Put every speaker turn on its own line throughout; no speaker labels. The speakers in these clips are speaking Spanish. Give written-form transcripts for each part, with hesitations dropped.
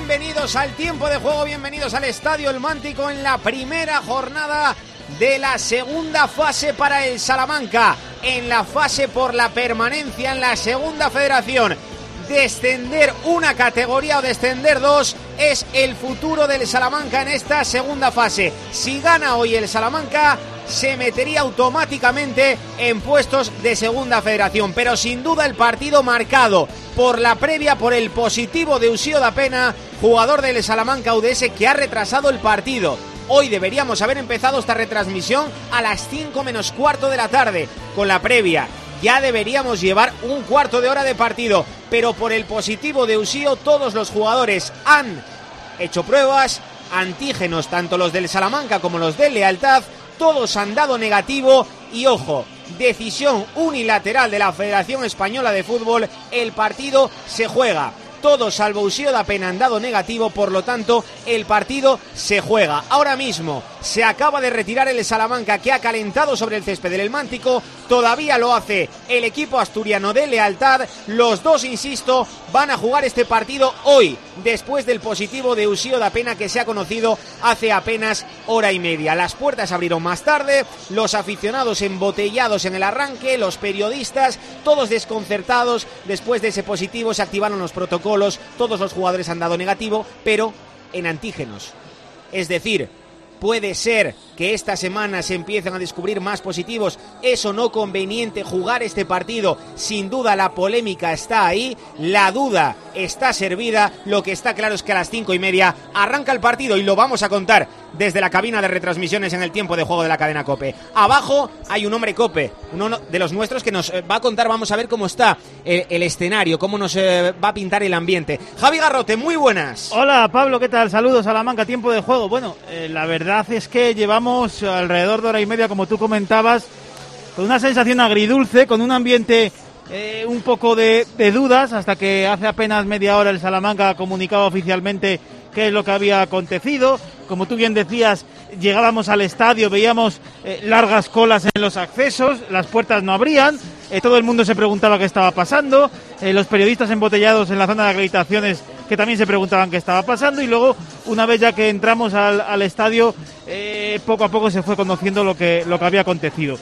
bienvenidos al tiempo de juego, bienvenidos al Estadio El Mántico en la primera jornada de la segunda fase para el Salamanca, en la fase por la permanencia en la segunda federación. Descender una categoría o descender dos es el futuro del Salamanca en esta segunda fase. Si gana hoy el Salamanca, se metería automáticamente en puestos de segunda federación, pero sin duda el partido marcado por la previa, por el positivo de Uxío Dapena, jugador del Salamanca UDS, que ha retrasado el partido. Hoy deberíamos haber empezado esta retransmisión a las 5 menos cuarto de la tarde, con la previa. Ya deberíamos llevar un cuarto de hora de partido, pero por el positivo de Uxío, todos los jugadores han hecho pruebas, antígenos, tanto los del Salamanca como los del Lealtad, todos han dado negativo y, ojo, decisión unilateral de la Federación Española de Fútbol, el partido se juega. Todos salvo Uxío Dapena han dado negativo, por lo tanto el partido se juega. Ahora mismo se acaba de retirar el Salamanca, que ha calentado sobre el césped del Mántico. Todavía lo hace el equipo asturiano de Lealtad. Los dos, insisto, van a jugar este partido hoy, después del positivo de Uxío Dapena, que se ha conocido hace apenas hora y media. Las puertas abrieron más tarde, los aficionados embotellados en el arranque, los periodistas, todos desconcertados. Después de ese positivo se activaron los protocolos, todos los jugadores han dado negativo, pero en antígenos. Es decir, puede ser que esta semana se empiecen a descubrir más positivos. ¿Es o no conveniente jugar este partido? Sin duda la polémica está ahí, la duda está servida. Lo que está claro es que a las 5:30 arranca el partido y lo vamos a contar desde la cabina de retransmisiones en el tiempo de juego de la cadena COPE. Abajo hay un hombre COPE, uno de los nuestros, que nos va a contar, vamos a ver cómo está el escenario, cómo nos va a pintar el ambiente. Javi Garrote, muy buenas.
Hola Pablo, ¿qué tal? Saludos a Salamanca, tiempo de juego. Bueno, la verdad es que llevamos alrededor de hora y media, como tú comentabas, con una sensación agridulce, con un ambiente un poco de dudas, hasta que hace apenas media hora el Salamanca ha comunicado oficialmente qué es lo que había acontecido. Como tú bien decías, llegábamos al estadio, veíamos largas colas en los accesos, las puertas no abrían, todo el mundo se preguntaba qué estaba pasando, los periodistas embotellados en la zona de acreditaciones que también se preguntaban qué estaba pasando, y luego, una vez ya que entramos al estadio, poco a poco se fue conociendo lo que había acontecido.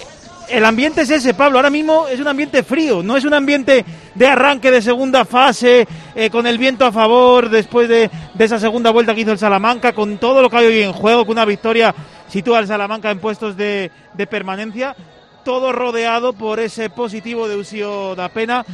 El ambiente es ese, Pablo, ahora mismo es un ambiente frío, no es un ambiente de arranque de segunda fase, con el viento a favor después de esa segunda vuelta que hizo el Salamanca, con todo lo que hay hoy en juego, que una victoria sitúa al Salamanca en puestos de permanencia, todo rodeado por ese positivo de Uxío Dapena.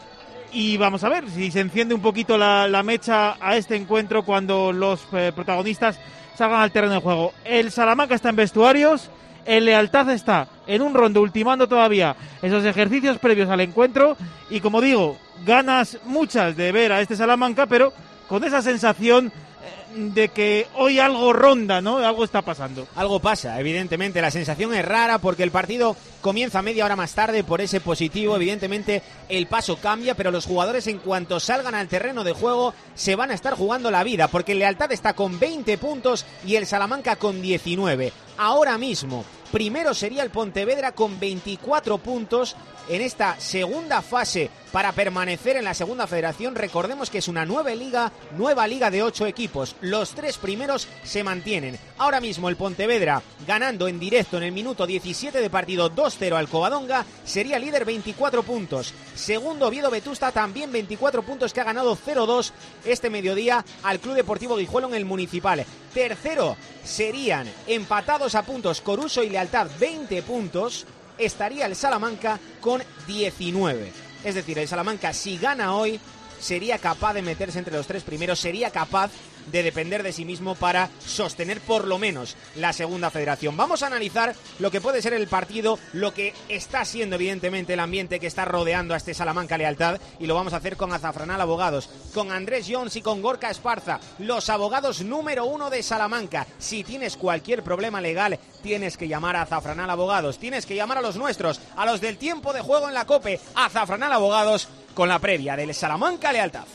Y vamos a ver si se enciende un poquito la mecha a este encuentro cuando los protagonistas salgan al terreno de juego. El Salamanca está en vestuarios, el Lealtad está en un rondo ultimando todavía esos ejercicios previos al encuentro, y como digo, ganas muchas de ver a este Salamanca, pero con esa sensación de que hoy algo ronda, ¿no? Algo está pasando.
Algo pasa, evidentemente. La sensación es rara porque el partido comienza media hora más tarde por ese positivo. Evidentemente el paso cambia, pero los jugadores, en cuanto salgan al terreno de juego, se van a estar jugando la vida, porque el Lealtad está con 20 puntos y el Salamanca con 19. Ahora mismo, primero sería el Pontevedra con 24 puntos en esta segunda fase para permanecer en la segunda federación. Recordemos que es una nueva liga de 8 equipos. Los 3 primeros se mantienen. Ahora mismo el Pontevedra, ganando en directo en el minuto 17 de partido 2-0 al Covadonga, sería líder, 24 puntos. Segundo, Oviedo Vetusta, también 24 puntos, que ha ganado 0-2 este mediodía al Club Deportivo Guijuelo en el Municipal. Tercero serían empatados a puntos Coruso y Lealtad, 20 puntos. Estaría el Salamanca con 19. Es decir, el Salamanca, si gana hoy, sería capaz de meterse entre los 3 primeros, sería capaz de depender de sí mismo para sostener por lo menos la segunda federación. Vamos a analizar lo que puede ser el partido, lo que está siendo evidentemente el ambiente que está rodeando a este Salamanca Lealtad, y lo vamos a hacer con Azafranal Abogados, con Andrés Jones y con Gorka Esparza, los abogados número 1 de Salamanca. Si tienes cualquier problema legal, tienes que llamar a Azafranal Abogados, tienes que llamar a los nuestros, a los del tiempo de juego en la COPE. Azafranal Abogados, con la previa del Salamanca Lealtad.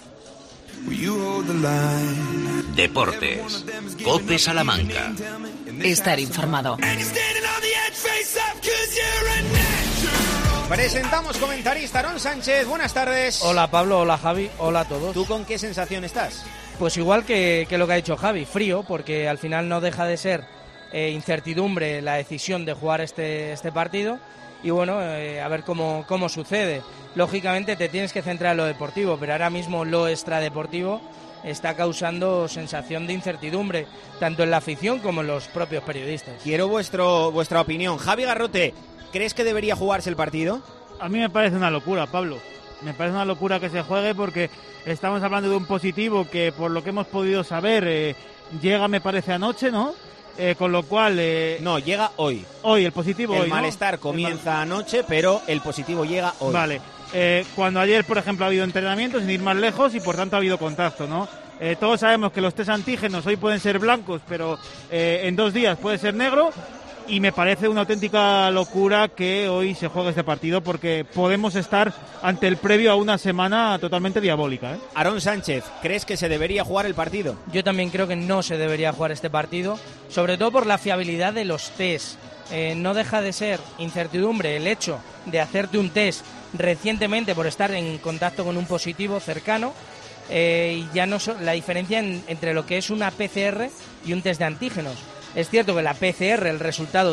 Deportes, COPE Salamanca.
Estar informado.
Presentamos comentarista Aarón Sánchez, buenas tardes.
Hola Pablo, hola Javi, hola a todos.
¿Tú con qué sensación estás?
Pues igual que lo que ha dicho Javi, frío, porque al final no deja de ser incertidumbre la decisión de jugar este partido y bueno, a ver cómo sucede. Lógicamente te tienes que centrar en lo deportivo, pero ahora mismo lo extradeportivo está causando sensación de incertidumbre, tanto en la afición como en los propios periodistas.
Quiero vuestra opinión. Javi Garrote, ¿crees que debería jugarse el partido?
A mí me parece una locura, Pablo. Me parece una locura que se juegue porque estamos hablando de un positivo que, por lo que hemos podido saber, llega, me parece, anoche, ¿no? Con lo cual...
No, llega hoy.
Hoy, el positivo hoy,
El malestar comienza anoche, pero el positivo llega hoy.
Vale. Cuando ayer, por ejemplo, ha habido entrenamiento sin ir más lejos y por tanto ha habido contacto, ¿no? Todos sabemos que los test antígenos hoy pueden ser blancos, pero en 2 días puede ser negro. Y me parece una auténtica locura que hoy se juegue este partido porque podemos estar ante el previo a una semana totalmente diabólica, ¿eh?
Aarón Sánchez, ¿crees que se debería jugar el partido?
Yo también creo que no se debería jugar este partido, sobre todo por la fiabilidad de los test. No deja de ser incertidumbre el hecho de hacerte un test recientemente por estar en contacto con un positivo cercano. Y ya no la diferencia entre lo que es una PCR y un test de antígenos. Es cierto que la PCR, el resultado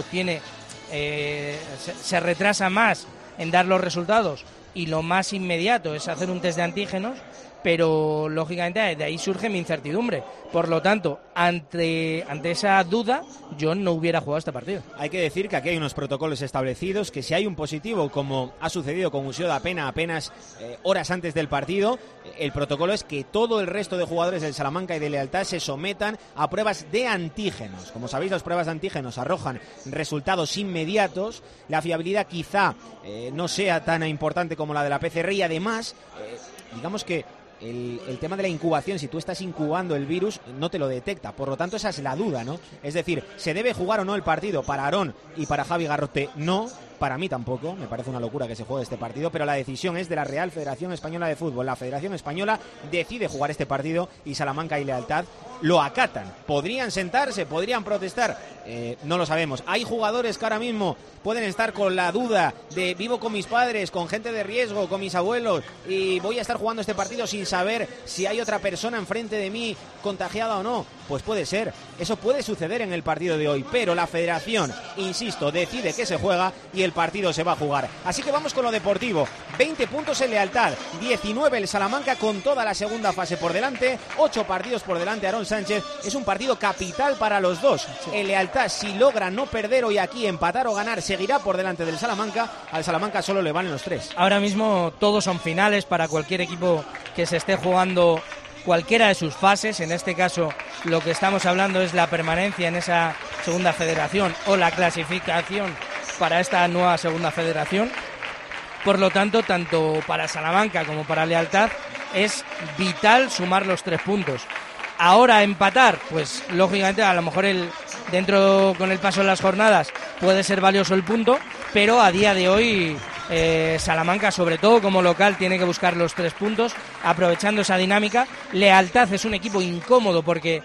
se retrasa más en dar los resultados y lo más inmediato es hacer un test de antígenos, pero lógicamente de ahí surge mi incertidumbre. Por lo tanto, ante esa duda, yo no hubiera jugado este partido.
Hay que decir que aquí hay unos protocolos establecidos, que si hay un positivo, como ha sucedido con Usió da Pena apenas horas antes del partido, el protocolo es que todo el resto de jugadores del Salamanca y de Lealtad se sometan a pruebas de antígenos. Como sabéis, las pruebas de antígenos arrojan resultados inmediatos. La fiabilidad quizá no sea tan importante como la de la PCR y además, digamos que el tema de la incubación, si tú estás incubando el virus, no te lo detecta. Por lo tanto, esa es la duda, ¿no? Es decir, ¿se debe jugar o no el partido? Para Aarón y para Javi Garrote, no. Para mí tampoco, me parece una locura que se juegue este partido, pero la decisión es de la Real Federación Española de Fútbol. La Federación Española decide jugar este partido y Salamanca y Lealtad lo acatan. ¿Podrían sentarse? ¿Podrían protestar? No lo sabemos. Hay jugadores que ahora mismo pueden estar con la duda de vivo con mis padres, con gente de riesgo, con mis abuelos y voy a estar jugando este partido sin saber si hay otra persona enfrente de mí contagiada o no. Pues puede ser, eso puede suceder en el partido de hoy, pero la Federación, insisto, decide que se juega y el partido se va a jugar. Así que vamos con lo deportivo. 20 puntos en Lealtad, 19 el Salamanca con toda la segunda fase por delante, 8 partidos por delante Aarón Sánchez. Es un partido capital para los dos. El Lealtad, si logra no perder hoy aquí, empatar o ganar, seguirá por delante del Salamanca. Al Salamanca solo le valen los 3.
Ahora mismo todos son finales para cualquier equipo que se esté jugando cualquiera de sus fases. En este caso lo que estamos hablando es la permanencia en esa segunda federación o la clasificación para esta nueva segunda federación. Por lo tanto, tanto para Salamanca como para Lealtad es vital sumar los 3 puntos. Ahora empatar, pues lógicamente a lo mejor dentro con el paso de las jornadas puede ser valioso el punto, pero a día de hoy Salamanca, sobre todo como local, tiene que buscar los 3 puntos, aprovechando esa dinámica. Lealtad es un equipo incómodo porque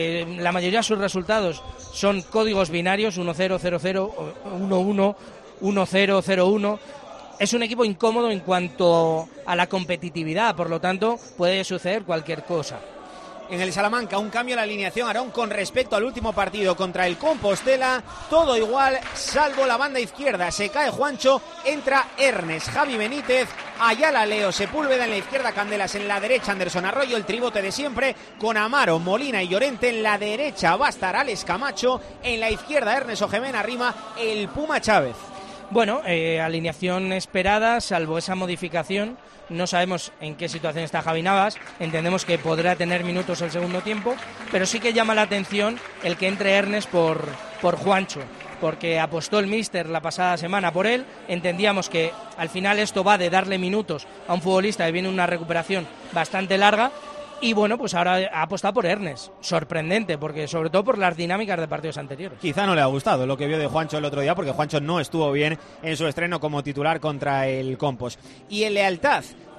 la mayoría de sus resultados son códigos binarios, 1-0, 0-0, 1-1, 1-0, 0-1. Es un equipo incómodo en cuanto a la competitividad, por lo tanto puede suceder cualquier cosa.
En el Salamanca, un cambio en la alineación, Aarón, con respecto al último partido contra el Compostela. Todo igual, salvo la banda izquierda. Se cae Juancho, entra Ernest, Javi Benítez, Ayala, Leo, Sepúlveda en la izquierda, Candelas en la derecha, Anderson Arroyo, el tribote de siempre, con Amaro, Molina y Llorente en la derecha. Va a estar Alex Camacho, en la izquierda Ernest Ojemena, Rima, el Puma Chávez.
Bueno, alineación esperada, salvo esa modificación. No sabemos en qué situación está Javi Navas, entendemos que podrá tener minutos el segundo tiempo, pero sí que llama la atención el que entre Ernest por Juancho, porque apostó el míster la pasada semana por él. Entendíamos que al final esto va de darle minutos a un futbolista que viene una recuperación bastante larga. Y bueno, pues ahora ha apostado por Ernest. Sorprendente, porque sobre todo por las dinámicas de partidos anteriores.
Quizá no le ha gustado lo que vio de Juancho el otro día, porque Juancho no estuvo bien en su estreno como titular contra el Compos. Y en Lealtad,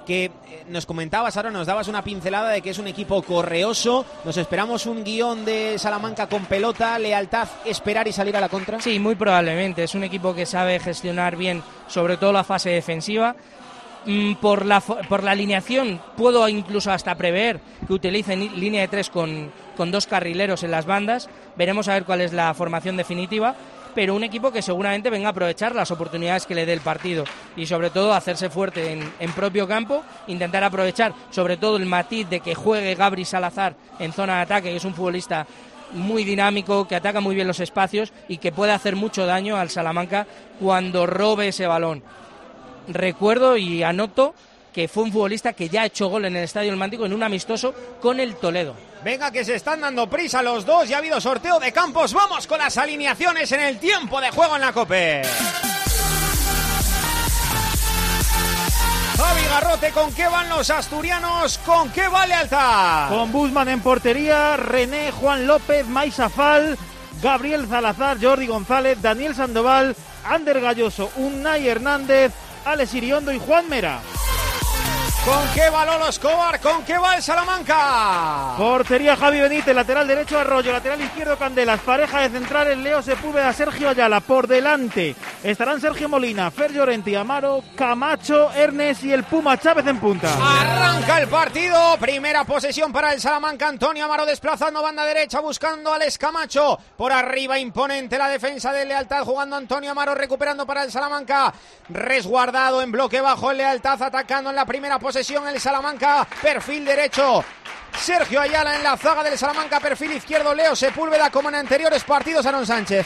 que nos comentabas ahora, nos dabas una pincelada de que es un equipo correoso. Nos esperamos un guión de Salamanca con pelota, lealtad, esperar y salir a la contra.
Sí, muy probablemente. Es un equipo que sabe gestionar bien, sobre todo la fase defensiva. Por la alineación puedo incluso hasta prever que utilicen línea de 3 con 2 carrileros en las bandas. Veremos a ver cuál es la formación definitiva, pero un equipo que seguramente venga a aprovechar las oportunidades que le dé el partido y sobre todo hacerse fuerte en propio campo, intentar aprovechar sobre todo el matiz de que juegue Gabri Salazar en zona de ataque, que es un futbolista muy dinámico, que ataca muy bien los espacios y que puede hacer mucho daño al Salamanca cuando robe ese balón. Recuerdo y anoto que fue un futbolista que ya ha hecho gol en el Estadio El Mántico en un amistoso con el Toledo.
Venga, que se están dando prisa los dos, ya ha habido sorteo de campos, vamos con las alineaciones en el tiempo de juego en la COPE. Javi Garrote, ¿con qué van los asturianos? ¿Con qué va Lealtad?
Con Busman en portería, René, Juan López, Maisa Fall, Gabriel Salazar, Jordi González, Daniel Sandoval, Ander Galloso, Unai Hernández, Alex Iriondo y Juan Mera.
¿Con qué va Lolo Escobar? ¿Con qué va el Salamanca?
Portería Javi Benítez, lateral derecho Arroyo, lateral izquierdo Candelas, pareja de centrales Leo Sepúlveda, Sergio Ayala. Por delante estarán Sergio Molina, Fer Llorente, Amaro, Camacho, Ernest y el Puma Chávez en punta.
Arranca el partido, primera posesión para el Salamanca. Antonio Amaro desplazando banda derecha, buscando a Alex Camacho. Por arriba imponente la defensa de Lealtad, jugando Antonio Amaro, recuperando para el Salamanca. Resguardado en bloque bajo el Lealtad, atacando en la primera posesión el Salamanca, perfil derecho Sergio Ayala en la zaga del Salamanca, perfil izquierdo Leo Sepúlveda, como en anteriores partidos Aaron Sánchez.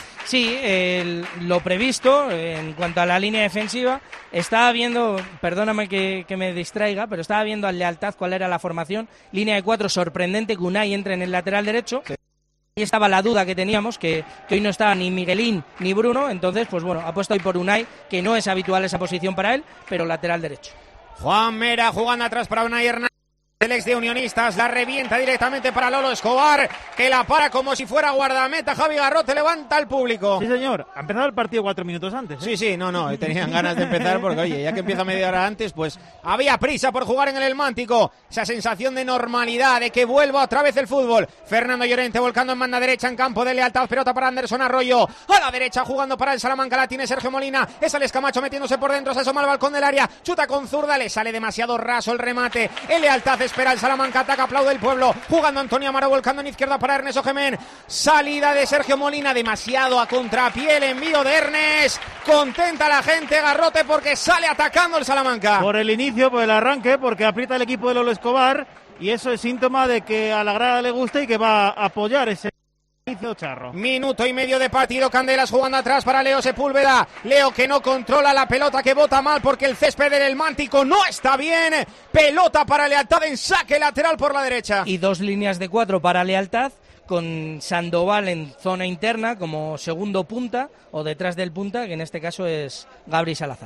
Sí, lo previsto en cuanto a la línea defensiva. Estaba viendo, perdóname que me distraiga, pero estaba viendo al Lealtad cuál era la formación. Línea de 4, sorprendente que Unai entre en el lateral derecho. Sí. Y estaba la duda que teníamos, que hoy no estaba ni Miguelín ni Bruno, entonces pues bueno, apuesto hoy por Unai, que no es habitual esa posición para él, pero lateral derecho.
Juan Mera jugando atrás para Unai Hernández, el ex de Unionistas, la revienta directamente para Lolo Escobar, que la para como si fuera guardameta. Javi Garrote levanta al público.
Sí, señor, ha empezado el partido 4 minutos antes, ¿eh?
Sí, no, tenían ganas de empezar porque, oye, ya que empieza media hora antes, pues había prisa por jugar en el Elmántico. Esa sensación de normalidad, de que vuelva otra vez el fútbol. Fernando Llorente volcando en banda derecha en campo de Lealtad, pelota para Anderson Arroyo. A la derecha jugando para el Salamanca, la tiene Sergio Molina. Es Alex Camacho metiéndose por dentro, se asoma al balcón del área. Chuta con zurda, le sale demasiado raso el remate. El Lealtad espera el Salamanca, ataca, aplaude el pueblo. Jugando Antonio Amaro, volcando en izquierda para Ernest Ojemén. Salida de Sergio Molina, demasiado a contrapié el envío de Ernest. Contenta la gente, Garrote, porque sale atacando el Salamanca.
Por el inicio, por el arranque, porque aprieta el equipo de Lolo Escobar, y eso es síntoma de que a la grada le gusta y que va a apoyar ese inicio charro.
Minuto y medio de partido, Candelas jugando atrás para Leo Sepúlveda. Leo que no controla la pelota, que bota mal porque el césped del Elmántico no está bien. Pelota para Lealtad en saque lateral por la derecha.
Y 2 líneas de 4 para Lealtad, con Sandoval en zona interna como segundo punta o detrás del punta, que en este caso es Gabri Salazar.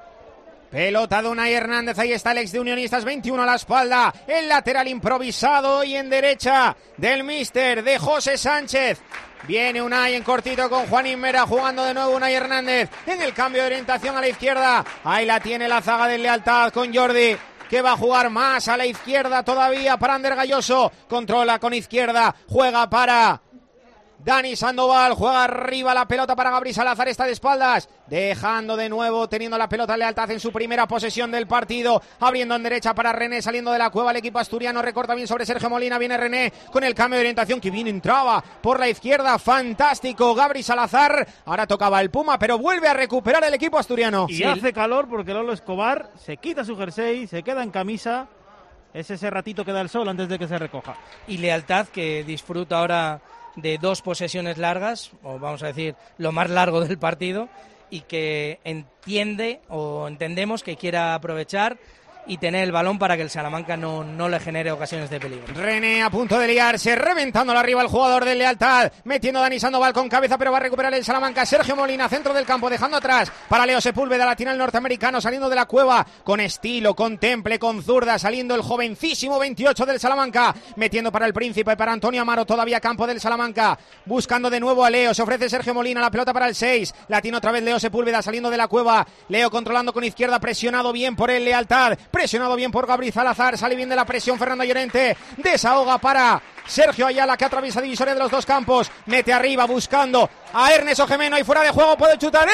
Pelota de Unai Hernández, ahí está el ex de Unionistas, 21 a la espalda, el lateral improvisado y en derecha del míster de José Sánchez. Viene Unai en cortito con Juanín Mera, jugando de nuevo Unai Hernández en el cambio de orientación a la izquierda. Ahí la tiene la zaga del Lealtad con Jordi, que va a jugar más a la izquierda todavía para Ander Galloso. Controla con izquierda, juega para Dani Sandoval, juega arriba la pelota para Gabri Salazar, está de espaldas, dejando de nuevo, teniendo la pelota Lealtad en su primera posesión del partido, abriendo en derecha para René, saliendo de la cueva el equipo asturiano, recorta bien sobre Sergio Molina, viene René con el cambio de orientación, que bien entraba por la izquierda, fantástico Gabri Salazar, ahora tocaba el Puma, pero vuelve a recuperar el equipo asturiano.
Y sí, hace calor porque Lolo Escobar se quita su jersey, se queda en camisa, es ese ratito que da el sol antes de que se recoja.
Y Lealtad, que disfruta ahora de 2 posesiones largas, o vamos a decir lo más largo del partido, y que entiende o entendemos que quiera aprovechar y tener el balón para que el Salamanca no le genere ocasiones de peligro.
René a punto de liarse, reventándolo arriba el jugador del Lealtad, metiendo a Dani Sandoval con cabeza, pero va a recuperar el Salamanca. Sergio Molina, centro del campo, dejando atrás para Leo Sepúlveda, lateral el norteamericano, saliendo de la cueva con estilo, con temple, con zurda, saliendo el jovencísimo 28 del Salamanca, metiendo para el Príncipe, para Antonio Amaro, todavía campo del Salamanca, buscando de nuevo a Leo, se ofrece Sergio Molina, la pelota para el 6, la tiene otra vez Leo Sepúlveda, saliendo de la cueva, Leo controlando con izquierda, presionado bien por el Lealtad, presionado bien por Gabri Salazar, sale bien de la presión Fernando Llorente, desahoga para Sergio Ayala, que atraviesa divisoria de los dos campos, mete arriba buscando a Ernest Ojemeno, y fuera de juego puede chutar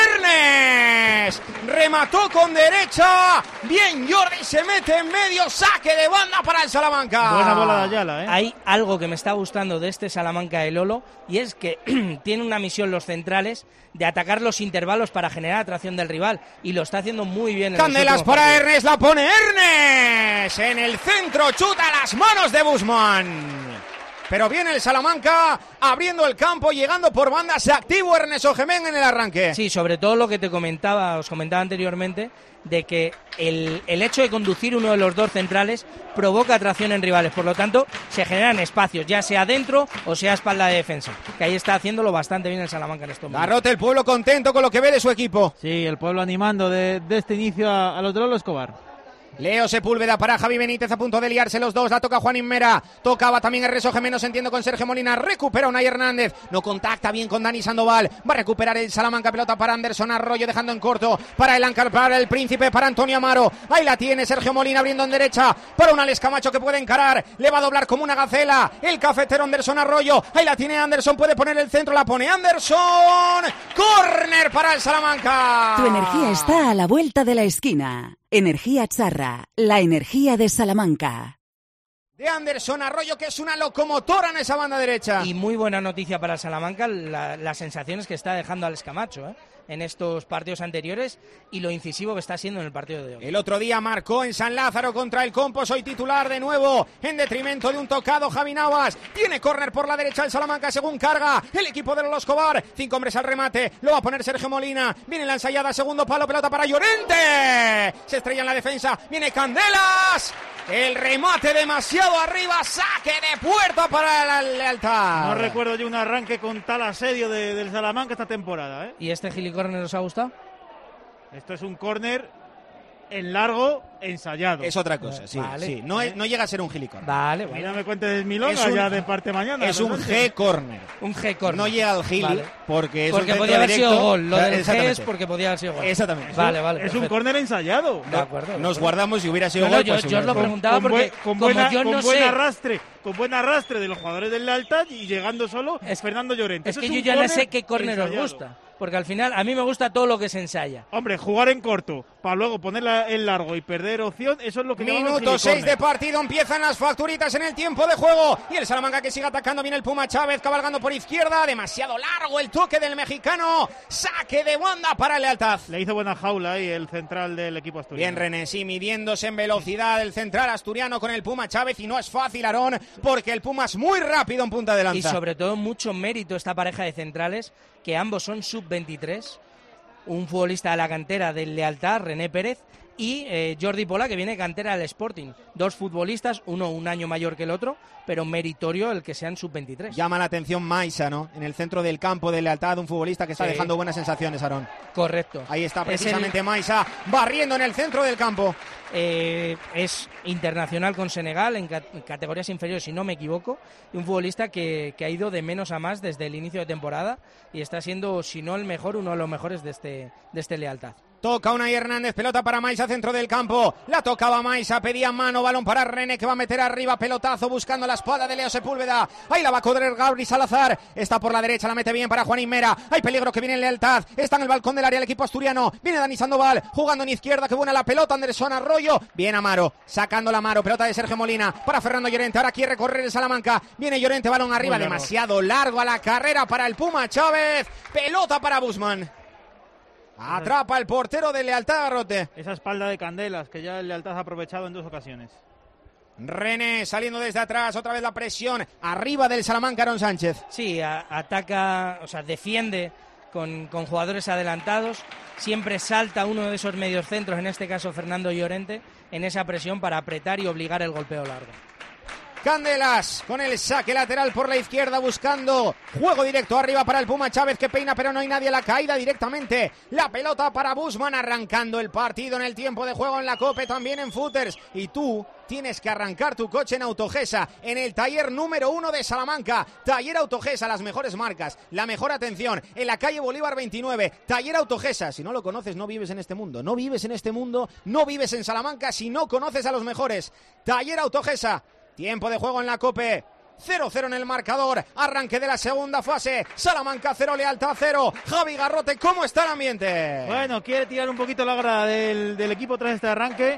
Ernest, remató con derecha, bien Jordi, se mete en medio, saque de banda para el Salamanca.
Buena bola de Ayala, ¿eh?
Hay algo que me está gustando de este Salamanca de Lolo, y es que tiene una misión los centrales de atacar los intervalos para generar atracción del rival, y lo está haciendo muy bien.
Candelas para Ernest, la pone Ernest en el centro, chuta a las manos de Busman. Pero viene el Salamanca abriendo el campo, llegando por banda, se activó Ernest Ojemén en el arranque.
Sí, sobre todo lo que os comentaba anteriormente, de que el hecho de conducir uno de los dos centrales provoca atracción en rivales, por lo tanto se generan espacios, ya sea dentro o sea a espalda de defensa, que ahí está haciéndolo bastante bien el Salamanca en estos momentos.
Garrote, el pueblo contento con lo que ve de su equipo.
Sí, el pueblo animando de este inicio a los de Lolo Escobar.
Leo Sepúlveda para Javi Benítez, a punto de liarse los dos, la toca Juan Inmera, tocaba también Ernest Ojemeno, se entiende con Sergio Molina, recupera Unai Hernández, no contacta bien con Dani Sandoval, va a recuperar el Salamanca, pelota para Anderson Arroyo, dejando en corto para el Ancar, para el Príncipe, para Antonio Amaro, ahí la tiene Sergio Molina abriendo en derecha, para un Alex Camacho que puede encarar, le va a doblar como una gacela, el cafetero Anderson Arroyo, ahí la tiene Anderson, puede poner el centro, la pone Anderson, córner para el Salamanca.
Tu energía está a la vuelta de la esquina. Energía Charra, la energía de Salamanca.
De Anderson Arroyo, que es una locomotora en esa banda derecha.
Y muy buena noticia para el Salamanca, las sensaciones que está dejando Alex Camacho en estos partidos anteriores, y lo incisivo que está siendo en el partido de hoy.
El otro día marcó en San Lázaro contra el Compos, hoy titular de nuevo, en detrimento de un tocado Javi Navas. Tiene córner por la derecha el Salamanca según carga el equipo de Lolo Escobar. 5 hombres al remate, lo va a poner Sergio Molina. Viene la ensayada, segundo palo, pelota para Llorente. Se estrella en la defensa, viene Candelas. El remate demasiado arriba, saque de puerta para la Lealtad.
No recuerdo yo un arranque con tal asedio del Salamanca esta temporada, ¿eh?
¿Y este gilicórner os ha gustado?
Esto es un córner en largo ensayado.
Es otra cosa, sí.
Vale.
Sí. No llega a ser un gilicórner.
Vale,
Mira,
bueno.
me cuentes milonga ya de parte mañana.
Es un G-córner.
Un G-córner.
No llega al gili,
Vale.
porque es
porque
un
podía haber
directo.
sido gol. Lo del G
Exactamente.
es porque podía haber sido gol.
Exactamente.
Vale.
Es
Perfecto.
un córner ensayado.
De acuerdo.
Nos guardamos si hubiera sido
No,
gol.
yo
pues
os
hubiera
lo
sido.
preguntaba porque
con
como
buen
yo no sé...
arrastre de los jugadores del Lealtad y llegando solo Fernando Llorente.
Es
Eso
que
un
yo ya no
córner
sé qué córner os
ensayado.
gusta. Porque al final a mí me gusta todo lo que se ensaya.
Hombre, jugar en corto para luego ponerla en largo y perder opción, eso es lo que
Minuto 6 de partido, empiezan las facturitas en el tiempo de juego. Y el Salamanca que sigue atacando, viene el Puma Chávez cabalgando por izquierda. Demasiado largo el toque del mexicano. Saque de banda para el Lealtad.
Le hizo buena jaula ahí el central del equipo asturiano.
Bien René, sí, midiéndose en velocidad el central asturiano con el Puma Chávez. Y no es fácil, Aarón, porque el Puma es muy rápido en punta de lanza.
Y sobre todo mucho mérito esta pareja de centrales, que ambos son sub-23. Un futbolista de la cantera del Lealtad, René Pérez, y Jordi Pola, que viene de cantera del Sporting. Dos futbolistas, uno un año mayor que el otro, pero meritorio el que sean sub-23.
Llama la atención Maisa, ¿no? En el centro del campo de Lealtad, un futbolista que está dejando buenas sensaciones, Aarón.
Correcto.
Ahí está precisamente Maisa, barriendo en el centro del campo.
Es internacional con Senegal en categorías inferiores, si no me equivoco, y un futbolista que ha ido de menos a más desde el inicio de temporada y está siendo, si no el mejor, uno de los mejores de este Lealtad.
Toca Unai Hernández, pelota para Maisa, centro del campo. La tocaba Maisa, pedía mano, balón para René, que va a meter arriba, pelotazo buscando la espada de Leo Sepúlveda. Ahí la va a correr Gabri Salazar. Está por la derecha, la mete bien para Juan Inmera. Hay peligro que viene en Lealtad. Está en el balcón del área el equipo asturiano. Viene Dani Sandoval, jugando en izquierda, que buena la pelota. Anderson Arroyo. Bien Amaro, sacando la Amaro. Pelota de Sergio Molina para Fernando Llorente. Ahora quiere correr el Salamanca. Viene Llorente, balón arriba, demasiado largo a la carrera para el Puma Chávez. Pelota para Busman. Atrapa el portero de Lealtad, Garrote.
Esa espalda de Candelas que ya el Lealtad ha aprovechado en 2 ocasiones.
René saliendo desde atrás, otra vez la presión arriba del Salamanca, Aaron Sánchez.
Sí, ataca, o sea, defiende con jugadores adelantados. Siempre salta uno de esos mediocentros, en este caso Fernando Llorente, en esa presión para apretar y obligar el golpeo largo.
Candelas con el saque lateral por la izquierda buscando juego directo arriba para el Puma Chávez que peina pero no hay nadie, la caída directamente, la pelota para Busman arrancando el partido en el tiempo de juego en la COPE, también en Footers, y tú tienes que arrancar tu coche en Autogesa, en el taller número 1 de Salamanca. Taller Autogesa, las mejores marcas, la mejor atención, en la calle Bolívar 29, Taller Autogesa. Si no lo conoces, no vives en este mundo, no vives en este mundo, no vives en Salamanca si no conoces a los mejores. Taller Autogesa. Tiempo de juego en la COPE, 0-0 en el marcador, arranque de la segunda fase, Salamanca 0, Lealtad 0, Javi Garrote, ¿cómo está el ambiente?
Bueno, quiere tirar un poquito la grada del equipo tras este arranque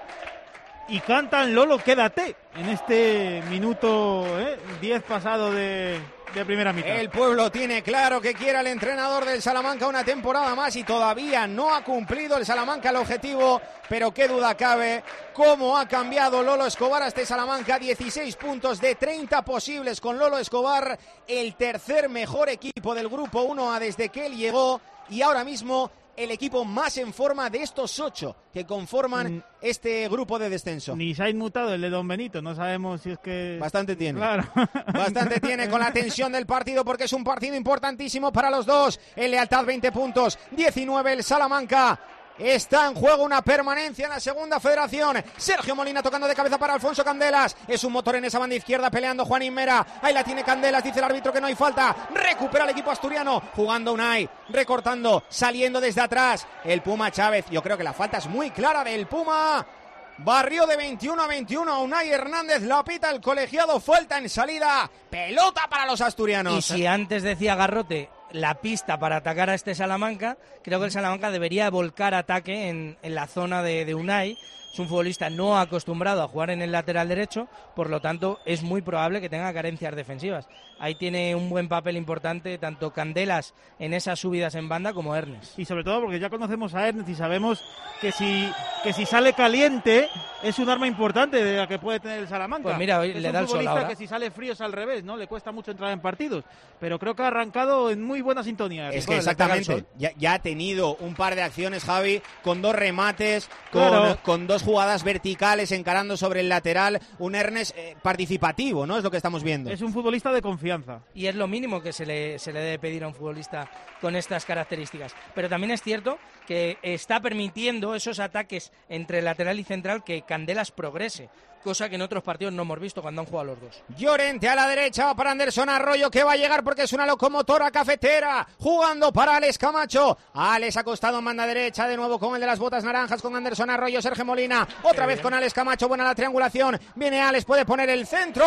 y cantan Lolo, quédate, en este minuto 10 pasado de primera mitad.
El pueblo tiene claro que quiere al entrenador del Salamanca una temporada más y todavía no ha cumplido el Salamanca el objetivo, pero qué duda cabe cómo ha cambiado Lolo Escobar a este Salamanca. 16 puntos de 30 posibles con Lolo Escobar, el tercer mejor equipo del grupo 1A desde que él llegó y ahora mismo el equipo más en forma de estos 8 que conforman este grupo de descenso.
Ni se ha inmutado el de Don Benito, no sabemos si es que...
Bastante tiene.
Claro.
Bastante tiene con la tensión del partido porque es un partido importantísimo para los dos. El Lealtad 20 puntos, 19 el Salamanca. Está en juego una permanencia en la segunda federación. Sergio Molina tocando de cabeza para Alfonso Candelas. Es un motor en esa banda izquierda peleando Juanín Mera. Ahí la tiene Candelas, dice el árbitro que no hay falta. Recupera el equipo asturiano. Jugando Unai, recortando, saliendo desde atrás. El Puma Chávez. Yo creo que la falta es muy clara del Puma. Barrió de 21-21 a Unai Hernández, la pita el colegiado, falta en salida. Pelota para los asturianos.
Y si antes decía Garrote la pista para atacar a este Salamanca, creo que el Salamanca debería volcar ataque en la zona de Unai. Es un futbolista no acostumbrado a jugar en el lateral derecho, por lo tanto es muy probable que tenga carencias defensivas. Ahí tiene un buen papel importante tanto Candelas en esas subidas en banda como Ernest.
Y sobre todo porque ya conocemos a Ernest y sabemos que si sale caliente es un arma importante de la que puede tener el Salamanca.
Pues mira, hoy le da el sol ahora.
Que si sale frío es al revés, ¿no? Le cuesta mucho entrar en partidos, pero creo que ha arrancado en muy buena sintonía.
Es que exactamente, ya ha tenido un par de acciones, Javi, con 2 remates, con 2 jugadas verticales encarando sobre el lateral, un Ernest participativo, ¿no? Es lo que estamos viendo.
Es un futbolista de confianza.
Y es lo mínimo que se le debe pedir a un futbolista con estas características. Pero también es cierto que está permitiendo esos ataques entre lateral y central que Candelas progrese, cosa que en otros partidos no hemos visto cuando han jugado los dos.
Llorente a la derecha, va para Anderson Arroyo, que va a llegar porque es una locomotora cafetera, jugando para Alex Camacho. Alex acostado en banda derecha, de nuevo con el de las botas naranjas, con Anderson Arroyo, Sergio Molina, otra vez con Alex Camacho, buena la triangulación, viene Alex, puede poner el centro,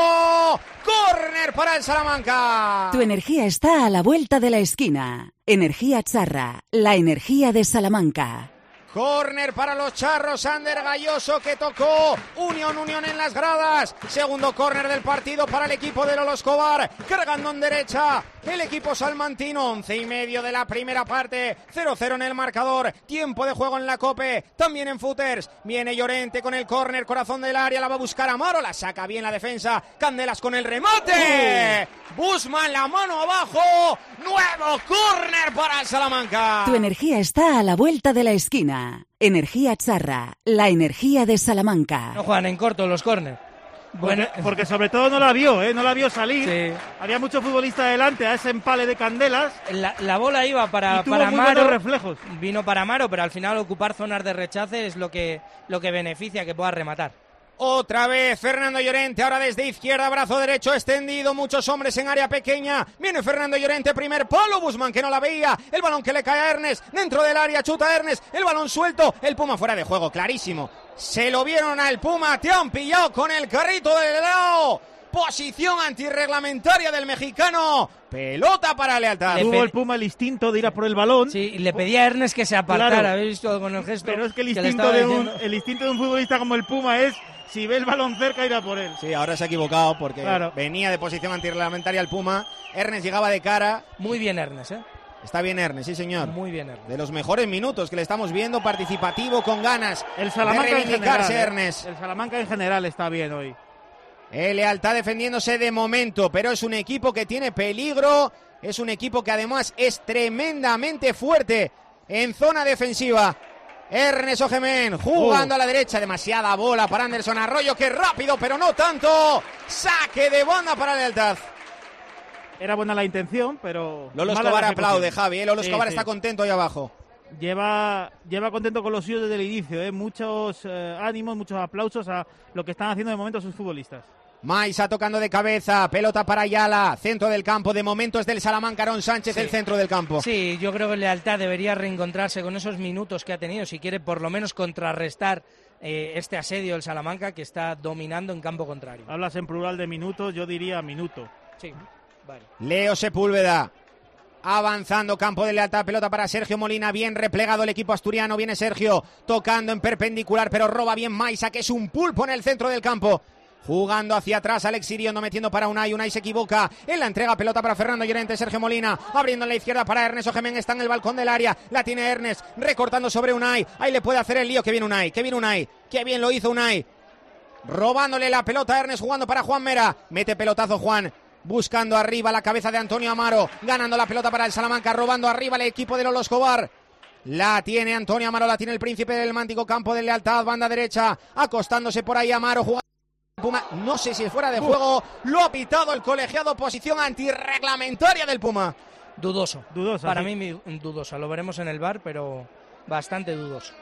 córner para el Salamanca.
Tu energía está a la vuelta de la esquina. Energía Charra, la energía de Salamanca.
Córner para los charros, Ander Galloso que tocó, Unión en las gradas, segundo córner del partido para el equipo de Lolo Escobar, cargando en derecha el equipo salmantino, 11:30 de la primera parte, 0-0 en el marcador, tiempo de juego en la COPE, también en Footers, viene Llorente con el córner, corazón del área, la va a buscar Amaro, la saca bien la defensa, Candelas con el remate, Busman la mano abajo, nuevo córner para el Salamanca.
Tu energía está a la vuelta de la esquina. Energía Charra, la energía de Salamanca.
No juegan en corto los córner.
Bueno, porque sobre todo no la vio salir. Sí. Había mucho futbolista delante a ese empale de Candelas.
La bola iba para
muy
Amaro,
reflejos.
Vino para Amaro, pero al final ocupar zonas de rechace es lo que beneficia que pueda rematar.
Otra vez Fernando Llorente, ahora desde izquierda, brazo derecho extendido, muchos hombres en área pequeña, viene Fernando Llorente, primer palo, Busman que no la veía, el balón que le cae a Ernest, dentro del área, chuta Ernest, el balón suelto, el Puma fuera de juego, clarísimo, se lo vieron al Puma, te han pillado con el carrito del helado, posición antirreglamentaria del mexicano, pelota para Lealtad.
Tuvo el Puma el instinto de ir a por el balón.
Sí, y le pedía a Ernest que se apartara,
claro.
¿Habéis visto con el gesto?
Pero es que el instinto de un futbolista como el Puma es, si ve el balón cerca, irá por él.
Sí, ahora se ha equivocado porque venía de posición antirreglamentaria el Puma. Ernest llegaba de cara.
Muy bien Ernest, ¿eh?
Está bien Ernest, sí señor.
Muy bien Ernest.
De los mejores minutos que le estamos viendo, participativo, con ganas
el Salamanca
de reivindicarse,
en general,
Ernest.
El Salamanca en general está bien hoy.
Lealtad defendiéndose de momento, pero es un equipo que tiene peligro. Es un equipo que además es tremendamente fuerte en zona defensiva. Ernest Ogemén jugando a la derecha, demasiada bola para Anderson Arroyo, que rápido, pero no tanto. Saque de banda para Lealtad.
Era buena la intención, pero...
Lolo Escobar aplaude, Javi, Lolo Escobar está contento ahí abajo.
Lleva contento con los suyos desde el inicio, muchos ánimos, muchos aplausos a lo que están haciendo de momento sus futbolistas.
Maisa tocando de cabeza, pelota para Ayala, centro del campo, de momento es del Salamanca, Aaron Sánchez, el centro del campo.
Sí, yo creo que Lealtad debería reencontrarse con esos minutos que ha tenido, si quiere por lo menos contrarrestar este asedio del Salamanca, que está dominando en campo contrario.
Hablas en plural de minutos, yo diría minuto.
Sí, vale.
Leo Sepúlveda, avanzando, campo de Lealtad, pelota para Sergio Molina, bien replegado el equipo asturiano, viene Sergio, tocando en perpendicular, pero roba bien Maisa, que es un pulpo en el centro del campo. Jugando hacia atrás, Alex Iriondo metiendo para Unai se equivoca en la entrega, pelota para Fernando Llorente, Sergio Molina, abriendo en la izquierda para Ernest Ogemén, está en el balcón del área, la tiene Ernest, recortando sobre Unai, ahí le puede hacer el lío, que bien Unai, que bien lo hizo Unai, robándole la pelota a Ernest, jugando para Juan Mera, mete pelotazo Juan, buscando arriba la cabeza de Antonio Amaro, ganando la pelota para el Salamanca, robando arriba el equipo de Lolo Escobar. La tiene Antonio Amaro, la tiene el príncipe del Mántico, campo de Lealtad, banda derecha, acostándose por ahí Amaro, jugando Puma, no sé si es fuera de juego, lo ha pitado el colegiado, posición antirreglamentaria del Puma.
Dudosa, para
sí.
mí dudosa, lo veremos en el VAR, pero bastante dudoso.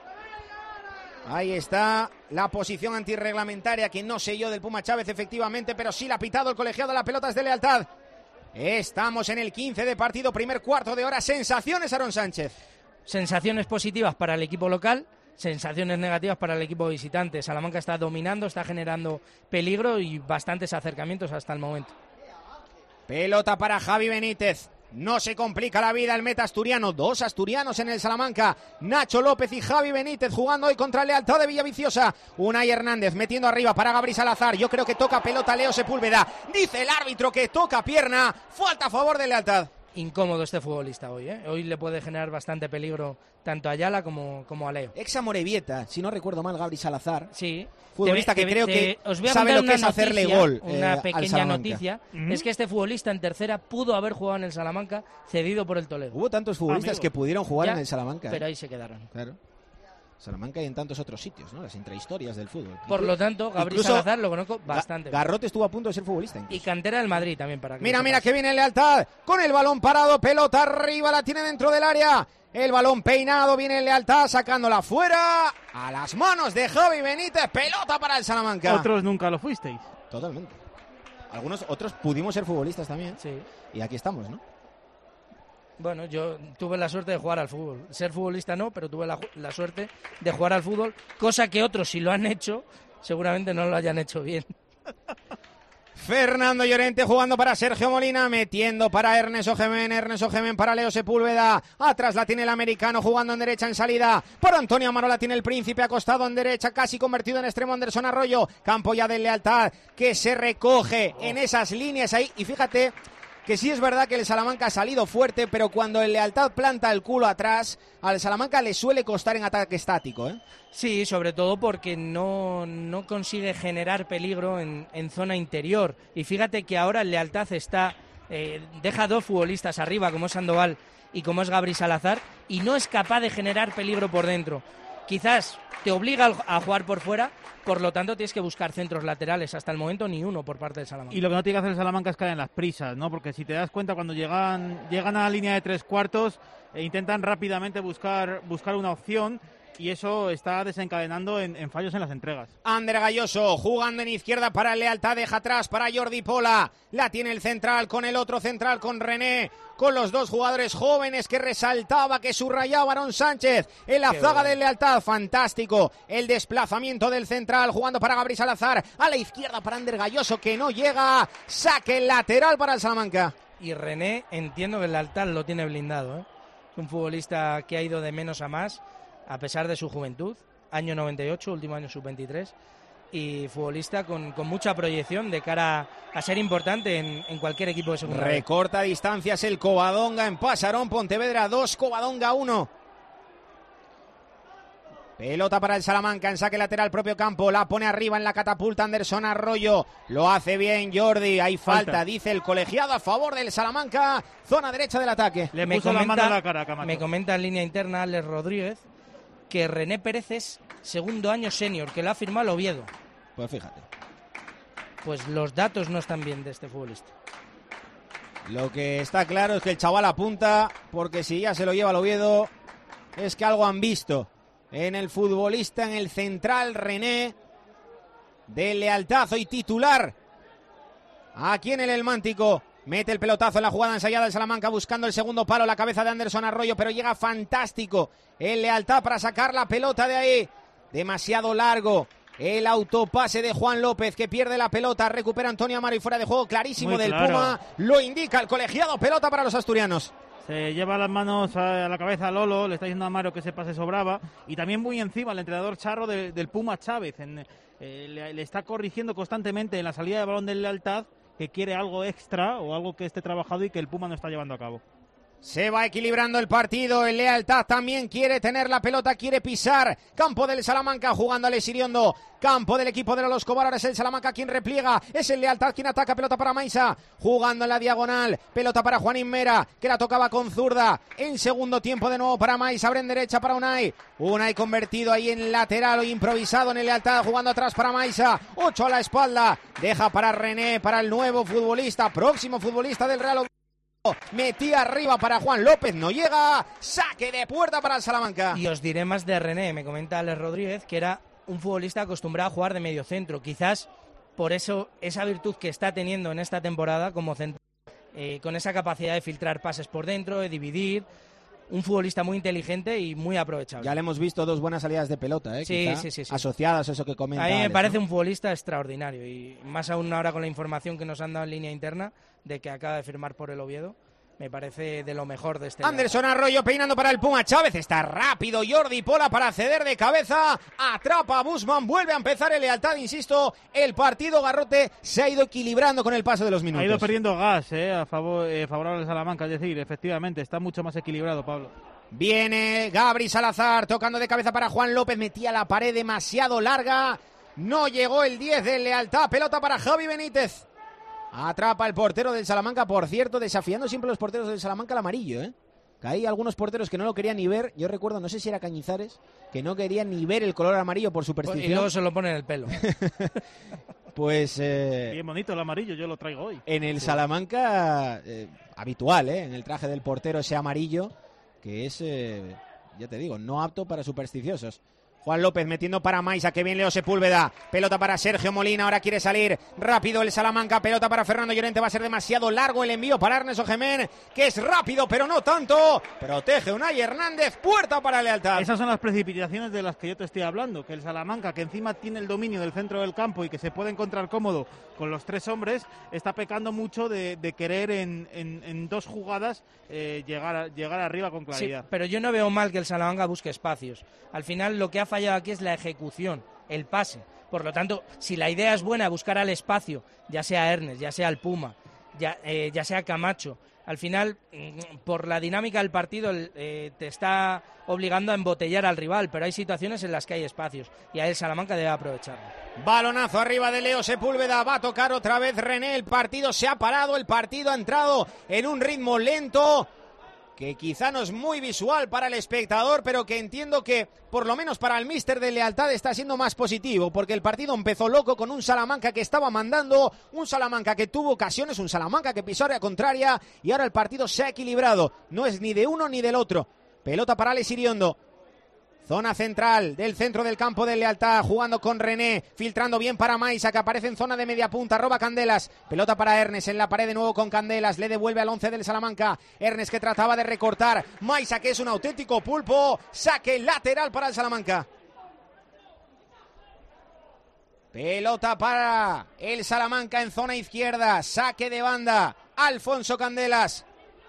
Ahí está la posición antirreglamentaria, que no sé yo del Puma Chávez efectivamente, pero sí la ha pitado el colegiado, la pelota es de Lealtad. Estamos en el 15 de partido, primer cuarto de hora, sensaciones Aaron Sánchez.
Sensaciones positivas para el equipo local, sensaciones negativas para el equipo visitante. Salamanca está dominando, está generando peligro y bastantes acercamientos hasta el momento.
Pelota para Javi Benítez. No se complica la vida el meta asturiano. Dos asturianos en el Salamanca. Nacho López y Javi Benítez jugando hoy contra Lealtad de Villaviciosa. Unai Hernández metiendo arriba para Gabri Salazar. Yo creo que toca pelota Leo Sepúlveda. Dice el árbitro que toca pierna. Falta a favor de Lealtad.
Incómodo este futbolista hoy, ¿eh? Hoy le puede generar bastante peligro tanto a Ayala como a Leo.
Ex Amorebieta, si no recuerdo mal, Gabri Salazar.
Sí.
Futbolista que creo que
os voy a
sabe lo que es
noticia,
hacerle gol.
Una pequeña noticia,
Uh-huh.
es que este futbolista en tercera pudo haber jugado en el Salamanca, cedido por el Toledo.
Hubo tantos futbolistas que pudieron jugar
Ya,
en el Salamanca.
pero ahí se quedaron.
Claro. Salamanca y en tantos otros sitios, ¿no? Las intrahistorias del fútbol.
Por lo tanto, Gabri
Incluso
Salazar lo conozco bastante.
Garrote estuvo a punto de ser futbolista.
Y cantera del Madrid también, para que
Mira que viene Lealtad con el balón parado, pelota arriba, la tiene dentro del área. El balón peinado, viene Lealtad sacándola fuera. A las manos de Javi Benítez, pelota para el Salamanca.
Otros nunca lo fuisteis.
Totalmente. Algunos otros pudimos ser futbolistas también.
Sí.
Y aquí estamos, ¿no?
Bueno, yo tuve la suerte de jugar al fútbol. Ser futbolista no, pero tuve la suerte de jugar al fútbol, cosa que otros, si lo han hecho, seguramente no lo hayan hecho bien.
Fernando Llorente jugando para Sergio Molina, metiendo para Ernest Ogemén para Leo Sepúlveda, atrás la tiene el americano jugando en derecha en salida, por Antonio Amaro la tiene el príncipe acostado en derecha, casi convertido en extremo Anderson Arroyo, campo ya de Lealtad que se recoge en esas líneas ahí, y fíjate que sí es verdad que el Salamanca ha salido fuerte, pero cuando el Lealtad planta el culo atrás, al Salamanca le suele costar en ataque estático, ¿eh?
Sí, sobre todo porque no consigue generar peligro en zona interior. Y fíjate que ahora el Lealtad deja dos futbolistas arriba, como es Sandoval y como es Gabri Salazar, y no es capaz de generar peligro por dentro. Quizás te obliga a jugar por fuera, por lo tanto tienes que buscar centros laterales. Hasta el momento ni uno por parte del Salamanca.
Y lo que no tiene que hacer el Salamanca es caer en las prisas, ¿no? Porque si te das cuenta, cuando llegan a la línea de 3/4 intentan rápidamente buscar una opción, y eso está desencadenando en fallos en las entregas.
Ander Galloso jugando en izquierda para el Lealtad, deja atrás para Jordi Pola, la tiene el central con el otro central, con René, con los dos jugadores jóvenes que resaltaba, que subrayaba Aaron Sánchez en la zaga del Lealtad. Fantástico el desplazamiento del central, jugando para Gabri Salazar, a la izquierda para Ander Galloso, que no llega, saque lateral para el Salamanca.
Y René, entiendo que el Lealtad lo tiene blindado, ¿eh? Es un futbolista que ha ido de menos a más, a pesar de su juventud, año 98, último año sub-23, y futbolista con mucha proyección de cara a ser importante en cualquier equipo de segunda.
Recorta distancias el Covadonga en Pasarón, Pontevedra 2, Covadonga 1. Pelota para el Salamanca en saque lateral propio campo, la pone arriba en la catapulta Anderson Arroyo, lo hace bien Jordi, hay falta, dice el colegiado a favor del Salamanca, zona derecha del ataque.
Le puso la mano en la cara a Camacho.
Me comenta en línea interna Alex Rodríguez que René Pérez es segundo año senior, que lo ha firmado el Oviedo.
Pues fíjate.
Pues los datos no están bien de este futbolista.
Lo que está claro es que el chaval apunta, porque si ya se lo lleva el Oviedo, es que algo han visto en el futbolista, en el central René de Lealtad, hoy titular aquí en el Elmántico. Mete el pelotazo en la jugada ensayada del Salamanca, buscando el segundo palo, la cabeza de Anderson Arroyo, pero llega fantástico el Lealtad para sacar la pelota de ahí. Demasiado largo el autopase de Juan López, que pierde la pelota, recupera Antonio Amaro y fuera de juego clarísimo del Puma, lo indica el colegiado, pelota para los asturianos.
Se lleva las manos a la cabeza a Lolo, le está diciendo a Amaro que ese pase sobraba, y también muy encima el entrenador charro del Puma Chávez, le está corrigiendo constantemente en la salida de balón del Lealtad, que quiere algo extra o algo que esté trabajado y que el Puma no está llevando a cabo.
Se va equilibrando el partido, el Lealtad también quiere tener la pelota, quiere pisar. Campo del Salamanca jugando a Lesiriondo. Campo del equipo de los Cobar, ahora es el Salamanca quien repliega. Es el Lealtad quien ataca, pelota para Maisa. Jugando en la diagonal, pelota para Juanín Mera, que la tocaba con zurda. En segundo tiempo de nuevo para Maisa, abre en derecha para Unai. Unai convertido ahí en lateral o improvisado en el Lealtad, jugando atrás para Maisa. 8 a la espalda, deja para René, para el nuevo futbolista, próximo futbolista del Real Oviedo. Metía arriba para Juan López, no llega, saque de puerta para el Salamanca.
Y os diré más de René, me comenta Alex Rodríguez, que era un futbolista acostumbrado a jugar de medio centro, quizás por eso esa virtud que está teniendo en esta temporada como centro, con esa capacidad de filtrar pases por dentro, de dividir, un futbolista muy inteligente y muy aprovechable.
Ya le hemos visto 2 buenas salidas de pelota,
sí,
asociadas a eso que comenta.
A mí me
Alex,
parece
¿no?
un futbolista extraordinario y más aún ahora con la información que nos han dado en línea interna de que acaba de firmar por el Oviedo. Me parece de lo mejor de este.
Anderson Arroyo peinando para el Puma Chávez. Está rápido Jordi Pola para ceder de cabeza. Atrapa a Busman. Vuelve a empezar el Lealtad. Insisto, el partido Garrote se ha ido equilibrando con el paso de los minutos.
Ha ido perdiendo gas a favorable de Salamanca. Es decir, efectivamente, está mucho más equilibrado, Pablo.
Viene Gabri Salazar tocando de cabeza para Juan López. Metía la pared demasiado larga. No llegó el 10 del Lealtad. Pelota para Javi Benítez. Atrapa el portero del Salamanca, por cierto, desafiando siempre los porteros del Salamanca al amarillo, Que hay algunos porteros que no lo querían ni ver. Yo recuerdo, no sé si era Cañizares, que no querían ni ver el color amarillo por superstición.
Y luego se lo pone en el pelo.
Pues
bien bonito el amarillo, yo lo traigo hoy.
En el Salamanca, habitual, en el traje del portero ese amarillo, que es, ya te digo, no apto para supersticiosos. Juan López metiendo para Maisa, que bien Leo Sepúlveda, pelota para Sergio Molina, ahora quiere salir rápido el Salamanca, pelota para Fernando Llorente, va a ser demasiado largo el envío para Ernest Ojemén, que es rápido pero no tanto, protege Unai Hernández, puerta para Lealtad.
Esas son las precipitaciones de las que yo te estoy hablando, que el Salamanca, que encima tiene el dominio del centro del campo y que se puede encontrar cómodo con los 3 hombres, está pecando mucho de querer en 2 jugadas llegar arriba con claridad.
Sí, pero yo no veo mal que el Salamanca busque espacios. Al final lo que ha fallado aquí es la ejecución, el pase. Por lo tanto, si la idea es buena, buscar al espacio, ya sea Ernest, ya sea el Puma, ya sea Camacho, al final, por la dinámica del partido, te está obligando a embotellar al rival, pero hay situaciones en las que hay espacios y ahí el Salamanca debe aprovecharlo.
Balonazo arriba de Leo Sepúlveda, va a tocar otra vez René, el partido se ha parado, el partido ha entrado en un ritmo lento, que quizá no es muy visual para el espectador, pero que entiendo que, por lo menos para el míster de Lealtad, está siendo más positivo, porque el partido empezó loco con un Salamanca que estaba mandando, un Salamanca que tuvo ocasiones, un Salamanca que pisó área contraria, y ahora el partido se ha equilibrado, no es ni de uno ni del otro. Pelota para Alex Iriondo. Zona central del centro del campo del Lealtad, jugando con René, filtrando bien para Maisa, que aparece en zona de media punta, roba Candelas, pelota para Ernest en la pared de nuevo con Candelas, le devuelve al 11 del Salamanca, Ernest que trataba de recortar, Maisa que es un auténtico pulpo, saque lateral para el Salamanca. Pelota para el Salamanca en zona izquierda, saque de banda, Alfonso Candelas.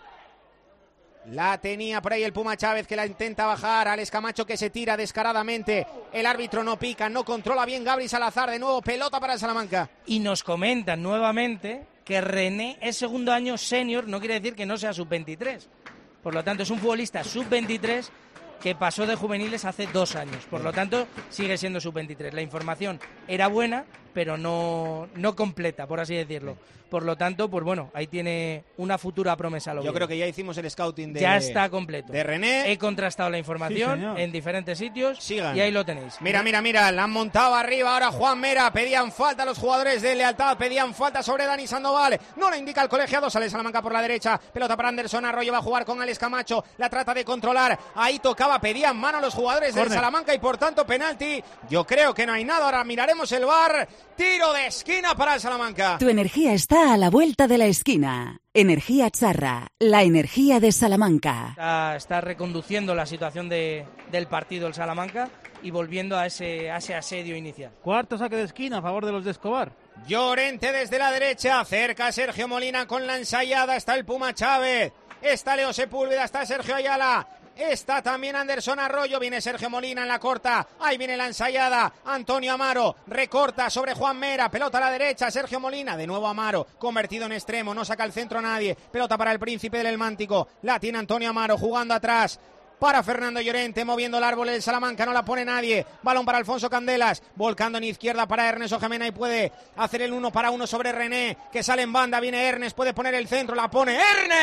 La tenía por ahí el Puma Chávez, que la intenta bajar. Alex Camacho que se tira descaradamente. El árbitro no pica, no controla bien Gabri Salazar. De nuevo pelota para el Salamanca.
Y nos comentan nuevamente que René es segundo año senior. No quiere decir que no sea sub-23. Por lo tanto es un futbolista sub-23 que pasó de juveniles hace 2 años. Por lo tanto, sigue siendo sub-23. La información era buena, pero no completa, por así decirlo. Por lo tanto, pues bueno, ahí tiene una futura promesa.
Yo creo que ya hicimos el scouting
ya está completo.
De René.
He contrastado la información en diferentes sitios.
Sigan.
Y ahí lo tenéis.
Mira, la han montado arriba ahora Juan Mera. Pedían falta los jugadores de Lealtad, pedían falta sobre Dani Sandoval. No lo indica el colegiado, sale Salamanca por la derecha. Pelota para Anderson Arroyo, va a jugar con Alex Camacho. La trata de controlar. Ahí tocaba, pedían mano los jugadores del Salamanca y por tanto penalti. Yo creo que no hay nada. Ahora miraremos el VAR. Tiro de esquina para el Salamanca.
Tu energía está a la vuelta de la esquina. Energía Charra, la energía de Salamanca.
Está reconduciendo la situación del partido el Salamanca y volviendo a ese asedio inicial.
Cuarto saque de esquina a favor de los de Escobar.
Llorente desde la derecha, cerca Sergio Molina con la ensayada. Está el Puma Chávez, está Leo Sepúlveda, está Sergio Ayala. Está también Anderson Arroyo, viene Sergio Molina en la corta, ahí viene la ensayada, Antonio Amaro, recorta sobre Juan Mera, pelota a la derecha, Sergio Molina, de nuevo Amaro, convertido en extremo, no saca el centro a nadie, pelota para el Príncipe del Elmántico, la tiene Antonio Amaro jugando atrás, para Fernando Llorente, moviendo el árbol del Salamanca, no la pone nadie, balón para Alfonso Candelas, volcando en izquierda para Ernest Ojemena y puede hacer el 1-1 sobre René, que sale en banda, viene Ernest, puede poner el centro, la pone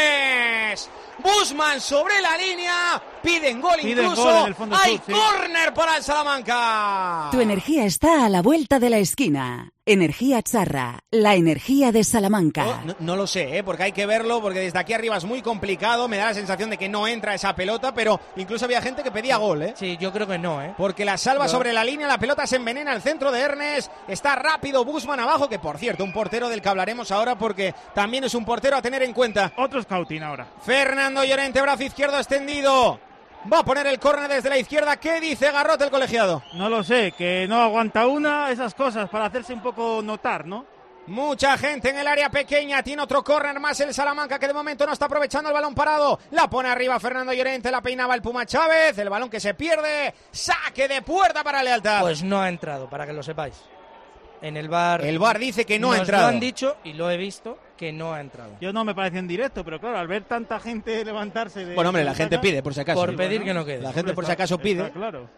Ernest, Busman sobre la línea, piden gol incluso, hay córner para el Salamanca.
Tu energía está a la vuelta de la esquina. Energía Charra, la energía de Salamanca.
No lo sé, porque hay que verlo, porque desde aquí arriba es muy complicado, me da la sensación de que no entra esa pelota, pero incluso había gente que pedía gol,
Sí, yo creo que no,
Porque la salva sobre la línea, la pelota se envenena al centro de Ernest, está rápido Busman abajo, que por cierto, un portero del que hablaremos ahora, porque también es un portero a tener en cuenta.
Otro scouting ahora.
Fernando Llorente, brazo izquierdo extendido. Va a poner el córner desde la izquierda. ¿Qué dice Garrote, el colegiado?
No lo sé, que no aguanta esas cosas para hacerse un poco notar, ¿no?
Mucha gente en el área pequeña. Tiene otro córner más el Salamanca, que de momento no está aprovechando el balón parado. La pone arriba Fernando Llorente, la peinaba el Puma Chávez. El balón que se pierde. Saque de puerta para Lealtad.
Pues no ha entrado, para que lo sepáis. En el VAR.
El VAR dice que no ha entrado.
Nos lo han dicho y lo he visto que no ha entrado.
Yo no me parece en directo, pero claro, al ver tanta gente levantarse de...
Bueno, hombre, la gente pide, por si acaso.
Por pedir que no quede.
La gente por si acaso pide.
Está claro.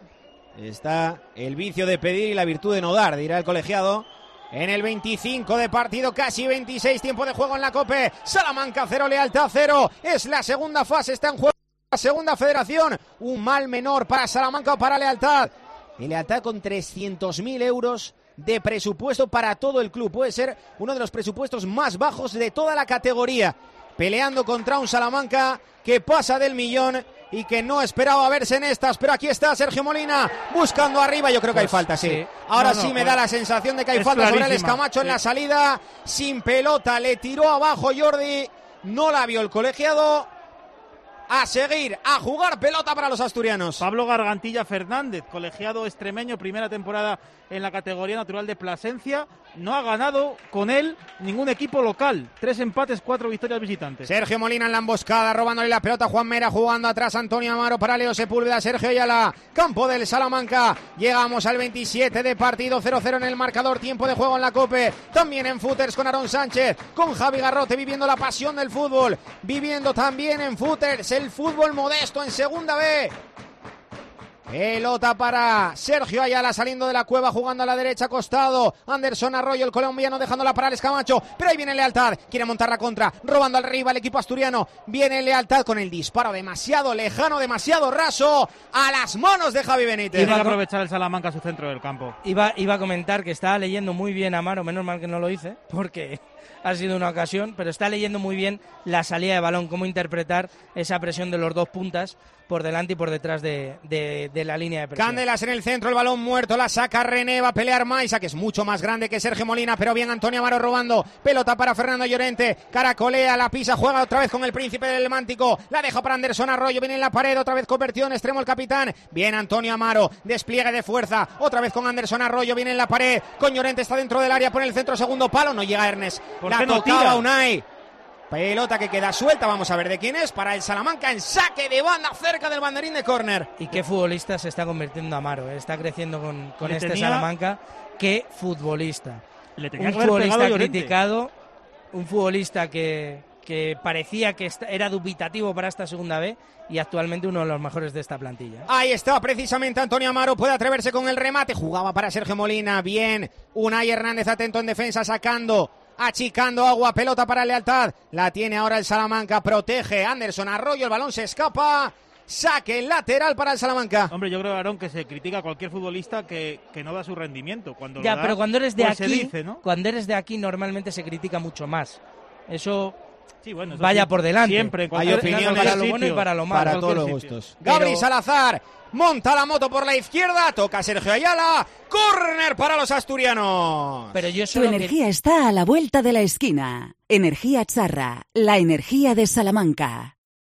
Está el vicio de pedir y la virtud de no dar, dirá el colegiado. En el 25 de partido, casi 26, tiempo de juego en la COPE. Salamanca 0, Lealtad 0. Es la segunda fase, está en juego la segunda federación. Un mal menor para Salamanca o para Lealtad. Y Lealtad con 300.000 euros de presupuesto para todo el club. Puede ser uno de los presupuestos más bajos de toda la categoría. Peleando contra un Salamanca que pasa del millón y que no esperaba verse en estas. Pero aquí está Sergio Molina buscando arriba. Yo creo que hay falta, sí. Ahora sí me da la sensación de que hay falta sobre Alex Camacho en la salida. Sin pelota, le tiró abajo Jordi. No la vio el colegiado. A seguir, a jugar pelota para los asturianos.
Pablo Gargantilla Fernández, colegiado extremeño, primera temporada en la categoría natural de Plasencia. No ha ganado con él ningún equipo local. 3 empates, 4 victorias visitantes.
Sergio Molina en la emboscada, robándole la pelota a Juan Mera, jugando atrás Antonio Amaro para Leo Sepúlveda, Sergio Ayala, campo del Salamanca. Llegamos al 27 de partido, 0-0 en el marcador, tiempo de juego en la COPE. También en footers con Aarón Sánchez, con Javi Garrote, viviendo la pasión del fútbol. Viviendo también en footers el fútbol modesto en segunda B. Pelota para Sergio Ayala saliendo de la cueva, jugando a la derecha, costado. Anderson Arroyo, el colombiano, dejándola para Alex Camacho. Pero ahí viene Lealtad, quiere montar la contra, robando al rival, el equipo asturiano. Viene Lealtad con el disparo demasiado lejano, demasiado raso, a las manos de Javi Benítez.
Tiene que aprovechar el Salamanca su centro del campo.
Iba a comentar que estaba leyendo muy bien a Amaro, menos mal que no lo hice, porque ha sido una ocasión, pero está leyendo muy bien la salida de balón, cómo interpretar esa presión de los dos puntas por delante y por detrás de la línea de presión.
Candelas en el centro, el balón muerto, la saca René, va a pelear Maisa, que es mucho más grande que Sergio Molina, pero bien Antonio Amaro robando, pelota para Fernando Llorente, caracolea, la pisa, juega otra vez con el Príncipe del Elmántico, la deja para Anderson Arroyo, viene en la pared, otra vez convertido en extremo el capitán, bien Antonio Amaro, despliegue de fuerza, otra vez con Anderson Arroyo, viene en la pared, con Llorente, está dentro del área, pone el centro, segundo palo, no llega Ernest, la tocaba Unai. Pelota que queda suelta, vamos a ver de quién es, para el Salamanca en saque de banda cerca del banderín de córner.
Y qué futbolista se está convirtiendo Amaro, está creciendo con este Salamanca, qué futbolista.
Un futbolista
criticado, un futbolista que que parecía que era dubitativo para esta segunda B y actualmente uno de los mejores de esta plantilla.
Ahí está precisamente Antonio Amaro, puede atreverse con el remate, jugaba para Sergio Molina, bien, Unai Hernández atento en defensa, sacando, achicando agua, pelota para Lealtad, la tiene ahora el Salamanca, protege Anderson Arroyo, el balón se escapa, saque lateral para el Salamanca.
Hombre, yo creo, Aarón, que se critica a cualquier futbolista que no da su rendimiento. Cuando
ya,
lo da,
pero cuando eres de
pues
aquí,
se dice, ¿no?
cuando eres de aquí normalmente se critica mucho más. Eso...
Sí, bueno,
vaya
sí,
por delante.
Siempre,
hay opiniones
para lo bueno y para lo malo.
Para todos los
sitio.
gustos. Gabri
Pero...
Salazar monta la moto por la izquierda, toca Sergio Ayala, córner para los asturianos.
Pero yo
Tu energía está a la vuelta de la esquina. Energía Charra, la energía de Salamanca.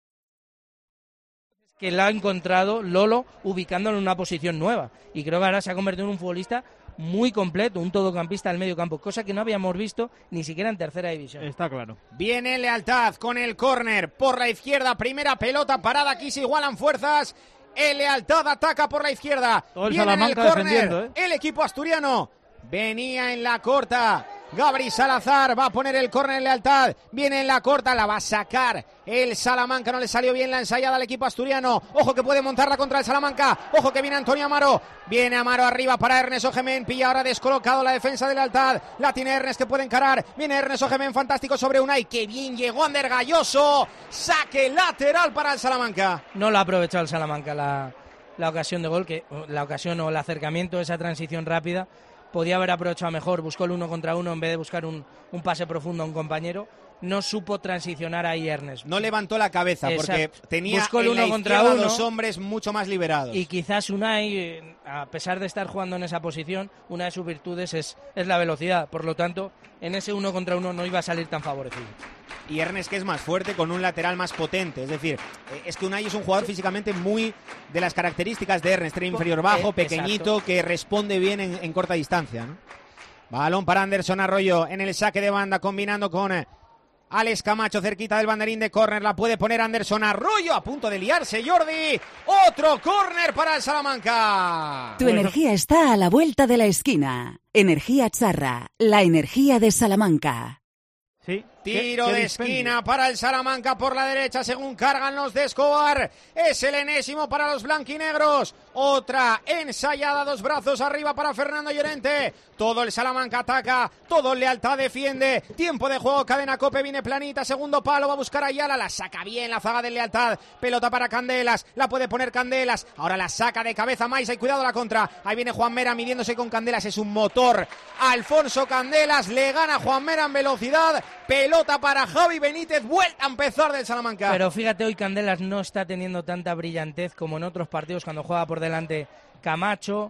Que la ha encontrado Lolo ubicándolo en una posición nueva. Y creo que ahora se ha convertido en un futbolista muy completo, un todocampista del medio campo, cosa que no habíamos visto ni siquiera en tercera división.
Está claro.
Viene Lealtad con el córner por la izquierda, primera pelota parada, aquí se igualan fuerzas. El Lealtad ataca por la izquierda.
Todo el
Viene
Salamanca
en el córner,
defendiendo,
el equipo asturiano. Venía en la corta. Gabri Salazar va a poner el córner en Lealtad. Viene en la corta, la va a sacar el Salamanca. No le salió bien la ensayada al equipo asturiano. Ojo que puede montarla contra el Salamanca. Ojo que viene Antonio Amaro. Viene Amaro arriba para Ernest Ojemén. Pilla ahora descolocado la defensa de Lealtad. La tiene Ernest que puede encarar. Viene Ernest Ojemén, fantástico sobre Unai. Que bien llegó Ander Galloso. Saque lateral para el Salamanca.
No lo ha aprovechado el Salamanca la ocasión de gol, que la ocasión o el acercamiento, esa transición rápida. Podía haber aprovechado mejor, buscó el 1 contra 1 en vez de buscar un pase profundo a un compañero. No supo transicionar ahí Ernest.
No levantó la cabeza porque tenía
buscó el
en la
1 contra
izquierda
1
dos hombres mucho más liberados.
Y quizás Unai, a pesar de estar jugando en esa posición, una de sus virtudes es la velocidad. Por lo tanto, en ese 1 contra 1 no iba a salir tan favorecido.
Y Ernest, que es más fuerte, con un lateral más potente. Es decir, es que Unai es un jugador físicamente muy de las características de Ernest. Tren inferior bajo, pequeñito,
exacto,
que responde bien en corta distancia, ¿no? Balón para Anderson Arroyo en el saque de banda, combinando con Alex Camacho cerquita del banderín de córner. La puede poner Anderson Arroyo, a punto de liarse Jordi. Otro córner para el Salamanca.
Tu energía está a la vuelta de la esquina. Energía Charra, la energía de Salamanca.
Sí.
Tiro de esquina para el Salamanca por la derecha según cargan los de Escobar. Es el enésimo para los blanquinegros. Otra ensayada, dos brazos arriba para Fernando Llorente. Todo el Salamanca ataca, todo el Lealtad defiende. Tiempo de juego, cadena Cope, viene planita, segundo palo, va a buscar a Ayala, la saca bien la zaga del Lealtad. Pelota para Candelas, la puede poner Candelas. Ahora la saca de cabeza Maisa y cuidado la contra. Ahí viene Juan Mera midiéndose con Candelas, es un motor. Alfonso Candelas le gana a Juan Mera en velocidad. Pelota para Javi Benítez, vuelta a empezar del Salamanca.
Pero fíjate, hoy Candelas no está teniendo tanta brillantez como en otros partidos cuando juega por delante Camacho.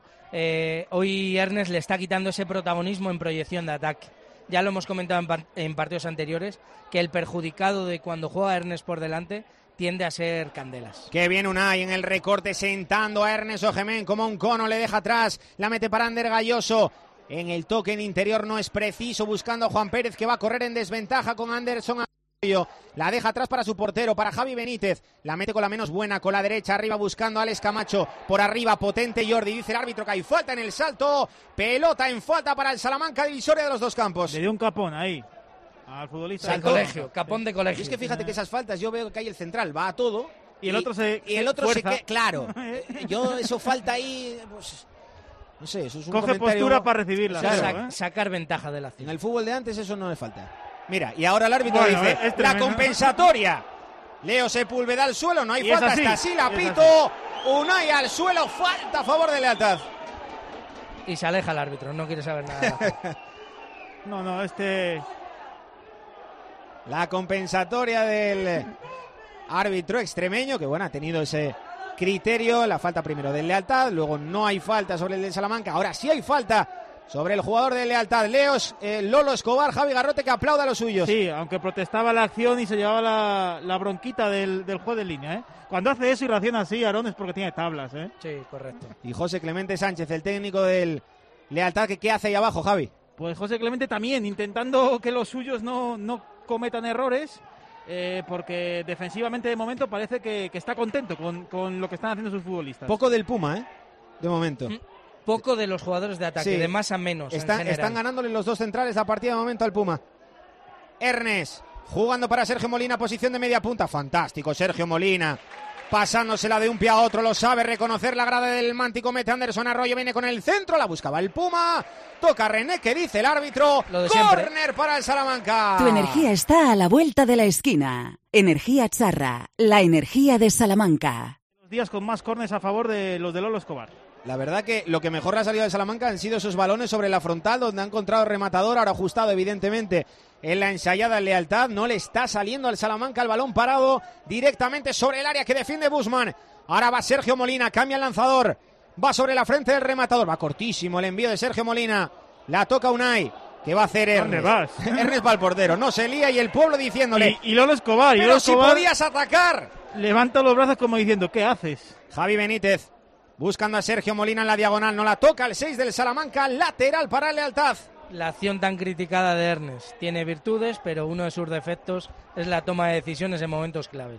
Hoy Ernest le está quitando ese protagonismo en proyección de ataque. Ya lo hemos comentado en partidos anteriores, que el perjudicado de cuando juega Ernest por delante tiende a ser Candelas.
Qué bien Unai en el recorte, sentando a Ernest Ojemén como un cono, le deja atrás, la mete para Ander Galloso. En el toque en interior no es preciso, buscando a Juan Pérez, que va a correr en desventaja con Anderson Arroyo. La deja atrás para su portero, para Javi Benítez. La mete con la menos buena, con la derecha arriba buscando a Alex Camacho. Por arriba, potente Jordi. Dice el árbitro que hay falta en el salto. Pelota en falta para el Salamanca, divisoria de los dos campos.
Le dio un capón ahí al futbolista.
De colegio, capón de colegio.
Y es que fíjate que esas faltas, yo veo que hay el central, va a todo.
Y el otro se
claro. Yo eso falta ahí, pues... No sé, eso es un
coge
comentario...
postura para recibirla.
Claro,
sacar ventaja de la acción.
En el fútbol de antes eso no le falta. Mira, y ahora el árbitro dice, la compensatoria. Leo Sepúlveda al suelo, no hay falta, hasta así la pito. Unai al suelo, falta a favor de Lealtad.
Y se aleja el árbitro, no quiere saber nada.
La compensatoria del árbitro extremeño, que bueno, ha tenido ese criterio, la falta primero del Lealtad, luego no hay falta sobre el del Salamanca, ahora sí hay falta sobre el jugador de Lealtad, Lolo Escobar, Javi Garrote, que aplauda a los suyos.
Sí, aunque protestaba la acción y se llevaba la bronquita del juez de línea, ¿eh? Cuando hace eso y reacciona así, Aarón, es porque tiene tablas, ¿eh?
Sí, correcto.
Y José Clemente Sánchez, el técnico del Lealtad, ¿qué hace ahí abajo, Javi?
Pues José Clemente también, intentando que los suyos no cometan errores, porque defensivamente de momento parece que está contento con lo que están haciendo sus futbolistas.
Poco del Puma, de momento.
Poco de los jugadores de ataque,
sí,
de más a menos.
Están ganándole los dos centrales la partida de momento al Puma. Ernest Jugando para Sergio Molina, posición de media punta. Fantástico Sergio Molina. Pasándosela de un pie a otro, lo sabe reconocer la grada del Mántico. Mete Anderson Arroyo, viene con el centro, la buscaba el Puma. Toca René, que dice el árbitro. Córner para el Salamanca.
Tu energía está a la vuelta de la esquina. Energía Charra, la energía de Salamanca.
Los días con más córners a favor de los de Lolo Escobar.
La verdad que lo que mejor le ha salido de Salamanca han sido esos balones sobre la frontal, donde ha encontrado rematador, ahora ajustado evidentemente en la ensayada lealtad. No le está saliendo al Salamanca el balón parado directamente sobre el área que defiende Busman. Ahora va Sergio Molina, cambia el lanzador, va sobre la frente del rematador, va cortísimo el envío de Sergio Molina, la toca Unai. ¿Qué va a hacer Ernest?
¿Dónde vas?
Ernest va al portero, no se lía y el pueblo diciéndole...
Y Lolo Escobar,
¡pero si podías atacar!
Levanta los brazos como diciendo, ¿qué haces?
Javi Benítez buscando a Sergio Molina en la diagonal, no la toca el 6 del Salamanca, lateral para Lealtad.
La acción tan criticada de Ernest tiene virtudes, pero uno de sus defectos es la toma de decisiones en momentos claves.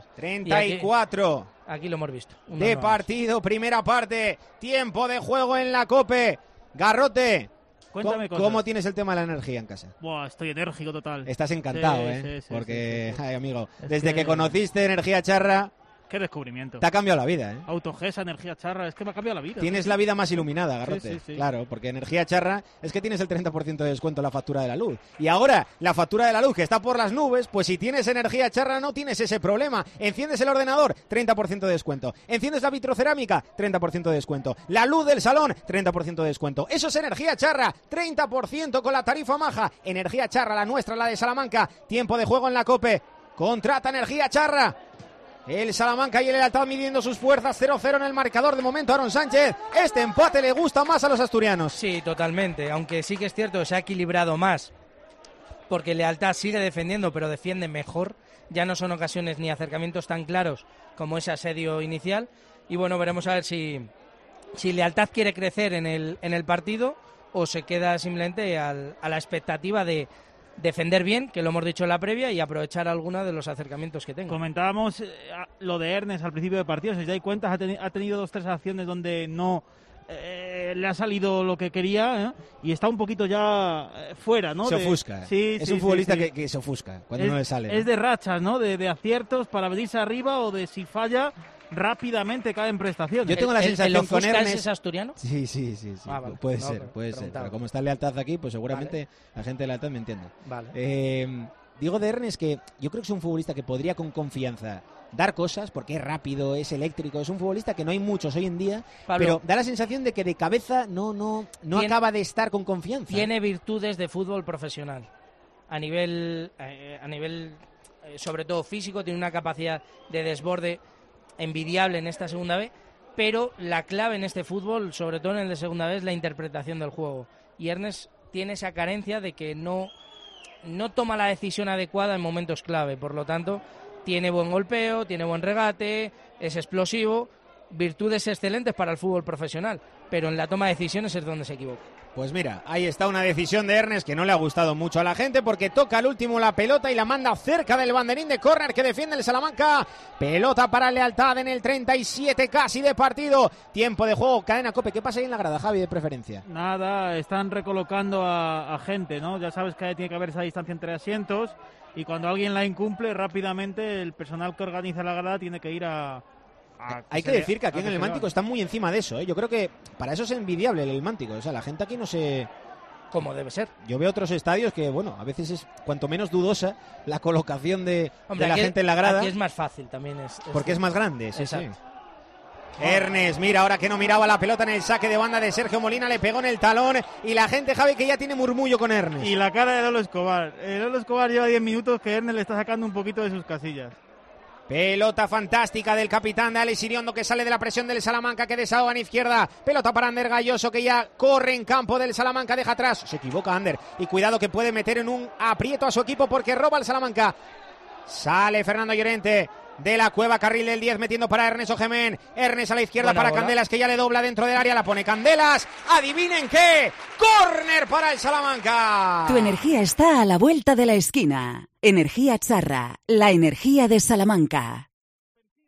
34
aquí lo hemos visto.
De partido, primera parte, tiempo de juego en la COPE. Garrote,
Cuéntame cosas.
¿Cómo tienes el tema de la energía en casa?
Buah, estoy enérgico total.
Estás encantado,
sí,
porque,
sí.
ay, amigo, desde que conociste Energía Charra...
Qué descubrimiento.
Te ha cambiado la vida,
Autogesa, Energía Charra, es que me ha cambiado la vida.
Tienes la vida más iluminada, Garrote.
Sí.
Claro, porque Energía Charra es que tienes el 30% de descuento en la factura de la luz. Y ahora, la factura de la luz que está por las nubes, pues si tienes Energía Charra no tienes ese problema. Enciendes el ordenador, 30% de descuento. Enciendes la vitrocerámica, 30% de descuento. La luz del salón, 30% de descuento. Eso es Energía Charra, 30% con la tarifa maja. Energía Charra, la nuestra, la de Salamanca. Tiempo de juego en la COPE. Contrata Energía Charra. El Salamanca y el Lealtad midiendo sus fuerzas, 0-0 en el marcador de momento. Aaron Sánchez, este empate le gusta más a los asturianos.
Sí, totalmente, aunque sí que es cierto que se ha equilibrado más, porque Lealtad sigue defendiendo, pero defiende mejor. Ya no son ocasiones ni acercamientos tan claros como ese asedio inicial. Y bueno, veremos a ver si Lealtad quiere crecer en el partido o se queda simplemente a la expectativa de defender bien, que lo hemos dicho en la previa, y aprovechar alguna de los acercamientos que tenga.
Comentábamos lo de Ernest al principio del partido. Si os dais cuenta, ha tenido 2-3 acciones donde no le ha salido lo que quería, y está un poquito ya fuera, ¿no?
Se ofusca. Es un futbolista que se ofusca cuando no le sale, ¿no?
Es de rachas, ¿no? De aciertos para venirse arriba, o de si falla rápidamente cae en prestación.
Yo tengo la sensación con Ernest...
¿Es asturiano?
Sí.
Ah, vale.
Puede ser. Pero como está Lealtad aquí, pues seguramente la gente de Lealtad me entiende.
Vale.
Digo de Ernest que yo creo que es un futbolista que podría con confianza dar cosas, porque es rápido, es eléctrico, es un futbolista que no hay muchos hoy en día,
Pablo,
pero da la sensación de que de cabeza no acaba de estar con confianza.
Tiene virtudes de fútbol profesional. A nivel sobre todo físico, tiene una capacidad de desborde envidiable en esta segunda B, pero la clave en este fútbol, sobre todo en el de segunda B, es la interpretación del juego. Y Ernest tiene esa carencia de que no toma la decisión adecuada en momentos clave. Por lo tanto, tiene buen golpeo, tiene buen regate, es explosivo, virtudes excelentes para el fútbol profesional, pero en la toma de decisiones es donde se equivoca.
Pues mira, ahí está una decisión de Ernest que no le ha gustado mucho a la gente, porque toca al último la pelota y la manda cerca del banderín de córner que defiende el Salamanca. Pelota para Lealtad en el 37 casi de partido. Tiempo de juego, cadena COPE. ¿Qué pasa ahí en la grada, Javi, de preferencia?
Nada, están recolocando a gente, ¿no? Ya sabes que tiene que haber esa distancia entre asientos, y cuando alguien la incumple, rápidamente el personal que organiza la grada tiene que ir hay
que decir que aquí en el Mántico están muy encima de eso, ¿eh? Yo creo que para eso es envidiable el Mántico. O sea, la gente aquí no se...
Como debe ser.
Yo veo otros estadios que, bueno, a veces es cuanto menos dudosa la colocación de la gente en la grada.
Aquí es más fácil también.
Porque es más grande, sí.
Wow.
Ernest, mira, ahora que no miraba la pelota en el saque de banda de Sergio Molina, le pegó en el talón, y la gente, Javi, que ya tiene murmullo con Ernest.
Y la cara de Lolo Escobar. Lolo Escobar lleva 10 minutos que Ernest le está sacando un poquito de sus casillas.
Pelota fantástica del capitán de Alex Iriondo, que sale de la presión del Salamanca, que desahoga en izquierda. Pelota para Ander Galloso, que ya corre en campo del Salamanca, deja atrás. Se equivoca Ander, y cuidado que puede meter en un aprieto a su equipo porque roba el Salamanca. Sale Fernando Llorente de la cueva, carril del 10, metiendo para Ernest Ojemén. Ernest a la izquierda para Candelas, que ya le dobla dentro del área, la pone Candelas. ¿Adivinen qué? ¡Córner para el Salamanca!
Tu energía está a la vuelta de la esquina. Energía Charra, la energía de Salamanca.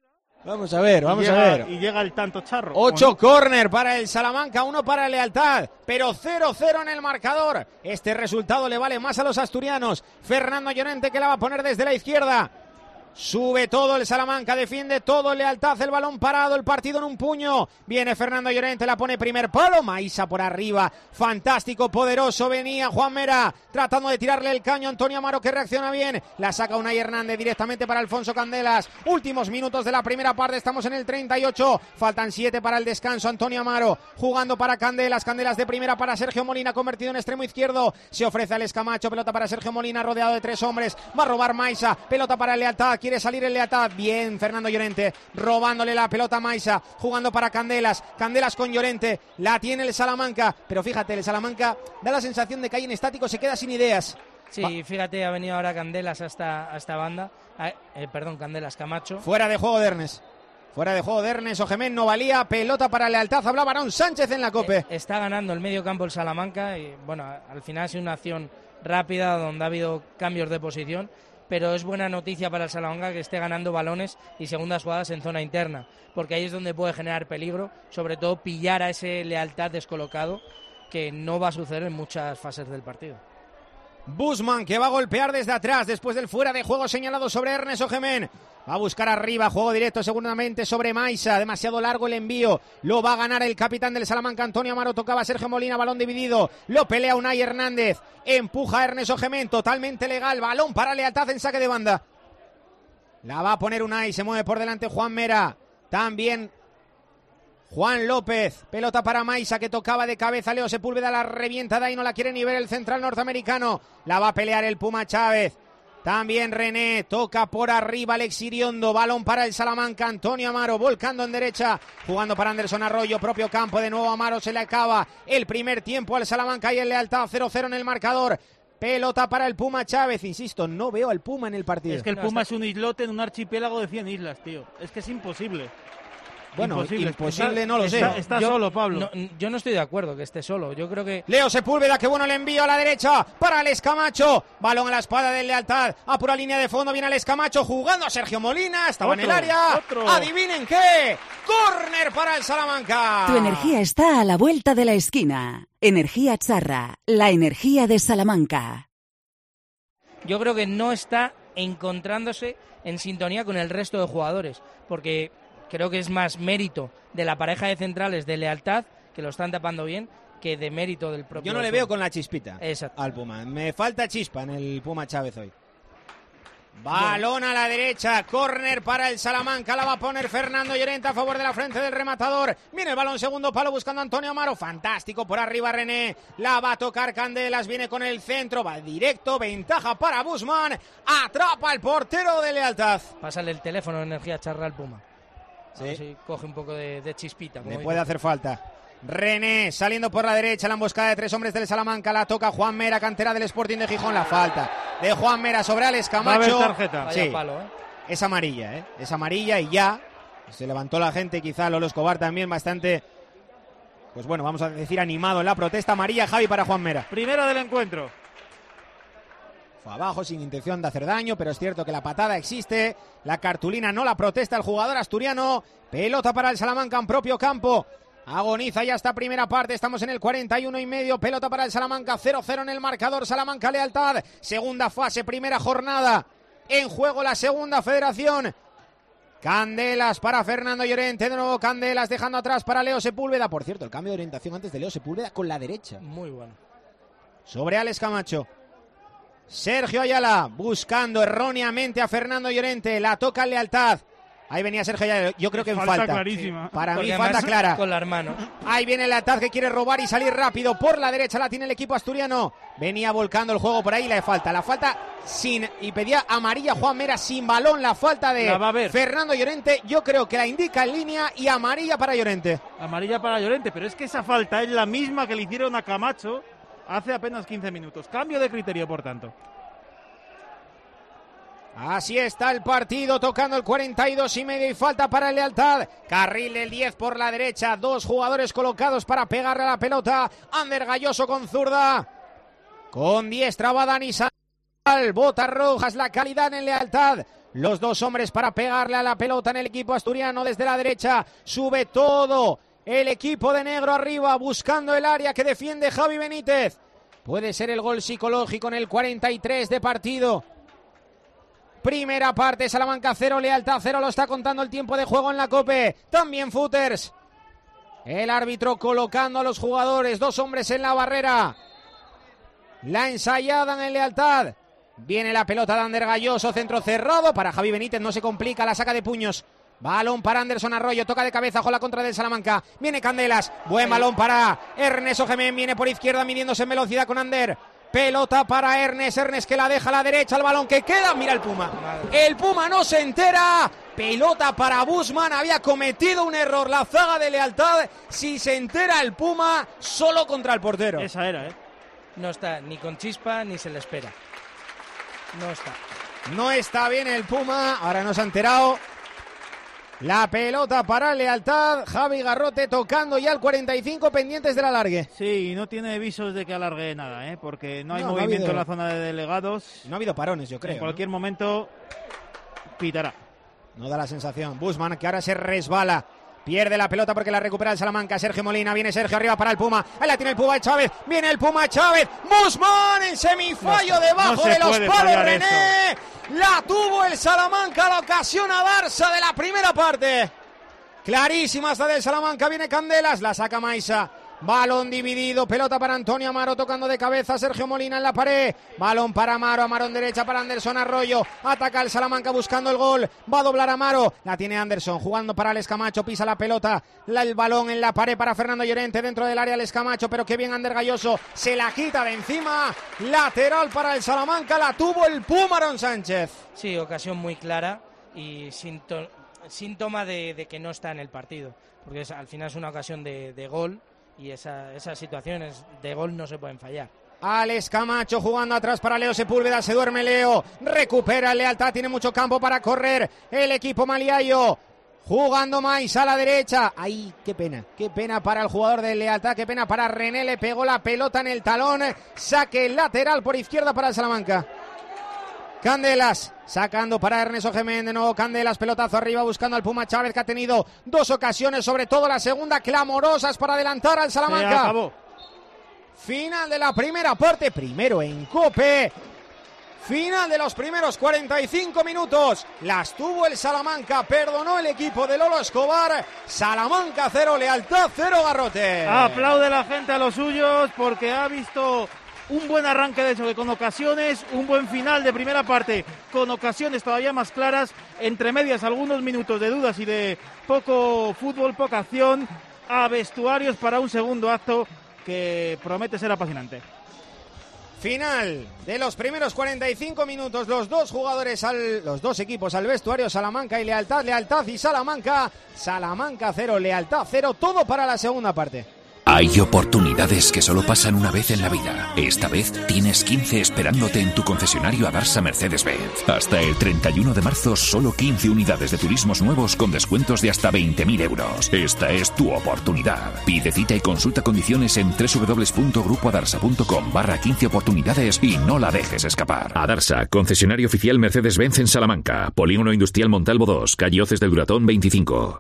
Vamos a ver.
Y llega el tanto charro.
8 córner para el Salamanca, 1 para el Lealtad, pero 0-0 en el marcador. Este resultado le vale más a los asturianos. Fernando Llorente, que la va a poner desde la izquierda. Sube todo el Salamanca, defiende todo el Lealtad, el balón parado, el partido en un puño. Viene Fernando Llorente, la pone primer palo, Maísa por arriba, fantástico, poderoso, venía Juan Mera, tratando de tirarle el caño a Antonio Amaro, que reacciona bien, la saca Unai Hernández directamente para Alfonso Candelas. Últimos minutos de la primera parte, estamos en el 38, faltan 7 para el descanso. Antonio Amaro jugando para Candelas, Candelas de primera para Sergio Molina, convertido en extremo izquierdo, se ofrece al Escamacho, pelota para Sergio Molina, rodeado de 3 hombres, va a robar Maísa, pelota para el Lealtad, quiere salir el Lealtad, bien Fernando Llorente, robándole la pelota a Maísa, jugando para Candelas, Candelas con Llorente, la tiene el Salamanca, pero fíjate, el Salamanca da la sensación de que ahí en estático se queda sin ideas.
Sí, fíjate, ha venido ahora Candelas a esta banda, Candelas Camacho.
Fuera de juego de Ernest, Ojemén no valía, pelota para Lealtad, hablaba Aaron Sánchez en la COPE.
Está ganando el medio campo el Salamanca y bueno, al final ha sido una acción rápida donde ha habido cambios de posición, pero es buena noticia para el Salamanca que esté ganando balones y segundas jugadas en zona interna, porque ahí es donde puede generar peligro, sobre todo pillar a ese Lealtad descolocado, que no va a suceder en muchas fases del partido.
Busman, que va a golpear desde atrás después del fuera de juego señalado sobre Ernest Ojemén. Va a buscar arriba, juego directo seguramente sobre Maísa, demasiado largo el envío, lo va a ganar el capitán del Salamanca, Antonio Amaro, tocaba a Sergio Molina, balón dividido, lo pelea Unai Hernández, empuja a Ernest Ojemén, totalmente legal, balón para Lealtad en saque de banda. La va a poner Unai, se mueve por delante Juan Mera, también Juan López, pelota para Maísa, que tocaba de cabeza, Leo Sepúlveda la revienta de ahí, no la quiere ni ver el central norteamericano, la va a pelear el Puma Chávez. También René, toca por arriba Alex Iriondo, balón para el Salamanca, Antonio Amaro volcando en derecha, jugando para Anderson Arroyo, propio campo, de nuevo Amaro, se le acaba el primer tiempo al Salamanca y el Lealtad, 0-0 en el marcador. Pelota para el Puma Chávez, insisto, no veo al Puma en el partido.
Es que el Puma es un islote en un archipiélago de 100 islas, tío, es que es imposible.
Bueno, imposible no lo sé.
Está solo, Pablo.
Yo no estoy de acuerdo que esté solo. Yo creo que...
Leo Sepúlveda, que bueno el envío a la derecha para el Escamacho. Balón a la espada del Lealtad. A pura línea de fondo viene el Escamacho jugando a Sergio Molina. Estaba en el área. Adivinen qué. Córner para el Salamanca.
Tu energía está a la vuelta de la esquina. Energía Charra, la energía de Salamanca.
Yo creo que no está encontrándose en sintonía con el resto de jugadores. Porque... creo que es más mérito de la pareja de centrales de Lealtad, que lo están tapando bien, que de mérito del propio.
Yo no le veo con la chispita.
Exacto.
Al Puma. Me falta chispa en el Puma Chávez hoy. Balón a la derecha, córner para el Salamanca, la va a poner Fernando Llorente a favor de la frente del rematador. Viene el balón segundo palo buscando a Antonio Amaro, fantástico por arriba René, la va a tocar Candelas, viene con el centro, va directo, ventaja para Busman, atrapa el portero de Lealtad.
Pásale el teléfono de Energía Charra al Puma.
Sí.
A ver si coge un poco de chispita.
Le puede hacer falta. René saliendo por la derecha, la emboscada de 3 hombres del Salamanca, la toca Juan Mera, cantera del Sporting de Gijón, la falta de Juan Mera sobre Alex Camacho.
Va a haber tarjeta.
Sí,
palo,
es amarilla, es amarilla y ya se levantó la gente, quizá Lolo Escobar también bastante, pues bueno, vamos a decir animado en la protesta. Amarilla, Javi, para Juan Mera.
Primera del encuentro.
Fue abajo sin intención de hacer daño, pero es cierto que la patada existe, la cartulina no la protesta el jugador asturiano. Pelota para el Salamanca en propio campo. Agoniza ya esta primera parte, estamos en el 41,5, pelota para el Salamanca, 0-0 en el marcador, Salamanca Lealtad, segunda fase, primera jornada, en juego la segunda federación. Candelas para Fernando Llorente, de nuevo Candelas dejando atrás para Leo Sepúlveda, por cierto el cambio de orientación antes de Leo Sepúlveda con la derecha.
Muy bueno.
Sobre Alex Camacho. Sergio Ayala buscando erróneamente a Fernando Llorente, la toca en Lealtad. Ahí venía Sergio Ayala, yo creo que en falta.
Clarísima.
Para
porque
mí falta clara.
Con la mano.
Ahí viene Lealtad que quiere robar y salir rápido. Por la derecha la tiene el equipo asturiano. Venía volcando el juego por ahí, la falta. La falta sin, y pedía amarilla Juan Mera sin balón. La falta de Fernando Llorente, yo creo que la indica en línea y amarilla para Llorente.
Amarilla para Llorente, pero es que esa falta es la misma que le hicieron a Camacho hace apenas 15 minutos. Cambio de criterio, por tanto.
Así está el partido, tocando el 42,5 y falta para el Lealtad. Carril del 10 por la derecha, 2 jugadores colocados para pegarle a la pelota. Ander Galloso con zurda. Con diestra va Dani Sánchez. Botas rojas, la calidad en lealtad. Los dos hombres para pegarle a la pelota en el equipo asturiano desde la derecha. Sube todo el equipo de negro arriba buscando el área que defiende Javi Benítez. Puede ser el gol psicológico en el 43 de partido. Primera parte, Salamanca 0, Lealtad 0, lo está contando el tiempo de juego en la COPE. También Footers. El árbitro colocando a los jugadores, dos hombres en la barrera. La ensayada en el Lealtad. Viene la pelota de Ander Galloso, centro cerrado para Javi Benítez, no se complica, la saca de puños. Balón para Anderson Arroyo, toca de cabeza con la contra del Salamanca. Viene Candelas, buen balón para Ernest Ojemén, viene por izquierda midiéndose en velocidad con Ander. Pelota para Ernest que la deja a la derecha, el balón que queda, mira el Puma. El Puma no se entera. Pelota para Busman, había cometido un error la zaga de Lealtad. Si se entera el Puma, solo contra el portero.
Esa era,
No está ni con chispa ni se le espera.
No está bien el Puma, ahora no se ha enterado. La pelota para Lealtad, Javi Garrote tocando ya el 45 pendientes del alargue.
Sí, no tiene visos de que alargue nada, porque no hay movimiento en la zona de delegados.
No ha habido parones, yo creo.
En cualquier momento pitará.
No da la sensación. Busman que ahora se resbala. Pierde la pelota porque la recupera el Salamanca. Sergio Molina, viene Sergio arriba para el Puma. Ahí la tiene el Puma Chávez. Viene el Puma Chávez. Busman en semifallo debajo de los palos. René. Eso. La tuvo el Salamanca. La ocasión a Darsa de la primera parte. Clarísima hasta del Salamanca. Viene Candelas. La saca Maisa. Balón dividido, pelota para Antonio Amaro tocando de cabeza, Sergio Molina en la pared, balón para Amaro en derecha para Anderson Arroyo, ataca el Salamanca buscando el gol, va a doblar Amaro, la tiene Anderson, jugando para Alex Camacho, pisa la pelota, el balón en la pared para Fernando Llorente, dentro del área Alex Camacho, pero qué bien Ander Galloso, se la quita de encima, lateral para el Salamanca, la tuvo el Puma Aaron Sánchez.
Sí, ocasión muy clara y síntoma de que no está en el partido, porque al final es una ocasión de gol. Y esas situaciones de gol no se pueden fallar.
Alex Camacho jugando atrás para Leo Sepúlveda, se duerme Leo, recupera el Lealtad, tiene mucho campo para correr el equipo maliayo, jugando Mais a la derecha, ay, qué pena para el jugador del Lealtad, qué pena para René, le pegó la pelota en el talón, saque lateral por izquierda para el Salamanca. Candelas, sacando para Ernest Ojemén, de nuevo Candelas, pelotazo arriba buscando al Puma Chávez, que ha tenido dos ocasiones, sobre todo la segunda, clamorosas para adelantar al Salamanca.
Se acabó.
Final de la primera parte, primero en COPE. Final de los primeros 45 minutos. Las tuvo el Salamanca, perdonó el equipo de Lolo Escobar. Salamanca 0, Lealtad 0, Garrote.
Aplaude la gente a los suyos porque ha visto un buen arranque de choque con ocasiones, un buen final de primera parte con ocasiones todavía más claras, entre medias algunos minutos de dudas y de poco fútbol, poca acción, a vestuarios para un segundo acto que promete ser apasionante.
Final de los primeros 45 minutos, los dos equipos al vestuario, Salamanca y Lealtad, Lealtad y Salamanca, Salamanca 0, Lealtad 0, todo para la segunda parte.
Hay oportunidades que solo pasan una vez en la vida. Esta vez tienes 15 esperándote en tu concesionario Adarsa Mercedes-Benz. Hasta el 31 de marzo, solo 15 unidades de turismos nuevos con descuentos de hasta 20.000 euros. Esta es tu oportunidad. Pide cita y consulta condiciones en www.grupoadarsa.com/15 oportunidades y no la dejes escapar. Adarsa, concesionario oficial Mercedes-Benz en Salamanca. Polígono Industrial Montalvo 2, calle Hoces del Duratón 25.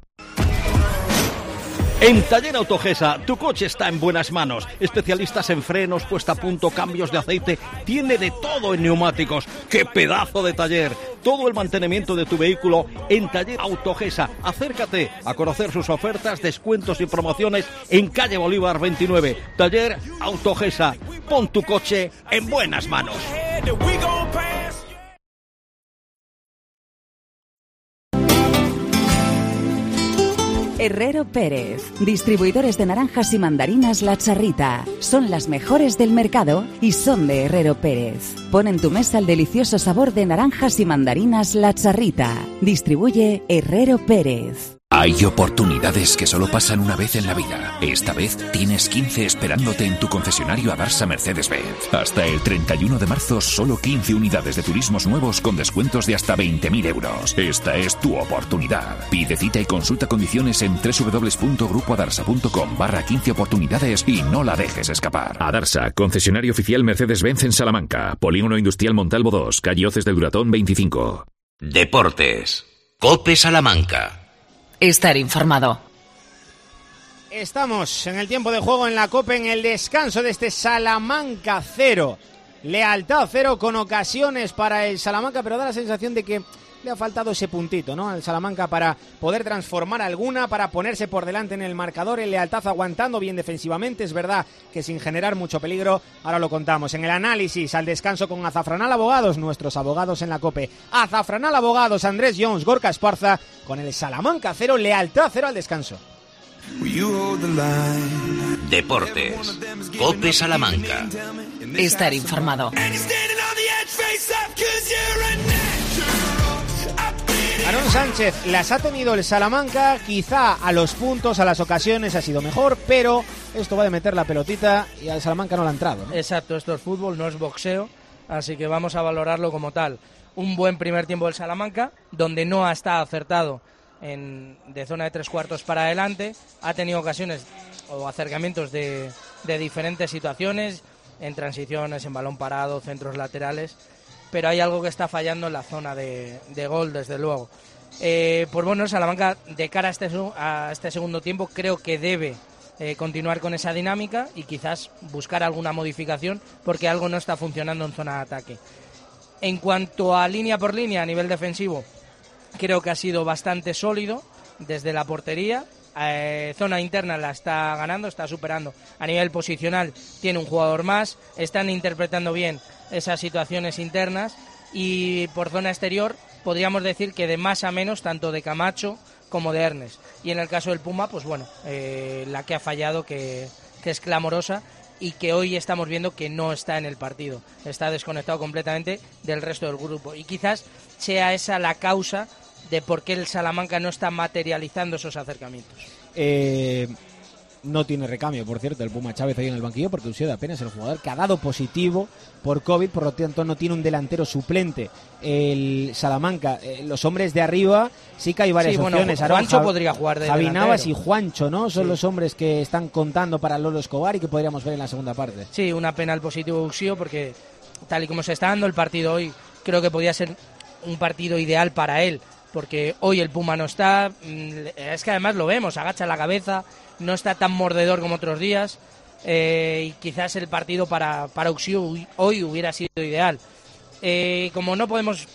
En Taller Autogesa, tu coche está en buenas manos. Especialistas en frenos, puesta a punto, cambios de aceite. Tiene de todo en neumáticos. ¡Qué pedazo de taller! Todo el mantenimiento de tu vehículo en Taller Autogesa. Acércate a conocer sus ofertas, descuentos y promociones en calle Bolívar 29. Taller Autogesa. Pon tu coche en buenas manos.
Herrero Pérez, distribuidores de naranjas y mandarinas La Charrita. Son las mejores del mercado y son de Herrero Pérez. Pon en tu mesa el delicioso sabor de naranjas y mandarinas La Charrita. Distribuye Herrero Pérez.
Hay oportunidades que solo pasan una vez en la vida. Esta vez tienes 15 esperándote en tu concesionario Adarsa Mercedes-Benz. Hasta el 31 de marzo, solo 15 unidades de turismos nuevos con descuentos de hasta 20.000 euros. Esta es tu oportunidad. Pide cita y consulta condiciones en www.grupoadarsa.com/15 oportunidades y no la dejes escapar. Adarsa, concesionario oficial Mercedes-Benz en Salamanca. Polígono Industrial Montalvo 2, calle Hoces del Duratón 25.
Deportes. COPE Salamanca.
Estar informado.
Estamos en el tiempo de juego en la COPE, en el descanso de este Salamanca 0. Lealtad 0 con ocasiones para el Salamanca, pero da la sensación de que le ha faltado ese puntito, ¿no?, al Salamanca para poder transformar alguna, para ponerse por delante en el marcador. El Lealtad aguantando bien defensivamente, es verdad que sin generar mucho peligro. Ahora lo contamos en el análisis al descanso con Azafranal Abogados, nuestros abogados en la COPE. Azafranal Abogados, Andrés Jones, Gorka Esparza, con el Salamanca 0, Lealtad 0 al descanso.
Deportes. COPE Salamanca.
Estar informado.
Aarón Sánchez, las ha tenido el Salamanca, quizá a los puntos, a las ocasiones ha sido mejor, pero esto va de meter la pelotita y al Salamanca no le ha entrado, ¿no?
Exacto, esto es fútbol, no es boxeo, así que vamos a valorarlo como tal. Un buen primer tiempo del Salamanca, donde no ha estado acertado de zona de 3/4 para adelante, ha tenido ocasiones o acercamientos de diferentes situaciones, en transiciones, en balón parado, centros laterales, pero hay algo que está fallando en la zona de gol, desde luego. Pues bueno, el Salamanca, de cara a este segundo tiempo, creo que debe continuar con esa dinámica y quizás buscar alguna modificación, porque algo no está funcionando en zona de ataque. En cuanto a línea por línea, a nivel defensivo, creo que ha sido bastante sólido desde la portería. Zona interna la está ganando, está superando. A nivel posicional tiene un jugador más, están interpretando bien esas situaciones internas, y por zona exterior podríamos decir que de más a menos, tanto de Camacho como de Ernest. Y en el caso del Puma, pues bueno, la que ha fallado, que es clamorosa, y que hoy estamos viendo que no está en el partido, está desconectado completamente del resto del grupo, y quizás sea esa la causa de por qué el Salamanca no está materializando esos acercamientos.
No tiene recambio, por cierto, el Puma Chávez ahí en el banquillo, porque Usieda apenas el jugador que ha dado positivo por COVID, por lo tanto no tiene un delantero suplente el Salamanca. Los hombres de arriba sí que hay varias opciones.
Juancho podría jugar de
Javi
delantero.
Navas y Juancho, ¿no? Son los hombres que están contando para Lolo Escobar y que podríamos ver en la segunda parte.
Sí, una pena el positivo de Uxío, porque tal y como se está dando el partido hoy, creo que podría ser un partido ideal para él, porque hoy el Puma no está, es que además lo vemos, agacha la cabeza, no está tan mordedor como otros días, y quizás el partido para Uxío hoy hubiera sido ideal. Como no podemos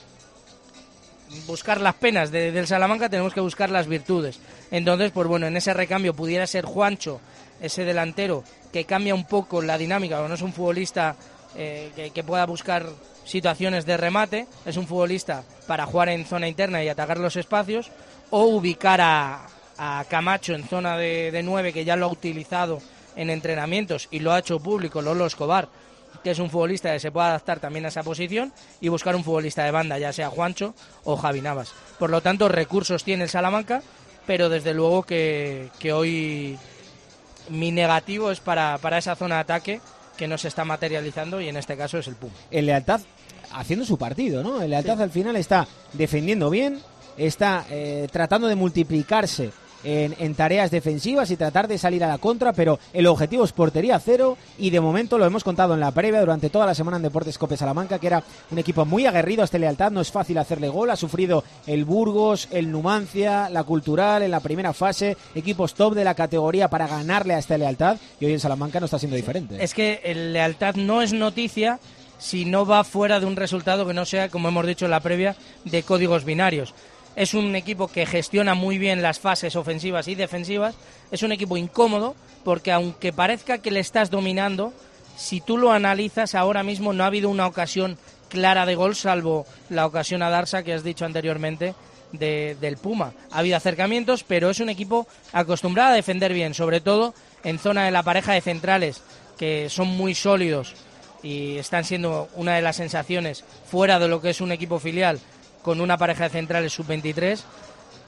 buscar las penas del Salamanca, tenemos que buscar las virtudes. Entonces, pues bueno, en ese recambio pudiera ser Juancho, ese delantero que cambia un poco la dinámica, no es un futbolista que pueda buscar situaciones de remate, es un futbolista para jugar en zona interna y atacar los espacios, o ubicar a Camacho en zona de 9, que ya lo ha utilizado en entrenamientos y lo ha hecho público Lolo Escobar, que es un futbolista que se puede adaptar también a esa posición, y buscar un futbolista de banda, ya sea Juancho o Javi Navas. Por lo tanto, recursos tiene el Salamanca, pero desde luego que hoy mi negativo es para esa zona de ataque, que no se está materializando, y en este caso es el Puma.
El Lealtad haciendo su partido, ¿no? El Lealtad sí, al final está defendiendo bien, está tratando de multiplicarse en tareas defensivas y tratar de salir a la contra, pero el objetivo es portería cero, y de momento lo hemos contado en la previa durante toda la semana en Deportes COPE Salamanca, que era un equipo muy aguerrido. Este Lealtad no es fácil hacerle gol, ha sufrido el Burgos, el Numancia, la Cultural en la primera fase, equipos top de la categoría para ganarle a este Lealtad, y hoy en Salamanca no está siendo diferente.
Es que el Lealtad no es noticia si no va fuera de un resultado que no sea, como hemos dicho en la previa, de códigos binarios. Es un equipo que gestiona muy bien las fases ofensivas y defensivas. Es un equipo incómodo, porque aunque parezca que le estás dominando, si tú lo analizas, ahora mismo no ha habido una ocasión clara de gol, salvo la ocasión a Darsa que has dicho anteriormente del Puma. Ha habido acercamientos, pero es un equipo acostumbrado a defender bien, sobre todo en zona de la pareja de centrales, que son muy sólidos y están siendo una de las sensaciones fuera de lo que es un equipo filial, con una pareja de centrales sub-23,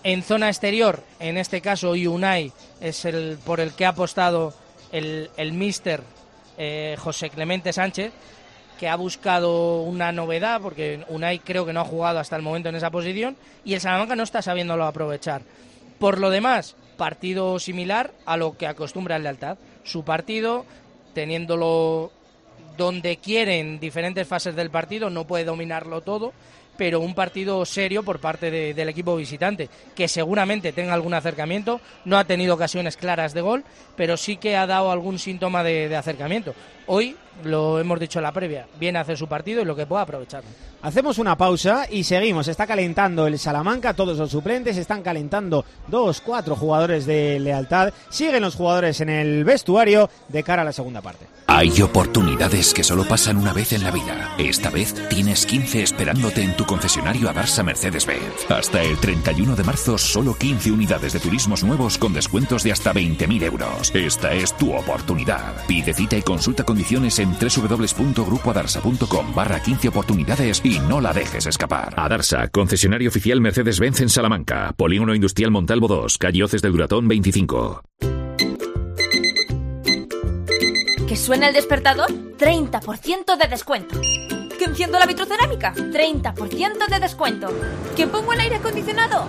En zona exterior, en este caso Unai es el por el que ha apostado el míster José Clemente Sánchez, que ha buscado una novedad, porque Unai creo que no ha jugado hasta el momento en esa posición, y el Salamanca no está sabiéndolo aprovechar. Por lo demás, partido similar a lo que acostumbra el Lealtad. Su partido, teniéndolo donde quiere en diferentes fases del partido, no puede dominarlo todo, pero un partido serio por parte del equipo visitante, que seguramente tenga algún acercamiento. No ha tenido ocasiones claras de gol, pero sí que ha dado algún síntoma de acercamiento. Hoy, lo hemos dicho en la previa, viene a hacer su partido y lo que pueda aprovechar.
Hacemos una pausa y seguimos. Está calentando el Salamanca, todos los suplentes están calentando 2-4 jugadores de Lealtad. Siguen los jugadores en el vestuario de cara a la segunda parte.
Hay oportunidades que solo pasan una vez en la vida. Esta vez tienes 15 esperándote en tu concesionario Adarsa Mercedes-Benz. Hasta el 31 de marzo, solo 15 unidades de turismos nuevos con descuentos de hasta 20.000 euros. Esta es tu oportunidad. Pide cita y consulta condiciones en www.grupoadarsa.com/15 oportunidades y no la dejes escapar. Adarsa, concesionario oficial Mercedes-Benz en Salamanca. Polígono Industrial Montalvo 2, calle Oces del Duratón 25.
¿Que suena el despertador? 30% de descuento. ¿Que enciendo la vitrocerámica? 30% de descuento. ¿Que pongo el aire acondicionado?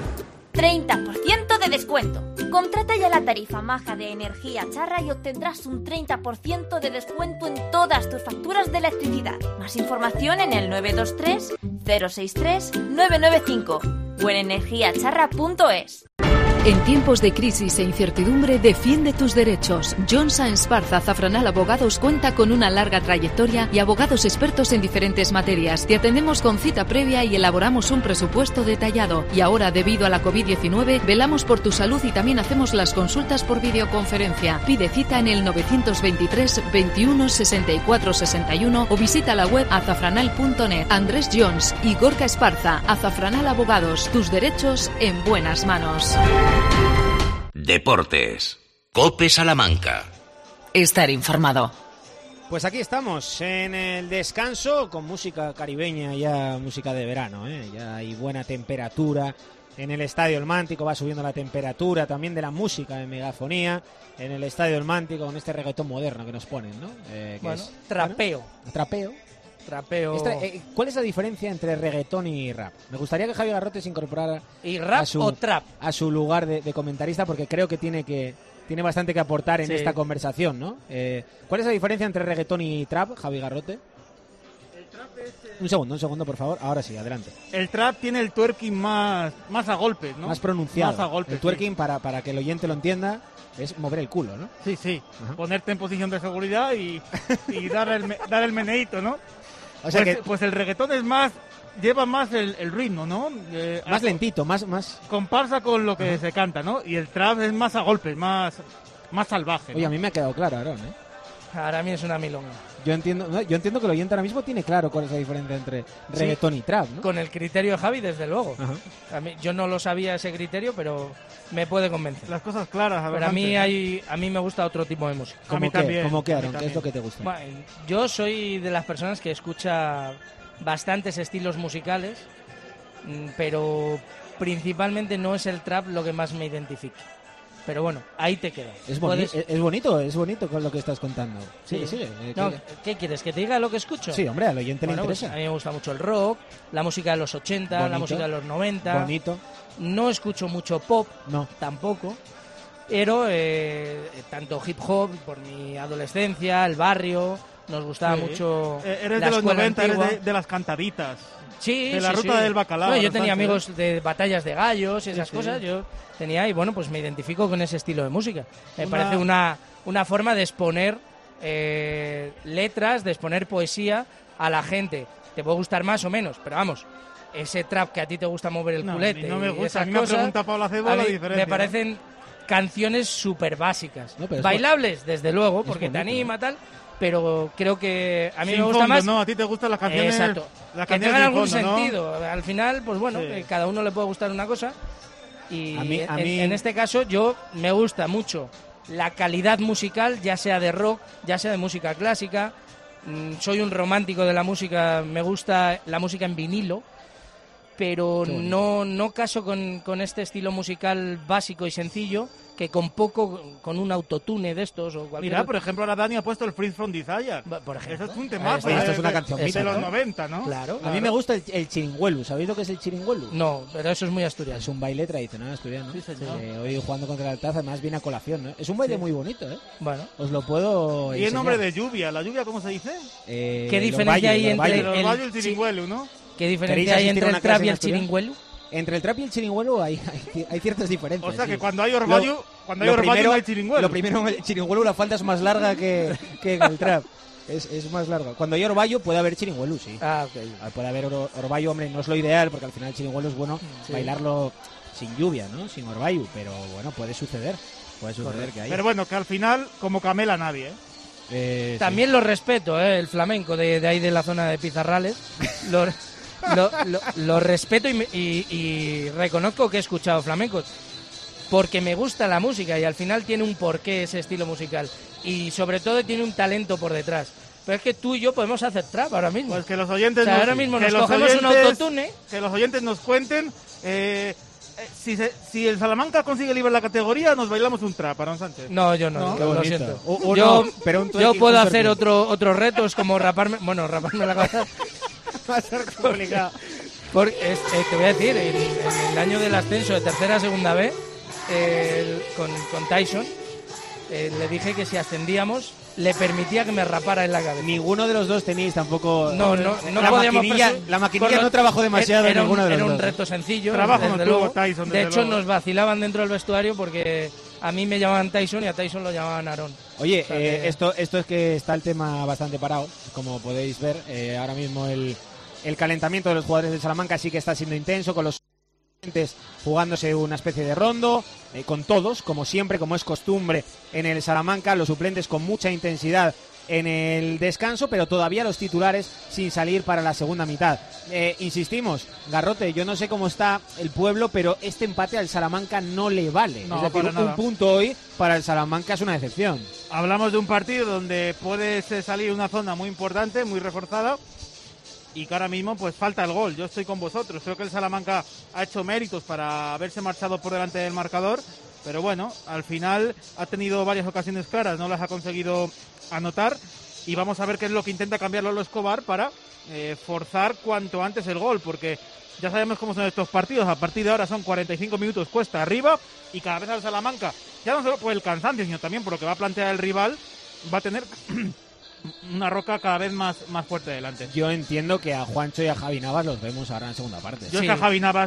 30% de descuento. Contrata ya la tarifa maja de Energía Charra y obtendrás un 30% de descuento en todas tus facturas de electricidad. Más información en el 923 063 995 o en energiacharra.es.
En tiempos de crisis e incertidumbre, defiende tus derechos. John Sáenz Barza Azafranal Abogados cuenta con una larga trayectoria y abogados expertos en diferentes materias. Te atendemos con cita previa y elaboramos un presupuesto detallado. Y ahora, debido a la COVID-19, velamos por tu salud y también hacemos las consultas por videoconferencia. Pide cita en el 923 21 64 61 o visita la web azafranal.net. Andrés Jones y Gorka Esparza, Azafranal Abogados. Tus derechos en buenas manos.
Deportes. COPE Salamanca.
Estar informado.
Pues aquí estamos en el descanso con música caribeña, ya música de verano, ya hay buena temperatura en el Estadio El Mántico, va subiendo la temperatura también de la música de megafonía en el Estadio El Mántico con este reggaetón moderno que nos ponen, ¿no?
Bueno, trapeo.
¿no? Trapeo. ¿Cuál es la diferencia entre reggaetón y rap? Me gustaría que Javi Garrote se incorporara
¿Y rap o trap?
A su lugar de comentarista, porque creo que tiene bastante que aportar en esta conversación, ¿no? ¿Cuál es la diferencia entre reggaetón y trap, Javi Garrote?
El trap es...
Un segundo, por favor. Ahora sí, adelante.
El trap tiene el twerking más a golpes, ¿no?
Más pronunciado.
Más a golpes,
el twerking, para que el oyente lo entienda, es mover el culo, ¿no?
Sí. Ajá. Ponerte en posición de seguridad y dar el meneíto, ¿no? O sea pues el reggaetón lleva más el ritmo, ¿no?
Más lentito, más...
Comparsa con lo que se canta, ¿no? Y el trap es más a golpes, más salvaje, ¿no?
Oye, a mí me ha quedado claro, Aarón,
Para mí es una milonga.
Yo entiendo que el oyente ahora mismo tiene claro cuál es la diferencia entre reggaetón y trap, ¿no?
Con el criterio de Javi, desde luego.
Ajá.
Yo no lo sabía ese criterio, pero me puede convencer.
Las cosas claras.
Pero a mí me gusta otro tipo de música.
¿Cómo qué, Aarón? ¿Qué es lo que te gusta?
Bueno, yo soy de las personas que escucha bastantes estilos musicales, pero principalmente no es el trap lo que más me identifica. Pero bueno, ahí te quedas.
Es bonito con lo que estás contando. Sigue.
¿Qué quieres? ¿Que te diga lo que escucho?
Sí, hombre, al oyente le interesa.
Pues a mí me gusta mucho el rock, la música de los 80, bonito, la música de los 90.
Bonito.
No escucho mucho pop,
no,
tampoco. Pero tanto hip hop, por mi adolescencia, el barrio, nos gustaba mucho.
Eres de los 90, eres de las cantaditas.
Sí,
de la ruta del bacalao.
No, yo tenía amigos de batallas de gallos y esas cosas. Yo tenía, y bueno, pues me identifico con ese estilo de música. Me parece una forma de exponer letras, de exponer poesía a la gente. Te puede gustar más o menos, pero vamos, ese trap que a ti te gusta mover el culete.
No me gusta, a mí
me
pregunta Paula Cebo la diferencia.
Me parecen canciones súper básicas. Bailables, desde luego, porque te anima, tal. Pero creo que a mí me gusta más.
No, a ti te gustan las canciones.
Exacto.
Las
que
canciones
tengan algún
fondo,
sentido. ¿No? Al final, pues bueno, cada uno le puede gustar una cosa. Y
a mí...
en este caso, yo me gusta mucho la calidad musical, ya sea de rock, ya sea de música clásica. Soy un romántico de la música, me gusta la música en vinilo. pero no caso con este estilo musical básico y sencillo, que con un autotune de estos o cualquier...
Mira, por ejemplo, ahora Dani ha puesto el Freeze from Desire.
Por ejemplo.
Eso es un temazo.
Esto es una canción
de los 90, ¿no?
Claro.
A mí me gusta el chiringuelu. ¿Sabéis lo que es el chiringuelu?
No, pero eso es muy asturiano.
Es un baile tradicional asturiano.
Sí, señor.
Hoy jugando contra el Altaz, además viene a colación, ¿no? Es un baile muy bonito, ¿eh?
Bueno.
Os lo puedo
Y
enseñar.
el nombre de lluvia. ¿La lluvia cómo se dice?
¿Qué diferencia hay entre
el orvallo y el chiringuelu, no?
¿Qué diferencia hay entre el trap y el chiringuelu?
Entre el trap y el chiringuelu hay ciertas diferencias.
O sea,
sí.
que cuando hay orvallo, no hay chiringuelu.
Lo primero, en el chiringuelu la falda es más larga que en el trap. Es más larga. Cuando hay orvallo puede haber chiringuelu, sí.
Ah, ok.
Puede haber orvallo, hombre, no es lo ideal, porque al final el chiringuelu es bueno bailarlo sin lluvia, ¿no? Sin orvallo, pero bueno, puede suceder. Puede suceder que haya.
Pero bueno, que al final, como camela nadie,
También lo respeto, el flamenco de ahí de la zona de Pizarrales. Lo respeto y reconozco que he escuchado flamencos porque me gusta la música y al final tiene un porqué ese estilo musical y sobre todo tiene un talento por detrás. Pero es que tú y yo podemos hacer trap ahora mismo.
Pues que los oyentes
ahora mismo nos cogemos un autotune.
Que los oyentes nos cuenten si el Salamanca consigue librar la categoría, nos bailamos un trap, Aaron Sánchez.
No, yo no,
Qué
lo
bonito.
siento.
Yo
puedo hacer otros retos como raparme la cabeza.
Va a ser complicado.
Te voy a decir, en el año del ascenso de tercera a segunda B, con Tyson, le dije que si ascendíamos le permitía que me rapara en la cabeza.
Ninguno de los dos tenéis tampoco...
No
la maquinilla no trabajó demasiado en ninguno de los dos.
Era un reto sencillo.
Trabajo no tuvo Tyson.
De hecho, nos vacilaban dentro del vestuario porque a mí me llamaban Tyson y a Tyson lo llamaban Aarón.
Oye, o sea esto es que está el tema bastante parado, como podéis ver. Ahora mismo el calentamiento de los jugadores del Salamanca sí que está siendo intenso, con los jugándose una especie de rondo, con todos, como siempre, como es costumbre en el Salamanca, los suplentes con mucha intensidad en el descanso, pero todavía los titulares sin salir para la segunda mitad. Insistimos, Garrote, yo no sé cómo está el pueblo, pero este empate al Salamanca no le vale.
No,
es decir, un punto hoy para el Salamanca es una decepción.
Hablamos de un partido donde puede salir una zona muy importante, muy reforzada, y que ahora mismo pues falta el gol. Yo estoy con vosotros, creo que el Salamanca ha hecho méritos para haberse marchado por delante del marcador, pero bueno, al final ha tenido varias ocasiones claras, no las ha conseguido anotar, y vamos a ver qué es lo que intenta cambiar Lolo Escobar para forzar cuanto antes el gol, porque ya sabemos cómo son estos partidos. A partir de ahora son 45 minutos cuesta arriba, y cada vez al Salamanca, ya no solo por el cansancio, sino también por lo que va a plantear el rival, va a tener una roca cada vez más fuerte delante.
Yo entiendo que a Juancho y a Javi Navas los vemos ahora en la segunda parte.
Yo es que a Javi Navas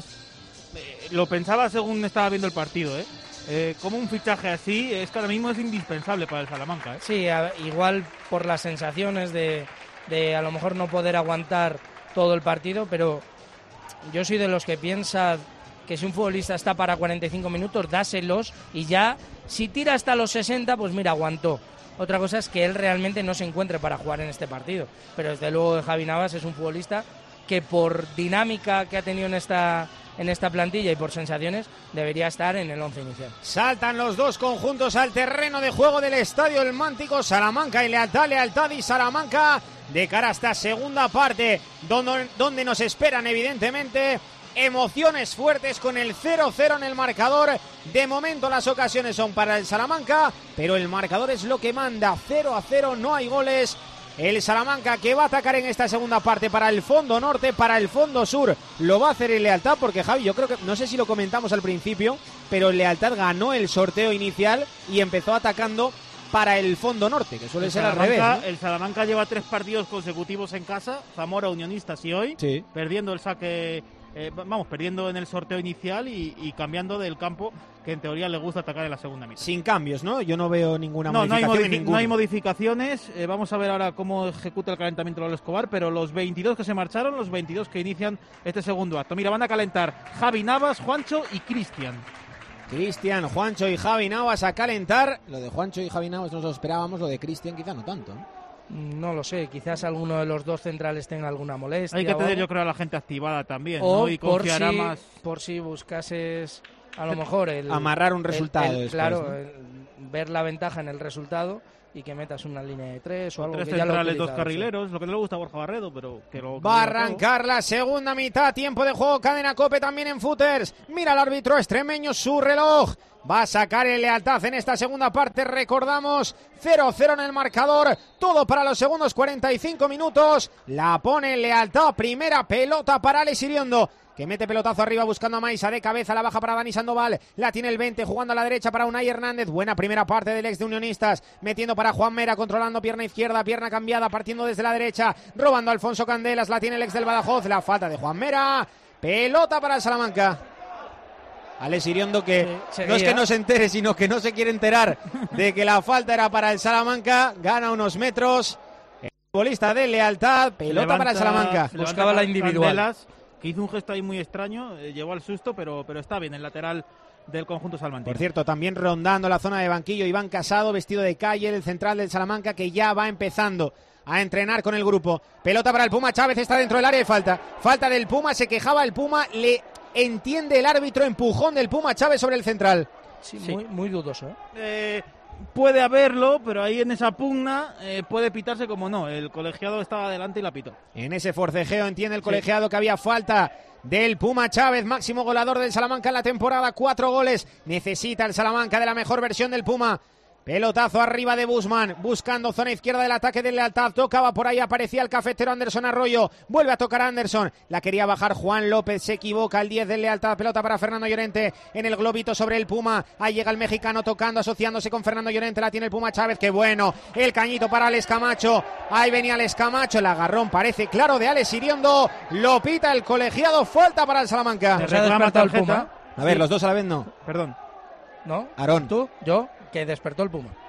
lo pensaba según estaba viendo el partido, como un fichaje así es que ahora mismo es indispensable para el Salamanca.
Sí, igual por las sensaciones de a lo mejor no poder aguantar todo el partido, pero yo soy de los que piensa que si un futbolista está para 45 minutos, dáselos, y ya si tira hasta los 60, pues mira, aguantó. Otra cosa es que él realmente no se encuentre para jugar en este partido, pero desde luego Javi Navas es un futbolista que por dinámica que ha tenido en esta plantilla y por sensaciones debería estar en el 11 inicial.
Saltan los dos conjuntos al terreno de juego del Estadio El Mántico, Salamanca y Lealtad y Salamanca, de cara a esta segunda parte, donde nos esperan evidentemente emociones fuertes con el 0-0 en el marcador. De momento las ocasiones son para el Salamanca, pero el marcador es lo que manda. 0-0, no hay goles. El Salamanca que va a atacar en esta segunda parte para el fondo norte, para el fondo sur. Lo va a hacer el Lealtad, porque Javi, yo creo que, no sé si lo comentamos al principio, pero el Lealtad ganó el sorteo inicial y empezó atacando para el fondo norte, que suele ser al revés, ¿no?
El Salamanca lleva 3 partidos consecutivos en casa, Zamora, Unionistas y hoy,
sí,
perdiendo el saque, perdiendo en el sorteo inicial y cambiando del campo, que en teoría le gusta atacar en la segunda mitad.
Sin cambios, ¿no? Yo no veo ninguna modificación.
No hay modificaciones. Vamos a ver ahora cómo ejecuta el calentamiento Lolo Escobar, pero los 22 que se marcharon, los 22 que inician este segundo acto. Mira, van a calentar Javi Navas, Juancho y Cristian,
Juancho y Javi Navas a calentar.
Lo de Juancho y Javi Navas nos lo esperábamos, lo de Cristian quizá no tanto, ¿no?
No lo sé, quizás alguno de los dos centrales tenga alguna molestia.
Hay que tener, yo creo, a la gente activada también,
o
¿no? Y confiará más.
Por si buscases a lo mejor
amarrar un resultado después,
claro,
¿no?
ver la ventaja en el resultado, y que metas una línea de 3 o algo.
3
que ya lo
centrales, 2
utilizado,
carrileros, lo que no le gusta a Borja Barredo, pero que lo...
Va a arrancar la segunda mitad, tiempo de juego, Cadena COPE también en Footers. Mira el árbitro extremeño su reloj. Va a sacar el Lealtad en esta segunda parte, recordamos, 0-0 en el marcador, todo para los segundos 45 minutos. La pone el Lealtad, primera pelota para Alex Iriondo, que mete pelotazo arriba buscando a Maisa, de cabeza, la baja para Dani Sandoval, la tiene el 20, jugando a la derecha para Unai Hernández, buena primera parte del ex de Unionistas, metiendo para Juan Mera, controlando pierna izquierda, pierna cambiada, partiendo desde la derecha, robando a Alfonso Candelas, la tiene el ex del Badajoz, la falta de Juan Mera, pelota para el Salamanca. Alex Iriondo, que no es que no se entere, sino que no se quiere enterar de que la falta era para el Salamanca, gana unos metros, el futbolista de Lealtad, pelota para el Salamanca.
Buscaba la individual.
Candelas, que hizo un gesto ahí muy extraño, llevó al susto, pero está bien el lateral del conjunto salmantino.
Por cierto, también rondando la zona de banquillo, Iván Casado, vestido de calle, el central del Salamanca, que ya va empezando a entrenar con el grupo. Pelota para el Puma, Chávez está dentro del área y falta del Puma, se quejaba el Puma, le entiende el árbitro, empujón del Puma Chávez sobre el central.
Sí. Muy dudoso.
Puede haberlo, pero ahí en esa pugna puede pitarse como no. El colegiado estaba adelante y la pitó.
En ese forcejeo entiende el colegiado que había falta del Puma Chávez, máximo goleador del Salamanca en la temporada, 4 goles. Necesita el Salamanca de la mejor versión del Puma. Pelotazo arriba de Busman, buscando zona izquierda del ataque del Lealtad, tocaba por ahí, aparecía el cafetero Anderson Arroyo, vuelve a tocar a Anderson, la quería bajar Juan López, se equivoca, el 10 del Lealtad, pelota para Fernando Llorente, en el globito sobre el Puma, ahí llega el mexicano tocando, asociándose con Fernando Llorente, la tiene el Puma Chávez, qué bueno, el cañito para Alex Camacho, ahí venía Alex Camacho, el agarrón parece claro de Alex Iriondo, lo pita el colegiado, falta para el Salamanca.
Se reclama el Puma.
A ver, los dos a la vez no.
Perdón.
¿No?
Aarón.
¿Tú? Yo. Que despertó el Puma.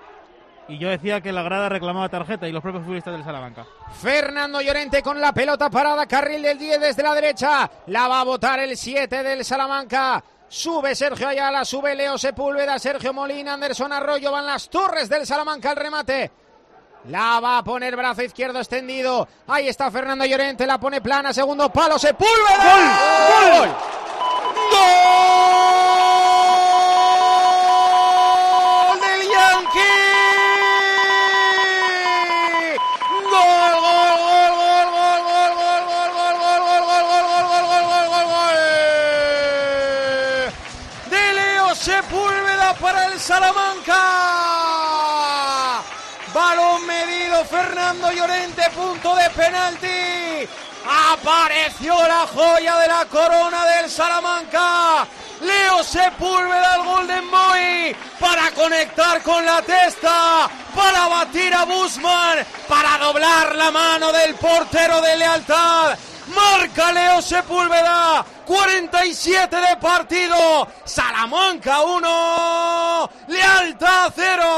Y yo decía que la grada reclamaba tarjeta y los propios futbolistas del Salamanca.
Fernando Llorente con la pelota parada, carril del 10 desde la derecha, la va a botar el 7 del Salamanca. Sube Sergio Ayala, sube Leo Sepúlveda, Sergio Molina, Anderson Arroyo, van las torres del Salamanca al remate. La va a poner brazo izquierdo extendido. Ahí está Fernando Llorente, la pone plana, segundo palo, Sepúlveda. ¡Gol! ¡Gol! Sepúlveda para el Salamanca. Balón medido, Fernando Llorente, punto de penalti. Apareció la joya de la corona del Salamanca. Leo Sepúlveda, el Golden Boy, para conectar con la testa, para batir a Busman, para doblar la mano del portero de Lealtad. Marca Leo Sepúlveda, 47 de partido, Salamanca 1, Lealtad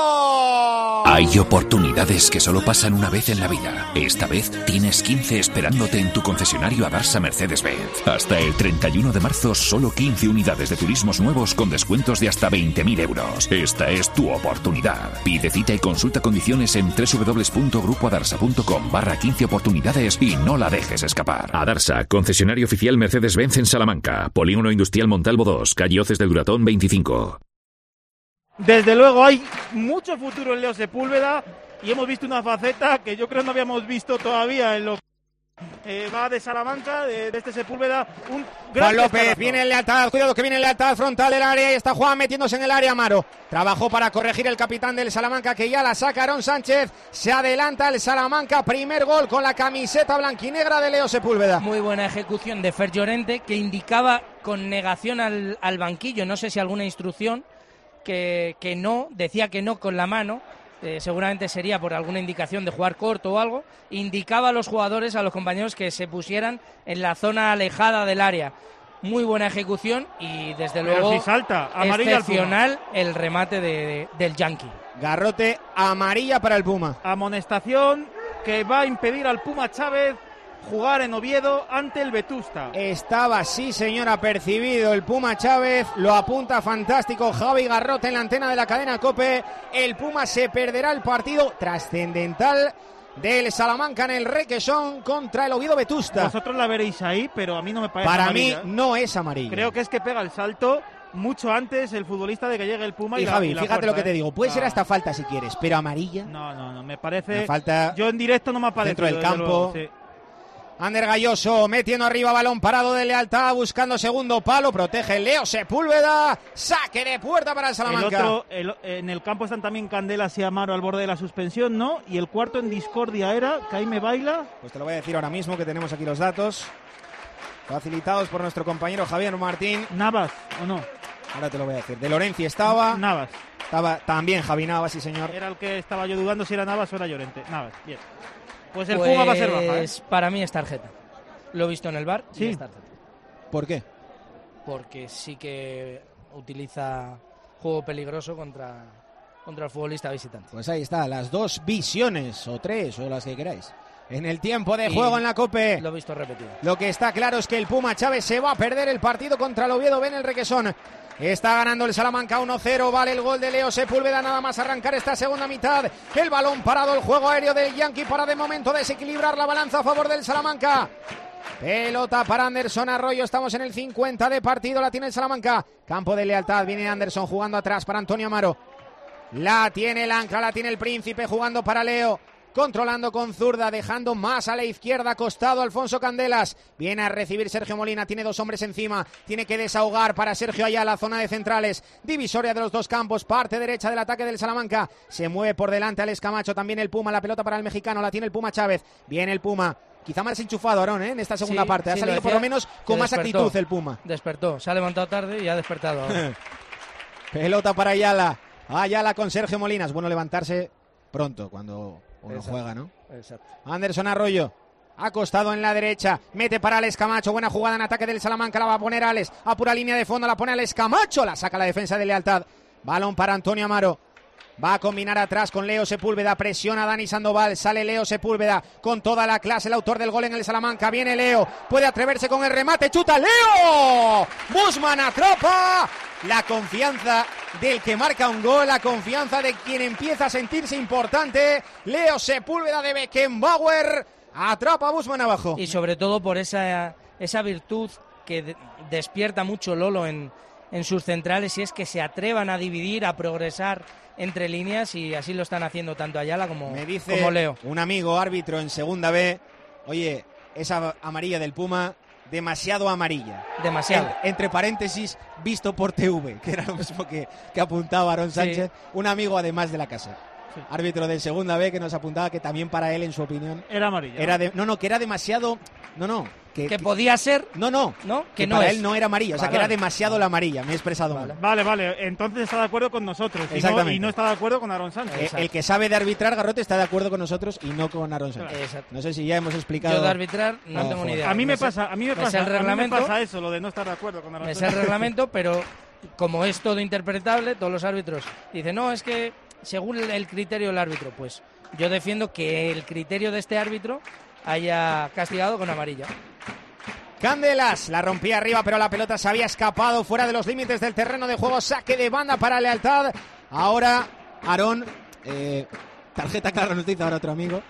0.
Hay oportunidades que solo pasan una vez en la vida. Esta vez tienes 15 esperándote en tu concesionario Adarsa Mercedes-Benz. Hasta el 31 de marzo, solo 15 unidades de turismos nuevos con descuentos de hasta 20.000 euros. Esta es tu oportunidad. Pide cita y consulta condiciones en www.grupoadarsa.com/15 oportunidades y no la dejes escapar. Adarsa, concesionario oficial Mercedes-Benz en Salamanca. Polígono Industrial Montalvo 2, calle Hoces del Duratón 25.
Desde luego hay mucho futuro en Leo Sepúlveda y hemos visto una faceta que yo creo no habíamos visto todavía en lo que va de Salamanca, de este Sepúlveda. Un gran
Juan López,
descarazo.
viene el Lealtad, cuidado que viene el Lealtad frontal del área y está Juan metiéndose en el área. Amaro trabajó para corregir el capitán del Salamanca, que ya la saca Aarón Sánchez. Se adelanta el Salamanca, primer gol con la camiseta blanquinegra de Leo Sepúlveda.
Muy buena ejecución de Fer Llorente, que indicaba con negación al banquillo, no sé si alguna instrucción, que no, decía que no con la mano. Seguramente sería por alguna indicación de jugar corto o algo, indicaba a los jugadores, a los compañeros, que se pusieran en la zona alejada del área. Muy buena ejecución y desde luego
si salta, amarilla
excepcional el remate del Yankee.
Garrote amarilla para el Puma.
Amonestación que va a impedir al Puma Chávez jugar en Oviedo ante el Vetusta.
Estaba, sí señor, apercibido el Puma Chávez, lo apunta fantástico Javi Garrote en la antena de la cadena COPE. El Puma se perderá el partido trascendental del Salamanca en el Requesón contra el Oviedo Vetusta.
Vosotros la veréis ahí, pero a mí no me parece
Para
amarilla.
mí no es amarilla.
Creo que es que pega el salto mucho antes el futbolista de que llegue el Puma.
Y Javi, fíjate
fuerza,
lo que te digo, puede ser hasta falta si quieres, pero amarilla.
No, me parece.
Falta.
Yo en directo no me aparece.
Dentro del campo.
Luego, sí.
Ander Galloso metiendo arriba, balón parado de Lealtad, buscando segundo palo, protege Leo Sepúlveda, saque de puerta para el Salamanca.
En el campo están también Candelas y Amaro al borde de la suspensión, ¿no? Y el cuarto en discordia era Jaime Baila.
Pues te lo voy a decir ahora mismo, que tenemos aquí los datos facilitados por nuestro compañero Javier Martín.
Navas, ¿o no?
Ahora te lo voy a decir. De Lorenzi estaba.
Navas.
Estaba también Javi Navas, sí señor.
Era el que estaba yo dudando si era Navas o era Llorente. Navas, bien. Pues el Puma va a ser baja, ¿eh?
Para mí es tarjeta. Lo he visto en el VAR,
sí.
Y es tarjeta.
¿Por qué?
Porque sí que utiliza juego peligroso contra el futbolista visitante.
Pues ahí está, las dos visiones, o tres, o las que queráis. En el tiempo de juego en la COPE.
Lo he visto repetido.
Lo que está claro es que el Puma Chávez se va a perder el partido contra el Oviedo B en el Requesón. Está ganando el Salamanca 1-0, vale el gol de Leo Sepúlveda, nada más arrancar esta segunda mitad. El balón parado, el juego aéreo del Yankee para de momento desequilibrar la balanza a favor del Salamanca. Pelota para Anderson Arroyo, estamos en el 50 de partido, la tiene el Salamanca. Campo de Lealtad, viene Anderson jugando atrás para Antonio Amaro. La tiene el Ancla, la tiene el Príncipe jugando para Leo. Controlando con zurda, dejando más a la izquierda, costado Alfonso Candelas. Viene a recibir Sergio Molina, tiene dos hombres encima. Tiene que desahogar para Sergio Ayala, zona de centrales. Divisoria de los dos campos, parte derecha del ataque del Salamanca. Se mueve por delante Alex Camacho, también el Puma, la pelota para el mexicano, la tiene el Puma Chávez. Viene el Puma. Quizá más enchufado, Aarón, en esta segunda parte. Ha salido por lo menos con más actitud el Puma.
Despertó, se ha levantado tarde y ha despertado.
Pelota para Ayala. Ayala con Sergio Molina. Es bueno levantarse pronto cuando uno juega, ¿no?
Exacto.
Anderson Arroyo. Acostado en la derecha, mete para Alex Camacho, buena jugada en ataque del Salamanca, la va a poner Alex, a pura línea de fondo, la pone Alex Camacho, la saca la defensa de Lealtad. Balón para Antonio Amaro. Va a combinar atrás con Leo Sepúlveda, presiona a Dani Sandoval, sale Leo Sepúlveda con toda la clase, el autor del gol en el Salamanca, viene Leo, puede atreverse con el remate, chuta Leo, Busman atrapa, la confianza del que marca un gol, la confianza de quien empieza a sentirse importante, Leo Sepúlveda de Beckenbauer, atrapa a Busman abajo.
Y sobre todo por esa virtud que despierta mucho Lolo en sus centrales, y es que se atrevan a dividir, a progresar entre líneas, y así lo están haciendo tanto Ayala como Leo.
Me dice un amigo árbitro en segunda B, oye, esa amarilla del Puma, demasiado amarilla.
Demasiado.
Entre paréntesis, visto por TV, que era lo mismo que apuntaba Aarón Sánchez, un amigo además de la casa. Sí. Árbitro de segunda B, que nos apuntaba que también para él, en su opinión,
era amarilla.
Era que era demasiado...
Que podía ser.
¿No? Que no para él no era amarilla, o sea, que era demasiado la amarilla, me he expresado mal.
Vale, entonces está de acuerdo con nosotros y no está de acuerdo con Aarón Sánchez.
El que sabe de arbitrar, Garrote, está de acuerdo con nosotros y no con Aarón Sánchez.
Exacto.
No sé si ya hemos explicado.
Yo de arbitrar no tengo ni idea.
A mí me pasa
el reglamento,
me pasa eso, lo de no estar de acuerdo con Aarón Sánchez.
Me sé el reglamento, pero como es todo interpretable, todos los árbitros dicen, no, es que según el criterio del árbitro, pues yo defiendo que el criterio de este árbitro haya castigado con amarilla.
Candelas la rompía arriba, pero la pelota se había escapado fuera de los límites del terreno de juego. Saque de banda para Lealtad. Ahora Aarón, tarjeta clara, nos dice ahora otro amigo.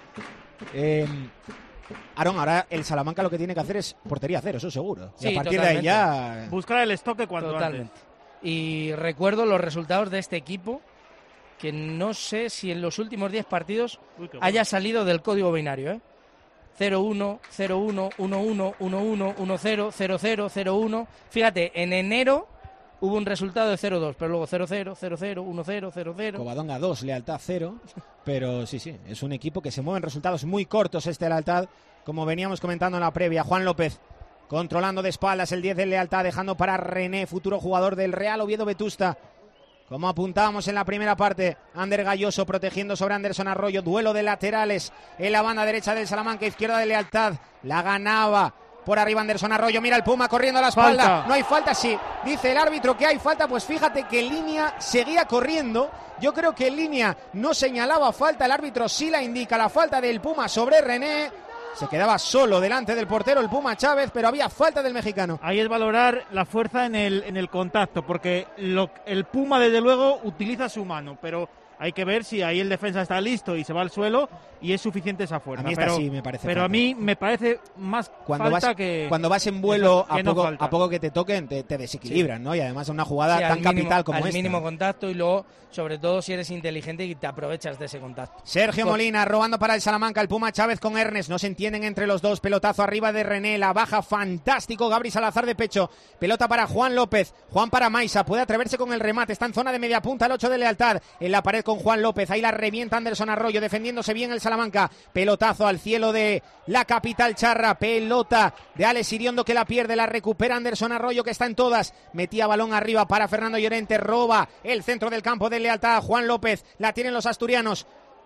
Aarón, ahora el Salamanca lo que tiene que hacer es portería cero, eso seguro.
Sí,
y a partir
totalmente.
de ahí ya...
buscar el estoque cuanto antes.
Y recuerdo los resultados de este equipo, que no sé si en los últimos 10 partidos haya salido del código binario, 0-1, 0-1, 1-1, 1-1, 1-0, 0-0, 0-1. Fíjate, en enero hubo un resultado de 0-2, pero luego 0-0, 0-0, 1-0, 0-0.
Covadonga 2, Lealtad 0. Pero sí, es un equipo que se mueve en resultados muy cortos Lealtad, como veníamos comentando en la previa. Juan López controlando de espaldas el 10 de Lealtad, dejando para René, futuro jugador del Real Oviedo Vetusta. Como apuntábamos en la primera parte, Ander Galloso protegiendo sobre Anderson Arroyo, duelo de laterales en la banda derecha del Salamanca, izquierda de Lealtad, la ganaba por arriba Anderson Arroyo, mira el Puma corriendo a la espalda, falta. No hay falta, sí, dice el árbitro que hay falta, pues fíjate que en línea seguía corriendo, yo creo que en línea no señalaba falta, el árbitro sí la indica, la falta del Puma sobre René. Se quedaba solo delante del portero el Puma Chávez, pero había falta del mexicano.
Ahí es valorar la fuerza en el contacto, porque el Puma desde luego utiliza su mano, pero Hay que ver si ahí el defensa está listo y se va al suelo y es suficiente esa fuerza.
A mí sí me parece.
Pero a mí me parece más cuando
vas en vuelo, a poco que te toquen, te desequilibran, ¿no? Y además una jugada tan capital como esta.
Al mínimo contacto y luego, sobre todo, si eres inteligente y te aprovechas de ese contacto.
Sergio Molina robando para el Salamanca, el Puma Chávez con Ernest, no se entienden entre los dos, pelotazo arriba de René, la baja fantástico, Gabri Salazar de pecho, pelota para Juan López, Juan para Maisa, puede atreverse con el remate, está en zona de media punta, el 8 de Lealtad, en la pared con Juan López, ahí la revienta Anderson Arroyo, defendiéndose bien el Salamanca, pelotazo al cielo de la capital charra, pelota de Alex Iriondo que la pierde, la recupera Anderson Arroyo que está en todas, metía balón arriba para Fernando Llorente, roba el centro del campo de Lealtad, Juan López, la tienen los asturianos,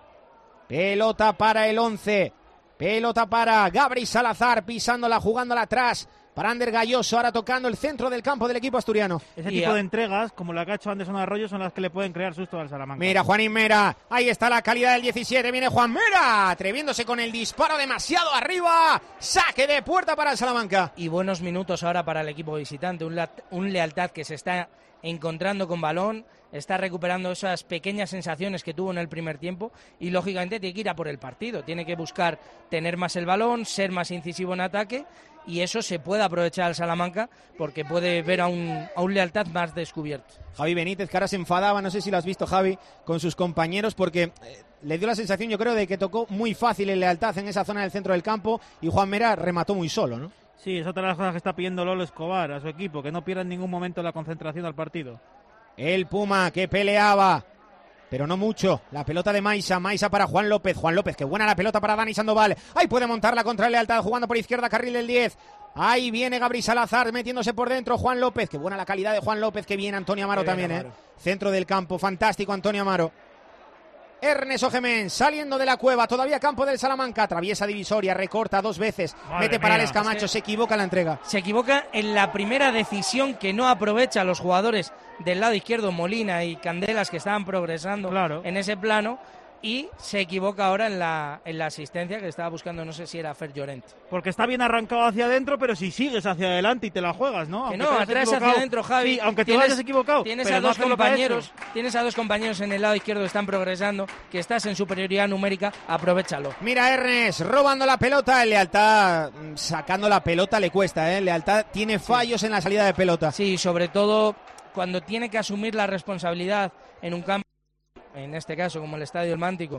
pelota para el 11, pelota para Gabri Salazar, pisándola, jugándola atrás, para Ander Galloso, ahora tocando el centro del campo del equipo asturiano.
Ese tipo de entregas, como la que ha hecho Anderson Arroyo, son las que le pueden crear susto al Salamanca.
Mira, Juanín Mera, ahí está la calidad del 17, viene Juan Mera, atreviéndose con el disparo demasiado arriba, saque de puerta para el Salamanca.
Y buenos minutos ahora para el equipo visitante, un Lealtad que se está encontrando con balón, está recuperando esas pequeñas sensaciones que tuvo en el primer tiempo y lógicamente tiene que ir a por el partido, tiene que buscar tener más el balón, ser más incisivo en ataque y eso se puede aprovechar al Salamanca porque puede ver a un Lealtad más descubierto.
Javi Benítez, que ahora se enfadaba, no sé si lo has visto, Javi, con sus compañeros porque le dio la sensación, yo creo, de que tocó muy fácil el Lealtad en esa zona del centro del campo y Juan Mera remató muy solo, ¿no?
Sí, es otra de las cosas que está pidiendo Lolo Escobar a su equipo, que no pierda en ningún momento la concentración al partido.
El Puma que peleaba, pero no mucho. La pelota de Maisa para Juan López. Juan López, qué buena la pelota para Dani Sandoval. Ahí puede montarla contra el Lealtad, jugando por izquierda, carril del 10. Ahí viene Gabri Salazar metiéndose por dentro. Juan López, qué buena la calidad de Juan López, que viene Antonio Amaro también, Centro del campo, fantástico Antonio Amaro. Ernest Ojemén saliendo de la cueva, todavía campo del Salamanca, atraviesa divisoria, recorta dos veces, mete para Alex Camacho, se equivoca en la entrega.
Se equivoca en la primera decisión que no aprovecha a los jugadores del lado izquierdo, Molina y Candelas, que estaban progresando en ese plano, y se equivoca ahora en la asistencia que estaba buscando, no sé si era Fer Llorente.
Porque está bien arrancado hacia adentro, pero si sigues hacia adelante y te la juegas, ¿no?
Que no, atrás hacia adentro, Javi.
Sí, aunque te hayas equivocado.
Tienes a dos compañeros en el lado izquierdo que están progresando, que estás en superioridad numérica, aprovéchalo.
Mira Ernest, robando la pelota, el Lealtad sacando la pelota le cuesta, Lealtad tiene fallos en la salida de pelota.
Sí, sobre todo cuando tiene que asumir la responsabilidad en un campo, en este caso como el Estadio El Mántico,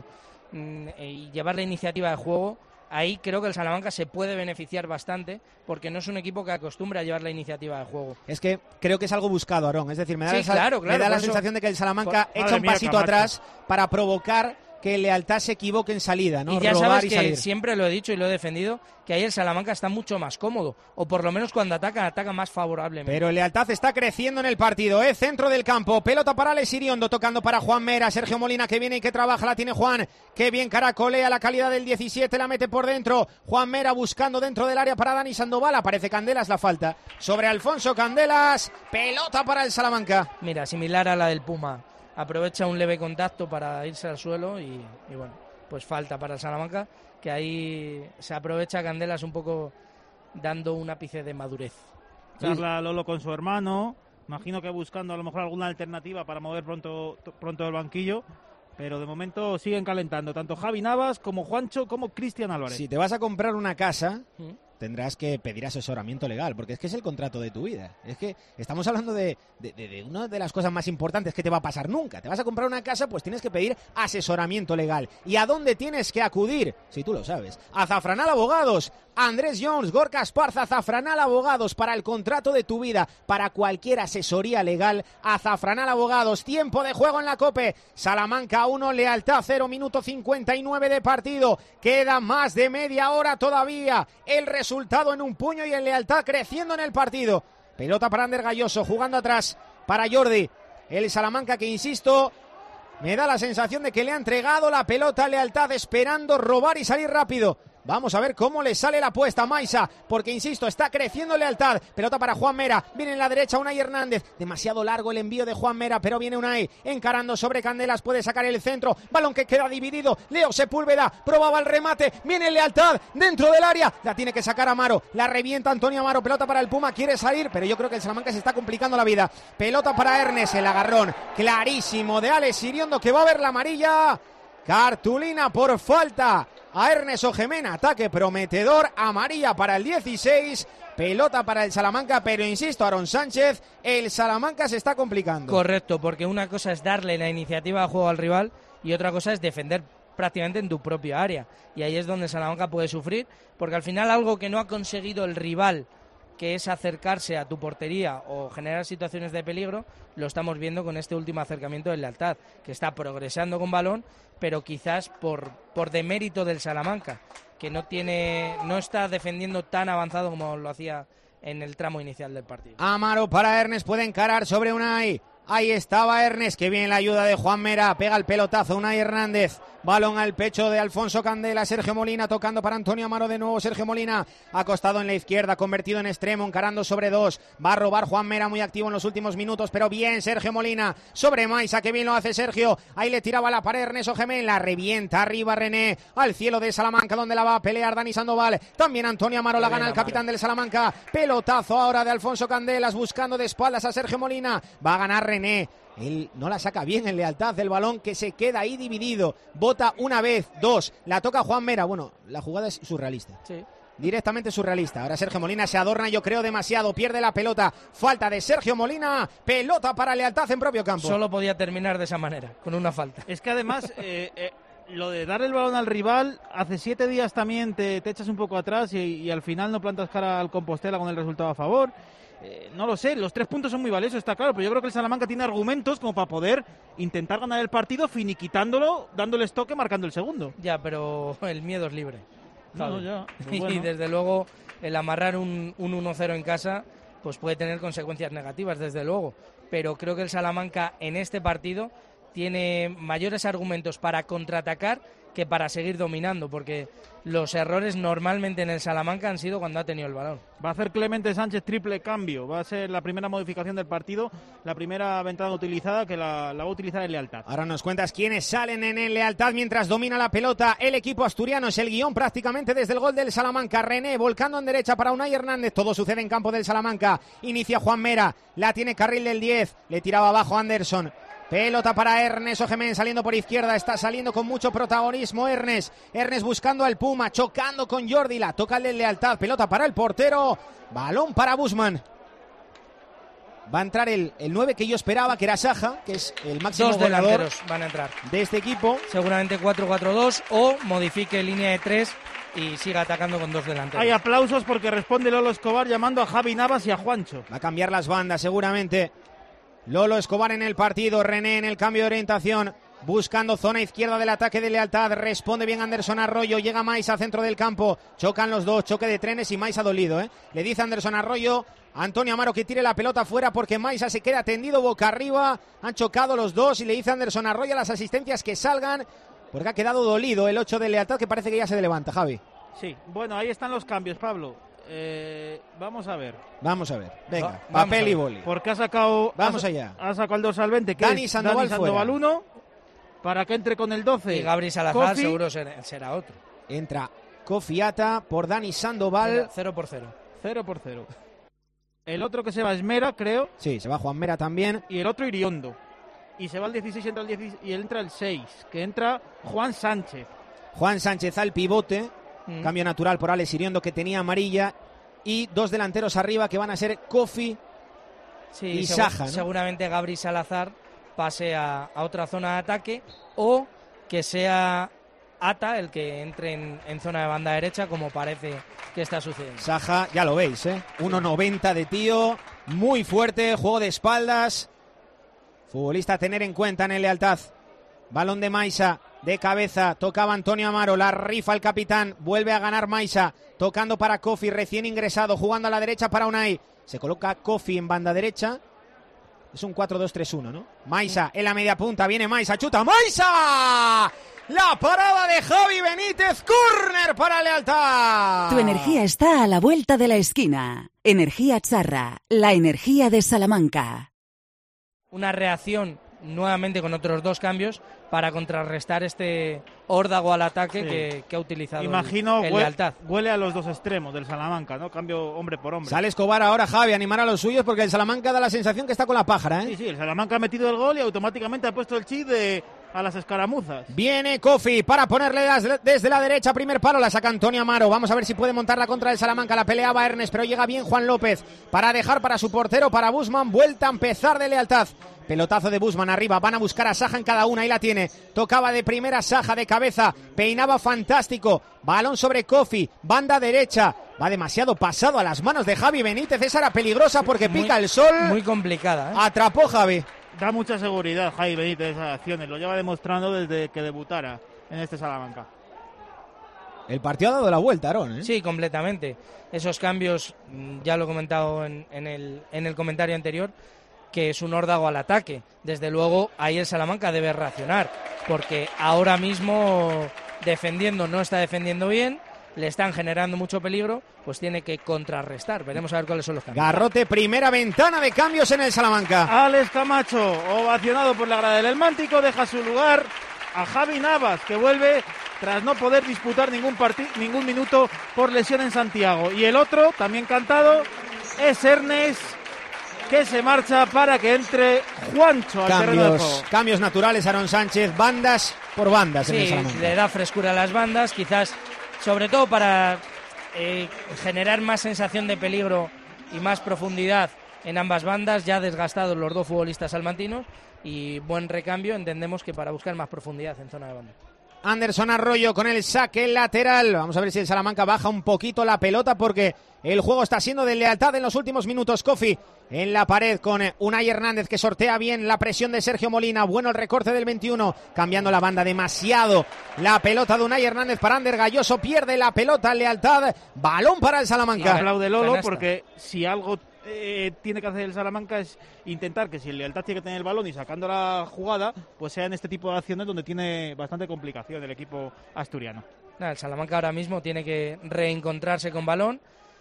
y llevar la iniciativa de juego, ahí creo que el Salamanca se puede beneficiar bastante porque no es un equipo que acostumbre a llevar la iniciativa de juego.
Es que creo que es algo buscado, Aarón, es decir, me da
la
sensación de que el Salamanca echa un pasito atrás para provocar que el Lealtad se equivoque en salida, ¿no?
Y ya
robar
sabes
y
que
salir.
Siempre lo he dicho y lo he defendido, que ahí el Salamanca está mucho más cómodo, o por lo menos cuando ataca más favorablemente.
Pero el Lealtad está creciendo en el partido, centro del campo, pelota para Alex Iriondo, tocando para Juan Mera, Sergio Molina que viene y que trabaja, la tiene Juan, que bien caracolea la calidad del 17, la mete por dentro, Juan Mera buscando dentro del área para Dani Sandoval, aparece Candelas, la falta sobre Alfonso Candelas, pelota para el Salamanca.
Mira, similar a la del Puma, aprovecha un leve contacto para irse al suelo y bueno, pues falta para el Salamanca, que ahí se aprovecha Candelas un poco dando un ápice de madurez.
Charla Lolo con su hermano, imagino que buscando a lo mejor alguna alternativa para mover pronto el banquillo, pero de momento siguen calentando tanto Javi Navas como Juancho como Cristian Álvarez.
Si te vas a comprar una casa, tendrás que pedir asesoramiento legal, porque es que es el contrato de tu vida. Es que estamos hablando de una de las cosas más importantes que te va a pasar nunca. Te vas a comprar una casa, pues tienes que pedir asesoramiento legal. ¿Y a dónde tienes que acudir? Si tú lo sabes. Azafranal Abogados, Andrés Jones, Gorka Esparza, Azafranal Abogados, para el contrato de tu vida, para cualquier asesoría legal, Azafranal Abogados. Tiempo de juego en la COPE. Salamanca 1, Lealtad 0, minuto 59 de partido. Queda más de media hora todavía. El resultado en un puño y el Lealtad creciendo en el partido. Pelota para Ander Galloso, jugando atrás para Jordi. El Salamanca que, insisto, me da la sensación de que le ha entregado la pelota a Lealtad, esperando robar y salir rápido. Vamos a ver cómo le sale la apuesta a Maisa, porque insisto, está creciendo lealtad. Pelota para Juan Mera, viene en la derecha Unai Hernández. Demasiado largo el envío de Juan Mera, pero viene Unai encarando sobre Candelas, puede sacar el centro. Balón que queda dividido. Leo Sepúlveda probaba el remate, viene lealtad dentro del área. La tiene que sacar Amaro, la revienta Antonio Amaro. Pelota para el Puma, quiere salir, pero yo creo que el Salamanca se está complicando la vida. Pelota para Ernest, el agarrón clarísimo de Alex Iriondo, que va a ver la amarilla. Cartulina por falta a Ernest Ojemena, ataque prometedor, amarilla para el 16, pelota para el Salamanca, pero insisto, Aaron Sánchez, el Salamanca se está complicando.
Correcto, porque una cosa es darle la iniciativa de juego al rival y otra cosa es defender prácticamente en tu propia área, y ahí es donde Salamanca puede sufrir, porque al final algo que no ha conseguido el rival, que es acercarse a tu portería o generar situaciones de peligro, lo estamos viendo con este último acercamiento de lealtad, que está progresando con balón, pero quizás por demérito del Salamanca, que no está defendiendo tan avanzado como lo hacía en el tramo inicial del partido.
Amaro para Ernest, puede encarar sobre Unai. Ahí estaba Ernest, que viene la ayuda de Juan Mera, pega el pelotazo Unai Hernández, balón al pecho de Alfonso Candela, Sergio Molina tocando para Antonio Amaro de nuevo, Sergio Molina acostado en la izquierda, convertido en extremo, encarando sobre dos, va a robar Juan Mera, muy activo en los últimos minutos, pero bien Sergio Molina, sobre Maisa, que bien lo hace Sergio, ahí le tiraba la pared Ernesto Ojemena, la revienta arriba René, al cielo de Salamanca, donde la va a pelear Dani Sandoval, también Antonio Amaro, la gana el capitán del Salamanca, pelotazo ahora de Alfonso Candelas, buscando de espaldas a Sergio Molina, va a ganar René. Él no la saca bien en lealtad del balón, que se queda ahí dividido. Bota una vez, dos, la toca Juan Mera. Bueno, la jugada es surrealista.
Sí.
Directamente surrealista. Ahora Sergio Molina se adorna, yo creo, demasiado. Pierde la pelota. Falta de Sergio Molina. Pelota para lealtad en propio campo.
Solo podía terminar de esa manera, con una falta.
Es que además, lo de darle el balón al rival, hace 7 días también te echas un poco atrás y al final no plantas cara al Compostela con el resultado a favor. No lo sé, los 3 puntos son muy valiosos, está claro, pero yo creo que el Salamanca tiene argumentos como para poder intentar ganar el partido finiquitándolo, dándoles toque, marcando el segundo.
Ya, pero el miedo es libre.
No, ya. Pues bueno.
Y desde luego el amarrar un 1-0 en casa pues puede tener consecuencias negativas, desde luego. Pero creo que el Salamanca en este partido tiene mayores argumentos para contraatacar que para seguir dominando, porque los errores normalmente en el Salamanca han sido cuando ha tenido el balón.
Va a hacer Clemente Sánchez triple cambio, va a ser la primera modificación del partido, la primera ventana utilizada, que la va a utilizar en lealtad.
Ahora nos cuentas quiénes salen en lealtad mientras domina la pelota el equipo asturiano. Es el guión prácticamente desde el gol del Salamanca. René volcando en derecha para Unai Hernández, todo sucede en campo del Salamanca. Inicia Juan Mera, la tiene carril del 10, le tiraba abajo Anderson. Pelota para Ernest Ojemena saliendo por izquierda, está saliendo con mucho protagonismo Ernest buscando al Puma, chocando con Jordi, la toca el de lealtad, pelota para el portero, balón para Busman. Va a entrar el 9 que yo esperaba, que era Saja, que es el máximo
Dos
goleador
delanteros van a entrar
de este equipo.
Seguramente 4-4-2 o modifique línea de 3 y siga atacando con 2 delanteros.
Hay aplausos porque responde Lolo Escobar llamando a Javi Navas y a Juancho.
Va a cambiar las bandas seguramente. Lolo Escobar en el partido, René en el cambio de orientación, buscando zona izquierda del ataque de lealtad, responde bien Anderson Arroyo, llega Maisa centro del campo, chocan los dos, choque de trenes y Maisa dolido, le dice Anderson Arroyo, Antonio Amaro que tire la pelota fuera porque Maisa se queda tendido boca arriba, han chocado los dos y le dice Anderson Arroyo a las asistencias que salgan, porque ha quedado dolido el 8 de lealtad, que parece que ya se levanta, Javi.
Sí, bueno, ahí están los cambios, Pablo. Vamos a ver.
Venga, papel y boli.
Porque ha sacado.
Vamos allá.
Ha sacado el dorsal 20, que
Dani Sandoval
1, para que entre con el 12.
Y Gabri Salazar Kofi, seguro será otro.
Entra Kofiata por Dani Sandoval.
0-0.
0-0. El otro que se va es Mera, creo.
Sí, se va Juan Mera también.
Y el otro Iriondo. Y se va el 16, entra el 16 y entra el 6, que entra Juan Sánchez.
Juan Sánchez al pivote. Cambio natural por Alex Iriondo, que tenía amarilla, y 2 delanteros arriba que van a ser Kofi y Saja, ¿no?
Seguramente Gabri Salazar pase a otra zona de ataque, o que sea Ata el que entre en zona de banda derecha, como parece que está sucediendo.
Saja, ya lo veis, 1,90 de tío, muy fuerte, juego de espaldas, futbolista a tener en cuenta en el lealtad. Balón de Maisa, de cabeza, tocaba Antonio Amaro, la rifa el capitán, vuelve a ganar Maisa, tocando para Kofi, recién ingresado, jugando a la derecha para Unai, se coloca Kofi en banda derecha, es un 4-2-3-1, ¿no? Maisa en la media punta, viene Maisa, chuta, ¡Maisa! La parada de Javi Benítez, córner para Lealtad.
Tu energía está a la vuelta de la esquina. Energía Charra, la energía de Salamanca.
Una reacción nuevamente con otros 2 cambios para contrarrestar este órdago al ataque que ha utilizado el Lealtad.
Huele a los 2 extremos del Salamanca, ¿no? Cambio hombre por hombre.
Sale Escobar ahora, Javi, a animar a los suyos porque el Salamanca da la sensación que está con la pájara, ¿eh?
Sí, el Salamanca ha metido el gol y automáticamente ha puesto el chip a las escaramuzas.
Viene Kofi para ponerle desde la derecha, primer palo, la saca Antonio Amaro. Vamos a ver si puede montar la contra del Salamanca. La peleaba Ernest, pero llega bien Juan López para dejar para su portero, para Busman. Vuelta a empezar de Lealtad. Pelotazo de Busman arriba, van a buscar a Saja en cada una, ahí la tiene. Tocaba de primera Saja de cabeza, peinaba fantástico. Balón sobre Kofi, banda derecha. Va demasiado pasado a las manos de Javi Benítez. Esa era peligrosa porque pica el sol.
Muy complicada, ¿eh?
Atrapó Javi.
Da mucha seguridad Javi Benítez esas acciones, lo lleva demostrando desde que debutara en este Salamanca.
El partido ha dado la vuelta, Aarón, ¿eh?
Sí, completamente. Esos cambios, ya lo he comentado en el comentario anterior, que es un órdago al ataque. Desde luego, ahí el Salamanca debe reaccionar, porque ahora mismo defendiendo no está defendiendo bien, le están generando mucho peligro, pues tiene que contrarrestar. Veremos a ver cuáles son los cambios.
Garrote, primera ventana de cambios en el Salamanca.
Alex Camacho, ovacionado por la grada del Mántico, deja su lugar a Javi Navas, que vuelve tras no poder disputar ningún minuto por lesión en Santiago. Y el otro, también cantado, es Ernest, que se marcha para que entre Juancho al terreno de juego.
Cambios naturales, Aarón Sánchez, bandas por bandas en el Salamanca.
Le da frescura a las bandas, quizás sobre todo para generar más sensación de peligro y más profundidad en ambas bandas, ya desgastados los 2 futbolistas salmantinos, y buen recambio, entendemos que para buscar más profundidad en zona de banda.
Anderson Arroyo con el saque lateral. Vamos a ver si el Salamanca baja un poquito la pelota porque el juego está siendo de Lealtad en los últimos minutos. Kofi en la pared con Unai Hernández, que sortea bien la presión de Sergio Molina. Bueno el recorte del 21, cambiando la banda demasiado. La pelota de Unai Hernández para Ander Galloso, pierde la pelota Lealtad. Balón para el Salamanca.
Aplaude Lolo porque si algo tiene que hacer el Salamanca es intentar que si el Lealtad tiene que tener el balón y sacando la jugada, pues sea en este tipo de acciones donde tiene bastante complicación el equipo asturiano.
El Salamanca ahora mismo tiene que reencontrarse con balón,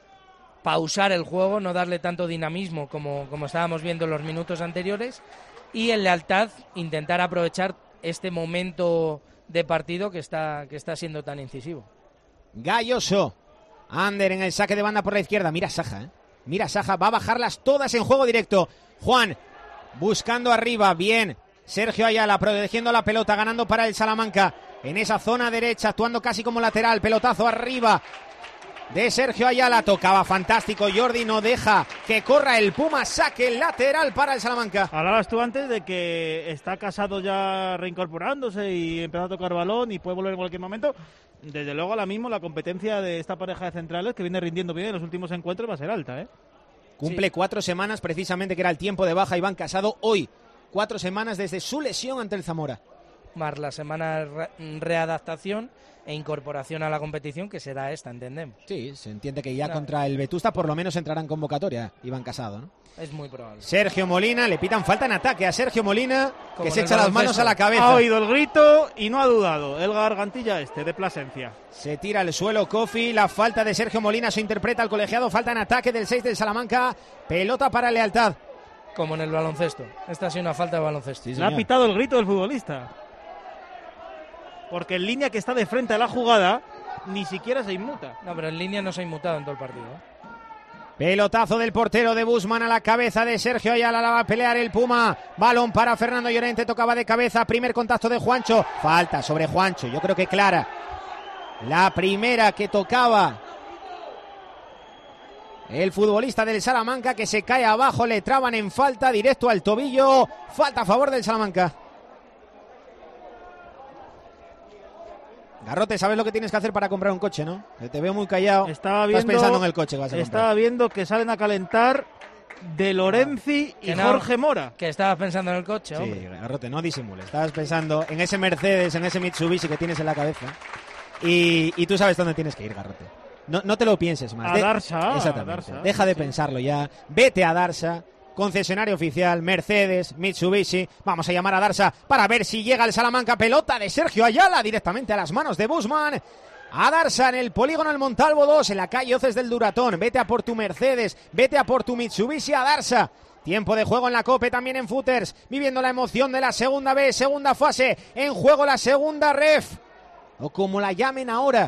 pausar el juego, no darle tanto dinamismo como estábamos viendo en los minutos anteriores, y el Lealtad intentar aprovechar este momento de partido que está siendo tan incisivo.
Galloso, Ander en el saque de banda por la izquierda. Mira Saja, Mira Saja, va a bajarlas todas en juego directo. Juan, buscando arriba, bien. Sergio Ayala protegiendo la pelota, ganando para el Salamanca. En esa zona derecha, actuando casi como lateral. Pelotazo arriba de Sergio Ayala. Tocaba fantástico. Jordi no deja que corra el Puma. Saque lateral para el Salamanca.
Hablabas tú antes de que está Casado ya reincorporándose y empezando a tocar balón y puede volver en cualquier momento. Desde luego, ahora mismo la competencia de esta pareja de centrales que viene rindiendo bien en los últimos encuentros va a ser alta, ¿eh?
Cumple 4 semanas precisamente, que era el tiempo de baja Iván Casado. Hoy, 4 semanas desde su lesión ante el Zamora.
Más la semana de readaptación e incorporación a la competición, que será esta, entendemos.
Sí, se entiende que ya contra el Vetusta por lo menos entrará en convocatoria Iván Casado, ¿no?
Es muy probable.
Sergio Molina, le pitan falta en ataque a Sergio Molina, que se echa las manos a la cabeza.
Ha oído el grito y no ha dudado. El Gargantilla de Plasencia.
Se tira al suelo Kofi, la falta de Sergio Molina se interpreta al colegiado, falta en ataque del 6 del Salamanca, pelota para Lealtad.
Como en el baloncesto. Esta ha sido una falta de baloncesto.
Sí, le ha pitado el grito del futbolista. Porque en línea, que está de frente a la jugada, ni siquiera se inmuta.
No, pero en línea no se ha inmutado en todo el partido, ¿eh?
Pelotazo del portero de Busman a la cabeza de Sergio Ayala, la va a pelear el Puma. Balón para Fernando Llorente, tocaba de cabeza, primer contacto de Juancho. Falta sobre Juancho, yo creo que clara. La primera que tocaba el futbolista del Salamanca, que se cae abajo, le traban en falta, directo al tobillo. Falta a favor del Salamanca. Garrote, ¿sabes lo que tienes que hacer para comprar un coche, no? Te veo muy callado. Estás pensando en el coche que vas a comprar.
Estaba viendo que salen a calentar De Lorenzi y Jorge Mora.
Que estabas pensando en el coche, hombre.
Sí, Garrote, no disimules. Estabas pensando en ese Mercedes, en ese Mitsubishi que tienes en la cabeza. Y tú sabes dónde tienes que ir, Garrote. No te lo pienses más.
A Darsa.
Exactamente.
A Darsa.
Deja de pensarlo ya. Vete a Darsa concesionario oficial, Mercedes, Mitsubishi. Vamos a llamar a Darsa para ver si llega el Salamanca. Pelota de Sergio Ayala directamente a las manos de Busman. A Darsa en el polígono El Montalvo 2, en la calle Oces del Duratón. Vete a por tu Mercedes, vete a por tu Mitsubishi, a Darsa. Tiempo de juego en la COPE, también en Footers, viviendo la emoción de la segunda B, segunda fase, en juego la segunda ref, o como la llamen ahora.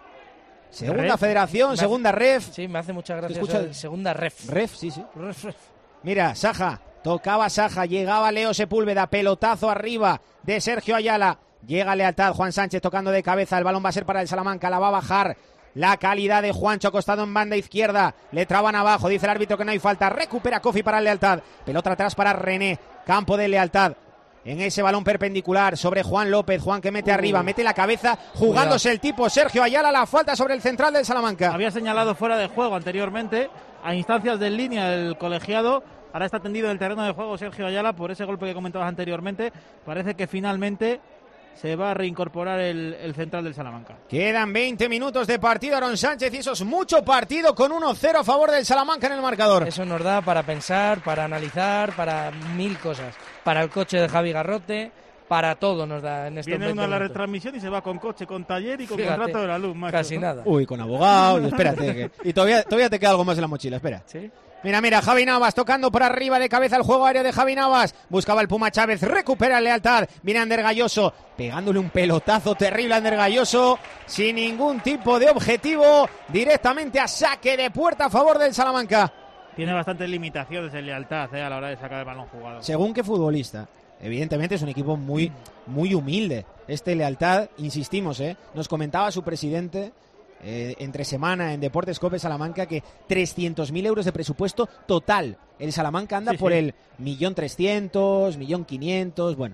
Segunda
ref,
federación, segunda ref.
Sí, me hace mucha gracia. Segunda ref.
Ref, sí. Ref. Mira, Saja, tocaba Saja, llegaba Leo Sepúlveda, pelotazo arriba de Sergio Ayala. Llega Lealtad, Juan Sánchez tocando de cabeza, el balón va a ser para el Salamanca, la va a bajar. La calidad de Juancho acostado en banda izquierda. Le traban abajo, dice el árbitro que no hay falta. Recupera Kofi para Lealtad. Pelota atrás para René. Campo de Lealtad. En ese balón perpendicular sobre Juan López. Juan que mete arriba, mete la cabeza. Jugándose el tipo Sergio Ayala. La falta sobre el central del Salamanca.
Había señalado fuera de juego anteriormente, a instancias del línea del colegiado. Ahora está tendido en el terreno de juego Sergio Ayala por ese golpe que comentabas anteriormente. Parece que finalmente se va a reincorporar el central del Salamanca.
Quedan 20 minutos de partido, Aaron Sánchez, y eso es mucho partido con 1-0 a favor del Salamanca en el marcador.
Eso nos da para pensar, para analizar, para mil cosas. Para el coche de Javi Garrote, para todo nos da en estos 20 minutos.
Viene uno a la retransmisión y se va con coche, con taller y con contrato de la luz, macho.
Casi nada.
Uy, con abogado, y espérate. Y todavía te queda algo más en la mochila, espera.
¿Sí?
Mira, Javi Navas tocando por arriba de cabeza el juego aéreo de Javi Navas. Buscaba el Puma Chávez, recupera Lealtad. Viene Ander Galloso, pegándole un pelotazo terrible a Ander Galloso, sin ningún tipo de objetivo, directamente a saque de puerta a favor del Salamanca.
Tiene bastantes limitaciones en Lealtad a la hora de sacar el balón jugado.
Según qué futbolista. Evidentemente es un equipo muy humilde. Este Lealtad, insistimos, nos comentaba su presidente entre semana en Deportes Cope Salamanca que 300.000 euros de presupuesto total. El Salamanca anda por el 1.300.000, 1.500.000. Bueno,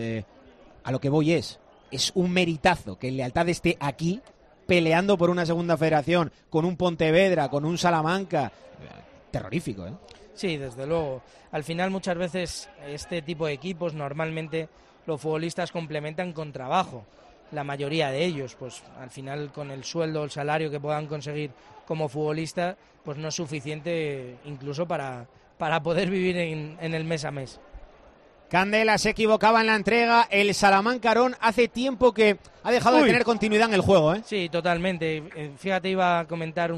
a lo que voy es un meritazo que el Lealtad esté aquí peleando por una segunda federación con un Pontevedra, con un Salamanca. Terrorífico, ¿eh?
Sí, desde luego. Al final muchas veces este tipo de equipos normalmente los futbolistas complementan con trabajo. La mayoría de ellos, pues al final con el sueldo, el salario que puedan conseguir como futbolista, pues no es suficiente incluso para poder vivir en el mes a mes.
Candela se equivocaba en la entrega. El Salamanca, Arón, hace tiempo que ha dejado de tener continuidad en el juego, ¿eh?
Sí, totalmente. Fíjate, iba a comentar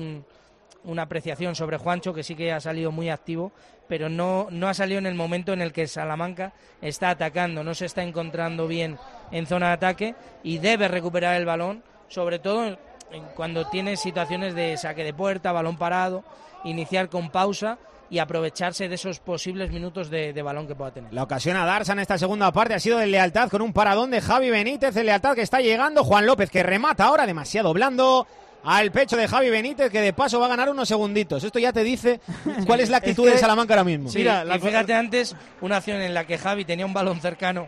una apreciación sobre Juancho, que sí que ha salido muy activo, pero no ha salido en el momento en el que Salamanca está atacando, no se está encontrando bien en zona de ataque y debe recuperar el balón, sobre todo cuando tiene situaciones de saque de puerta, balón parado, iniciar con pausa y aprovecharse de esos posibles minutos de balón que pueda tener.
La ocasión a Darsa en esta segunda parte ha sido de Lealtad con un paradón de Javi Benítez, el Lealtad que está llegando, Juan López que remata ahora demasiado blando al pecho de Javi Benítez, que de paso va a ganar unos segunditos. Esto ya te dice cuál es la actitud del Salamanca ahora mismo.
Sí, mira, y fíjate antes una acción en la que Javi tenía un balón cercano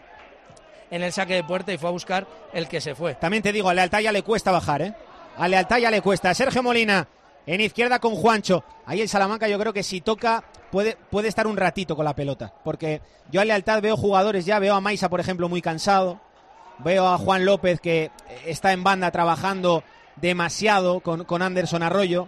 en el saque de puerta y fue a buscar el que se fue.
También te digo, a Lealtad ya le cuesta bajar, ¿eh? A Lealtad ya le cuesta. Sergio Molina en izquierda con Juancho. Ahí el Salamanca yo creo que si toca puede estar un ratito con la pelota, porque yo a Lealtad veo jugadores ya, veo a Maisa, por ejemplo, muy cansado, veo a Juan López que está en banda trabajando demasiado con Anderson Arroyo.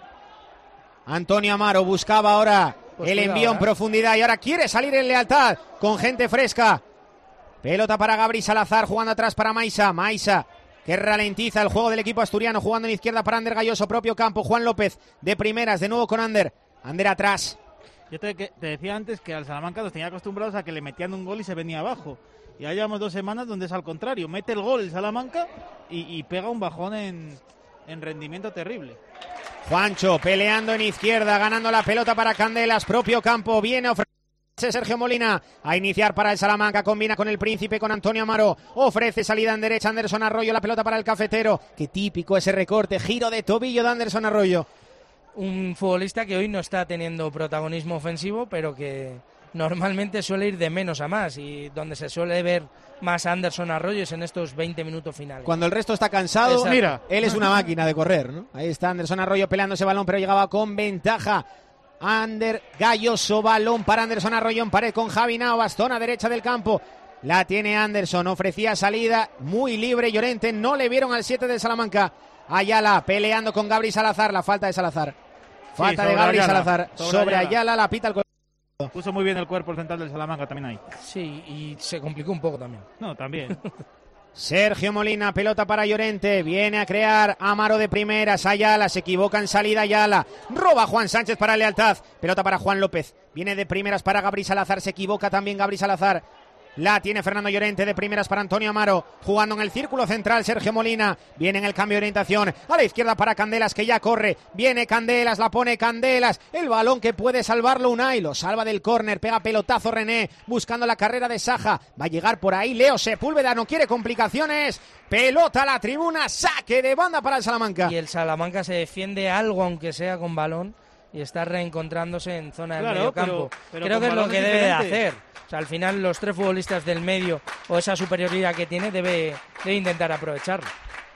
Antonio Amaro buscaba ahora el envío en profundidad y ahora quiere salir en Lealtad con gente fresca. Pelota para Gabri Salazar jugando atrás para Maisa. Maisa que ralentiza el juego del equipo asturiano jugando en izquierda para Ander Galloso, propio campo. Juan López de primeras de nuevo con Ander atrás.
Yo te decía antes que al Salamanca los tenía acostumbrados a que le metían un gol y se venía abajo. Y ya llevamos 2 semanas donde es al contrario, mete el gol el Salamanca y pega un bajón en rendimiento terrible.
Juancho peleando en izquierda, ganando la pelota para Candelas, propio campo, viene a ofrecer Sergio Molina a iniciar para el Salamanca, combina con el Príncipe, con Antonio Amaro, ofrece salida en derecha, Anderson Arroyo, la pelota para el Cafetero, qué típico ese recorte, giro de tobillo de Anderson Arroyo.
Un futbolista que hoy no está teniendo protagonismo ofensivo, pero que normalmente suele ir de menos a más y donde se suele ver más Anderson Arroyo es en estos 20 minutos finales.
Cuando el resto está cansado,
exacto,
mira, él es una máquina de correr, ¿no? Ahí está Anderson Arroyo peleando ese balón, pero llegaba con ventaja. Ander Galloso, balón para Anderson Arroyo en pared con Javi Navas, zona derecha del campo. La tiene Anderson, ofrecía salida muy libre Llorente, no le vieron al 7 de Salamanca. Ayala peleando con Gabri Salazar, la falta de Salazar. Falta de Gabri Salazar sobre Ayala, la pita el
Puso muy bien el cuerpo el central del Salamanca también ahí.
Sí, y se complicó un poco también.
No, también.
Sergio Molina, pelota para Llorente, viene a crear Amaro de primeras, Ayala, se equivoca en salida Ayala, roba Juan Sánchez para Lealtad, pelota para Juan López, viene de primeras para Gabri Salazar, se equivoca también Gabri Salazar, la tiene Fernando Llorente de primeras para Antonio Amaro, jugando en el círculo central Sergio Molina, viene en el cambio de orientación, a la izquierda para Candelas que ya corre, viene Candelas, la pone Candelas, el balón que puede salvarlo Unai, lo salva del córner, pega pelotazo René, buscando la carrera de Saja, va a llegar por ahí Leo Sepúlveda, no quiere complicaciones, pelota a la tribuna, saque de banda para el Salamanca.
Y el Salamanca se defiende algo, aunque sea con balón, y está reencontrándose en zona del medio campo.
Pero
creo que es lo que debe de hacer. O sea, al final los 3 futbolistas del medio o esa superioridad que tiene debe intentar aprovecharlo.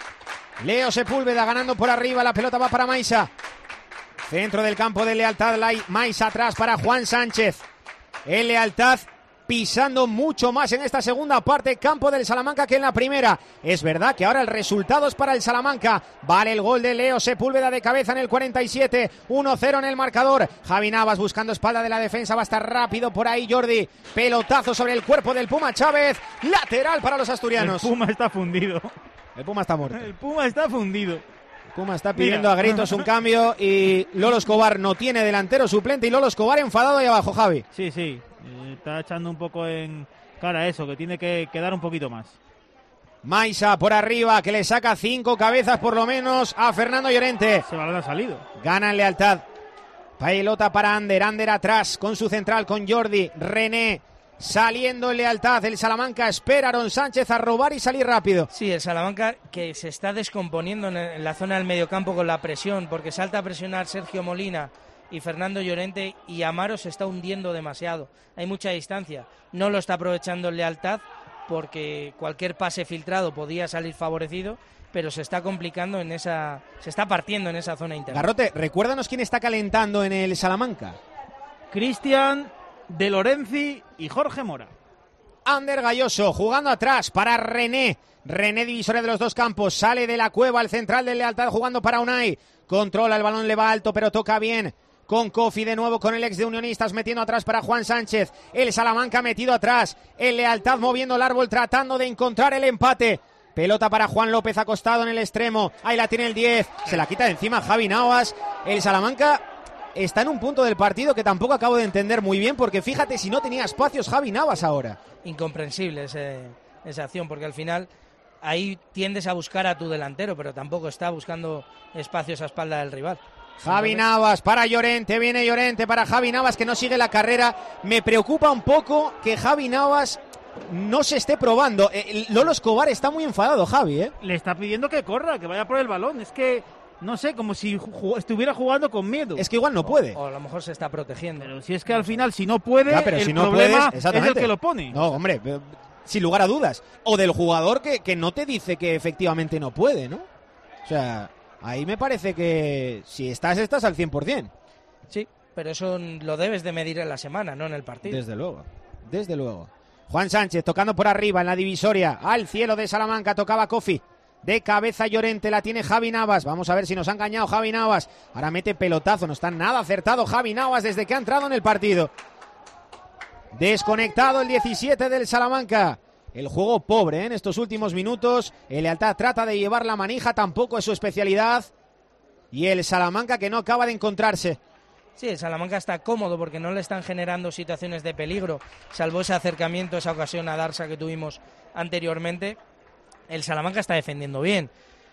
Leo Sepúlveda ganando por arriba, la pelota va para Maisa. Centro del campo de Lealtad, Maisa atrás para Juan Sánchez. El Lealtad pisando mucho más en esta segunda parte, campo del Salamanca que en la primera. Es verdad que ahora el resultado es para el Salamanca. Vale el gol de Leo Sepúlveda de cabeza en el 47, 1-0 en el marcador. Javi Navas buscando espalda de la defensa, va a estar rápido por ahí Jordi. Pelotazo sobre el cuerpo del Puma Chávez, lateral para los asturianos.
El Puma está fundido.
El Puma está muerto.
El Puma está fundido.
El Puma está pidiendo a gritos un cambio y Lolo Escobar no tiene delantero suplente y Lolo Escobar enfadado ahí abajo, Javi.
Sí. Está echando un poco en cara eso, que tiene que dar un poquito más.
Maisa por arriba, que le saca 5 cabezas por lo menos a Fernando Llorente.
Ese balón ha salido.
Gana en Lealtad. Pelota para Ander atrás con su central, con Jordi, René. Saliendo en Lealtad, el Salamanca espera a Aaron Sánchez a robar y salir rápido.
Sí, el Salamanca que se está descomponiendo en la zona del mediocampo con la presión, porque salta a presionar Sergio Molina y Fernando Llorente y Amaro se está hundiendo demasiado. Hay mucha distancia. No lo está aprovechando en Lealtad porque cualquier pase filtrado podía salir favorecido, pero se está complicando se está partiendo en esa zona interna.
Garrote, recuérdanos quién está calentando en el Salamanca.
Cristian, De Lorenzi y Jorge Mora.
Ander Galloso jugando atrás para René. René, divisoria de los dos campos, sale de la cueva, el central de Lealtad jugando para Unai. Controla, el balón le va alto, pero toca bien. Con Kofi de nuevo, con el ex de Unionistas metiendo atrás para Juan Sánchez. El Salamanca metido atrás. El Lealtad moviendo el árbol, tratando de encontrar el empate. Pelota para Juan López acostado en el extremo. Ahí la tiene el 10. Se la quita de encima Javi Navas. El Salamanca está en un punto del partido que tampoco acabo de entender muy bien, porque fíjate si no tenía espacios Javi Navas ahora.
Incomprensible esa acción, porque al final ahí tiendes a buscar a tu delantero, pero tampoco está buscando espacios a espalda del rival.
Javi Navas para Llorente, viene Llorente para Javi Navas que no sigue la carrera. Me preocupa un poco que Javi Navas no se esté probando. Lolo Escobar está muy enfadado, Javi, ¿eh?
Le está pidiendo que corra, que vaya por el balón. Es que, no sé, como si estuviera jugando con miedo.
Es que igual no puede.
O a lo mejor se está protegiendo.
Pero si es que al final, si no puede,
pero
el
si no
problema
puedes,
es el que lo pone.
No, hombre, sin lugar a dudas. O del jugador que no te dice que efectivamente no puede, ¿no? O sea, ahí me parece que si estás al 100%.
Sí, pero eso lo debes de medir en la semana, no en el partido.
Desde luego. Juan Sánchez tocando por arriba en la divisoria. Al cielo de Salamanca tocaba Kofi. De cabeza Llorente, la tiene Javi Navas. Vamos a ver si nos ha engañado Javi Navas. Ahora mete pelotazo, no está nada acertado Javi Navas desde que ha entrado en el partido. Desconectado el 17 del Salamanca. El juego pobre en estos últimos minutos. El Lealtad trata de llevar la manija, tampoco es su especialidad. Y el Salamanca que no acaba de encontrarse.
Sí, el Salamanca está cómodo porque no le están generando situaciones de peligro, salvo ese acercamiento, esa ocasión a Darsa que tuvimos anteriormente. El Salamanca está defendiendo bien.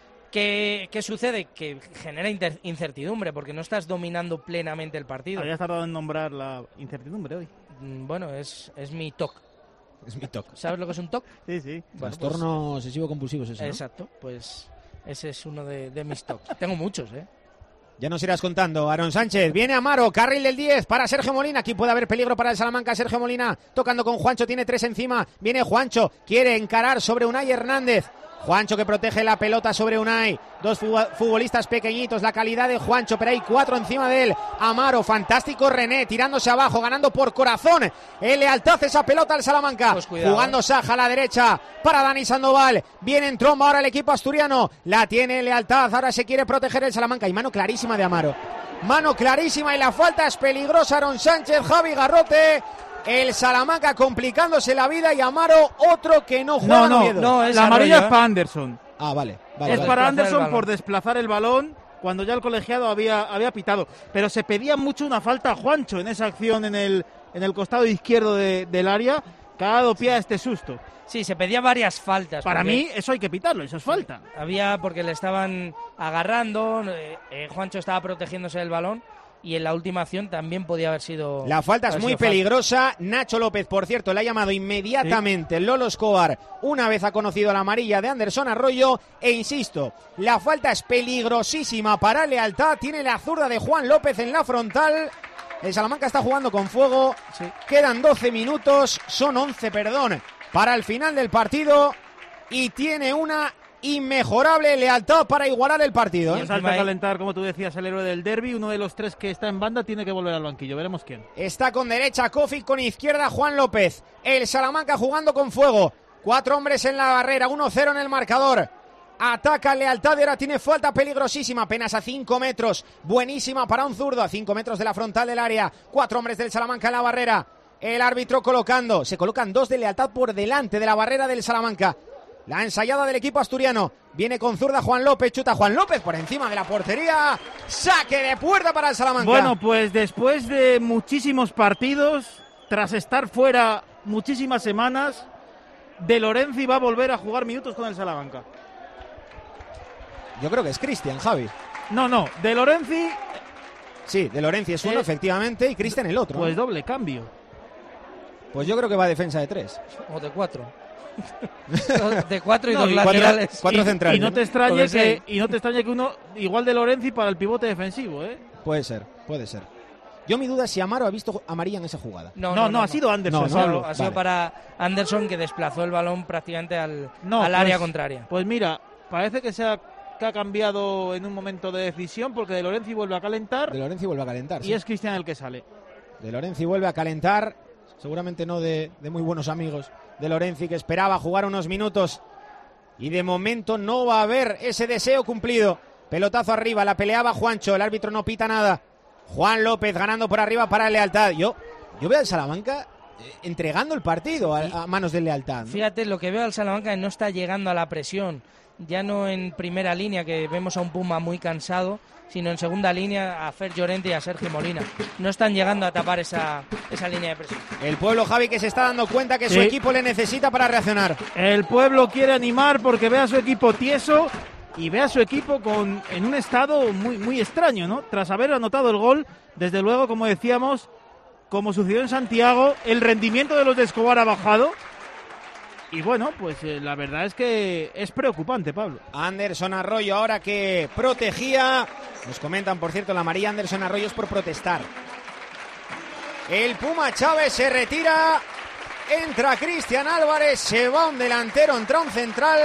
¿Qué sucede? Que genera incertidumbre porque no estás dominando plenamente el partido.
Habías tardado en nombrar la incertidumbre hoy.
Bueno, es mi TOC.
Es mi TOC.
¿Sabes lo que es un TOC?
Sí.
Bueno, trastorno obsesivo-compulsivo es eso, ¿no?
Exacto, pues ese es uno de mis TOC. Tengo muchos, ¿eh?
Ya nos irás contando. Aaron Sánchez, viene Amaro, carril del 10 para Sergio Molina. Aquí puede haber peligro para el Salamanca. Sergio Molina tocando con Juancho, tiene 3 encima. Viene Juancho, quiere encarar sobre Unai Hernández. Juancho que protege la pelota sobre Unai. 2 futbolistas pequeñitos, la calidad de Juancho, pero hay 4 encima de él. Amaro, fantástico René, tirándose abajo, ganando por corazón. El Lealtad esa pelota al Salamanca.
Pues cuidado,
jugando Saja a la derecha para Dani Sandoval. Viene en tromba ahora el equipo asturiano. La tiene Lealtad, ahora se quiere proteger el Salamanca. Y mano clarísima de Amaro. Mano clarísima y la falta es peligrosa. Aaron Sánchez, Javi Garrote. El Salamanca complicándose la vida y Amaro otro que no juega.
No, la amarilla es para Anderson.
Ah, vale.
Es para Anderson por desplazar el balón cuando ya el colegiado había pitado. Pero se pedía mucho una falta a Juancho en esa acción en el costado izquierdo del área, que ha dado pie a este susto.
Sí, se pedían varias faltas.
Para mí eso hay que pitarlo, eso es falta.
Había porque le estaban agarrando, Juancho estaba protegiéndose del balón. Y en la última acción también podía haber sido...
La falta es muy peligrosa. Nacho López, por cierto, le ha llamado inmediatamente Lolo Escobar una vez ha conocido la amarilla de Anderson Arroyo. E insisto, la falta es peligrosísima para Lealtad. Tiene la zurda de Juan López en la frontal. El Salamanca está jugando con fuego. Sí. Quedan 12 minutos, son 11, para el final del partido. Y tiene una inmejorable Lealtad para igualar el partido.
Y salta a calentar, como tú decías, el héroe del derbi. Uno de los tres que está en banda tiene que volver al banquillo. Veremos quién.
Está con derecha Kofi, con izquierda Juan López. El Salamanca jugando con fuego. 4 hombres en la barrera, 1-0 en el marcador. Ataca Lealtad y ahora tiene falta peligrosísima, apenas a 5 metros. Buenísima para un zurdo, a 5 metros de la frontal del área. 4 hombres del Salamanca en la barrera. El árbitro colocando. Se colocan 2 de Lealtad por delante de la barrera del Salamanca. La ensayada del equipo asturiano. Viene con zurda Juan López. Chuta Juan López por encima de la portería. Saque de puerta para el Salamanca.
Bueno, pues después de muchísimos partidos, tras estar fuera muchísimas semanas, De Lorenzi va a volver a jugar minutos con el Salamanca.
Yo creo que es Cristian, Javi.
No, De Lorenzi...
Sí, De Lorenzi es uno, efectivamente, y Cristian el otro.
Pues doble cambio.
Pues yo creo que va a defensa de 3.
O de 4. De 4 y 2 laterales.
4 centrales.
Y no te extrañe que uno igual De Lorenzi para el pivote defensivo, ¿eh?
Puede ser. Yo mi duda es si Amaro ha visto amarilla en esa jugada.
No, ha sido Anderson.
Ha sido para Anderson, que desplazó el balón prácticamente al área contraria.
Pues mira, parece que ha cambiado en un momento de decisión, porque De Lorenzi vuelve a calentar.
Y
sí. Es Cristian el que sale.
De Lorenzi vuelve a calentar. Seguramente no de muy buenos amigos de Lorenzi, que esperaba jugar unos minutos. Y de momento no va a haber ese deseo cumplido. Pelotazo arriba, la peleaba Juancho. El árbitro no pita nada. Juan López ganando por arriba para Lealtad. Yo veo al Salamanca entregando el partido a manos de Lealtad, ¿no?
Fíjate, lo que veo al Salamanca no está llegando a la presión. Ya no en primera línea, que vemos a un Puma muy cansado, sino en segunda línea a Fer Llorente y a Sergio Molina. No están llegando a tapar esa línea de presión.
El pueblo, Javi, que se está dando cuenta que su equipo le necesita para reaccionar.
El pueblo quiere animar porque ve a su equipo tieso y ve a su equipo en un estado muy, muy extraño, ¿no? Tras haber anotado el gol, desde luego, como decíamos, como sucedió en Santiago, el rendimiento de los de Escobar ha bajado. Y bueno, pues la verdad es que es preocupante, Pablo.
Anderson Arroyo ahora que protegía. Nos comentan, por cierto, la amarilla Anderson Arroyo es por protestar. El Puma Chávez se retira. Entra Cristian Álvarez. Se va un delantero, entra un central.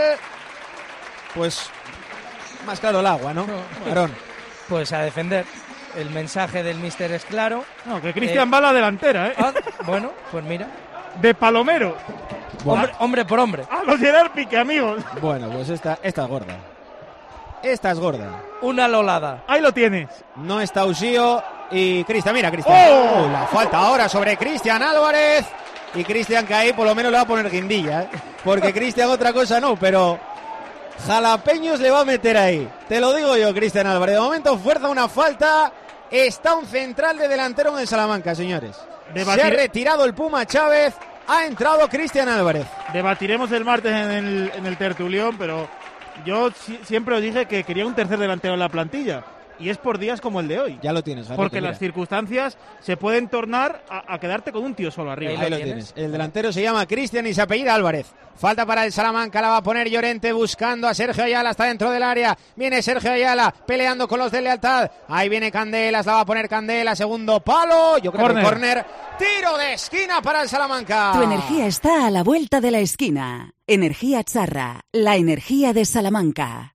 Pues más claro el agua, ¿no? Varón.
Pues a defender. El mensaje del míster es claro.
No, que Cristian va a la delantera, ¿eh?
Bueno, pues mira.
De Palomero.
Hombre por hombre.
A los Gerard Pique, amigos.
Bueno, pues esta es gorda. Esta es gorda.
Una lolada.
Ahí lo tienes.
No está Ushio y Cristian. Mira, Cristian. ¡Oh! La falta ahora sobre Cristian Álvarez. Y Cristian que ahí por lo menos le va a poner guindilla, ¿eh? Porque Cristian otra cosa no, pero jalapeños le va a meter ahí. Te lo digo yo, Cristian Álvarez. De momento fuerza una falta. Está un central de delantero en el Salamanca, señores. Se ha retirado el Puma Chávez. Ha entrado Cristian Álvarez.
Debatiremos el martes en el tertulión, pero yo siempre os dije que quería un tercer delantero en la plantilla. Y es por días como el de hoy.
Ya lo tienes, Javi.
Porque las circunstancias se pueden tornar a quedarte con un tío solo arriba.
Ahí lo tienes. El delantero se llama Cristian y se apellida Álvarez. Falta para el Salamanca, la va a poner Llorente buscando a Sergio Ayala, está dentro del área. Viene Sergio Ayala peleando con los de Lealtad. Ahí viene Candelas, la va a poner Candela, segundo palo. Yo creo que córner. Tiro de esquina para el Salamanca.
Tu energía está a la vuelta de la esquina. Energía Charra, la energía de Salamanca.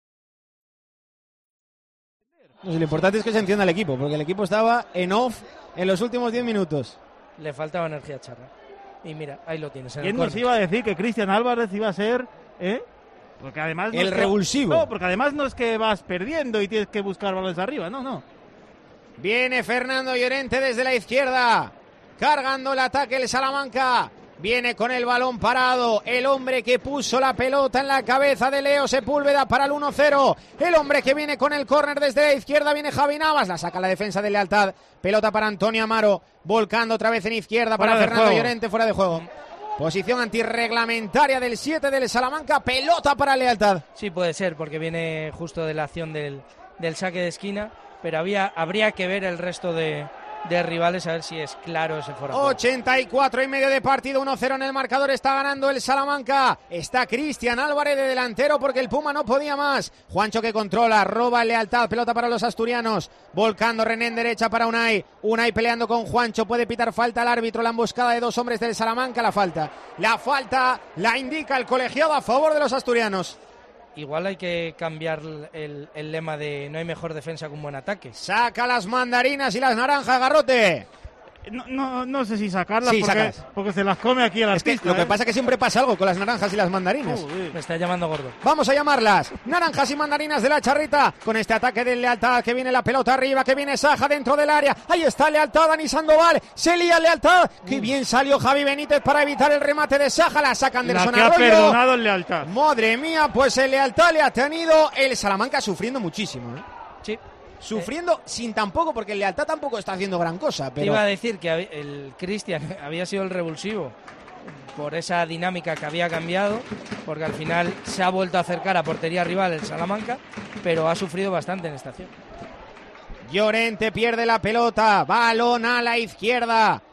Pues lo importante es que se entienda el equipo, porque el equipo estaba en off en los últimos 10 minutos.
Le faltaba energía Charra. Y mira, ahí lo tienes.
¿Quién nos iba a decir que Cristian Álvarez iba a ser, Porque además
el revulsivo.
No, porque además no es que vas perdiendo y tienes que buscar balones arriba, no.
Viene Fernando Llorente desde la izquierda, cargando el ataque el Salamanca. Viene con el balón parado, el hombre que puso la pelota en la cabeza de Leo Sepúlveda para el 1-0. El hombre que viene con el córner desde la izquierda, viene Javi Navas, la saca la defensa de Lealtad. Pelota para Antonio Amaro, volcando otra vez en izquierda para Fernando Llorente, fuera de juego. Posición antirreglamentaria del 7 del Salamanca, pelota para Lealtad.
Sí, puede ser, porque viene justo de la acción del saque de esquina, pero habría que ver el resto de rivales a ver si es claro ese fuera.
84 y medio de partido, 1-0 en el marcador, está ganando el Salamanca. Está Cristian Álvarez de delantero porque el Puma no podía más. Juancho que controla, roba Lealtad, pelota para los asturianos, volcando René en derecha para Unai peleando con Juancho, puede pitar falta al árbitro, la emboscada de dos hombres del Salamanca, la falta la indica el colegiado a favor de los asturianos.
Igual hay que cambiar el lema de no hay mejor defensa que un buen ataque.
Saca las mandarinas y las naranjas, Garrote.
No sé si sacarlas, sí, porque se las come aquí el artista.
Lo que pasa es que siempre pasa algo con las naranjas y las mandarinas.
Me está llamando gordo.
Vamos a llamarlas naranjas y mandarinas de la Charrita. Con este ataque de Lealtad, que viene la pelota arriba, que viene Saja dentro del área. Ahí está Lealtad, Dani Sandoval. Se lía Lealtad. Qué bien salió Javi Benítez para evitar el remate de Saja. La sacan del Anderson Arroyo.
Ha perdonado el Lealtad.
Madre mía, pues el Lealtad le ha tenido el Salamanca sufriendo muchísimo, ¿eh?
Sí.
Sufriendo sin tampoco, porque el Lealtad tampoco está haciendo gran cosa. Pero...
Iba a decir que el Cristian había sido el revulsivo por esa dinámica que había cambiado, porque al final se ha vuelto a acercar a portería rival el Salamanca, pero ha sufrido bastante en esta acción.
Llorente pierde la pelota, balón a la izquierda.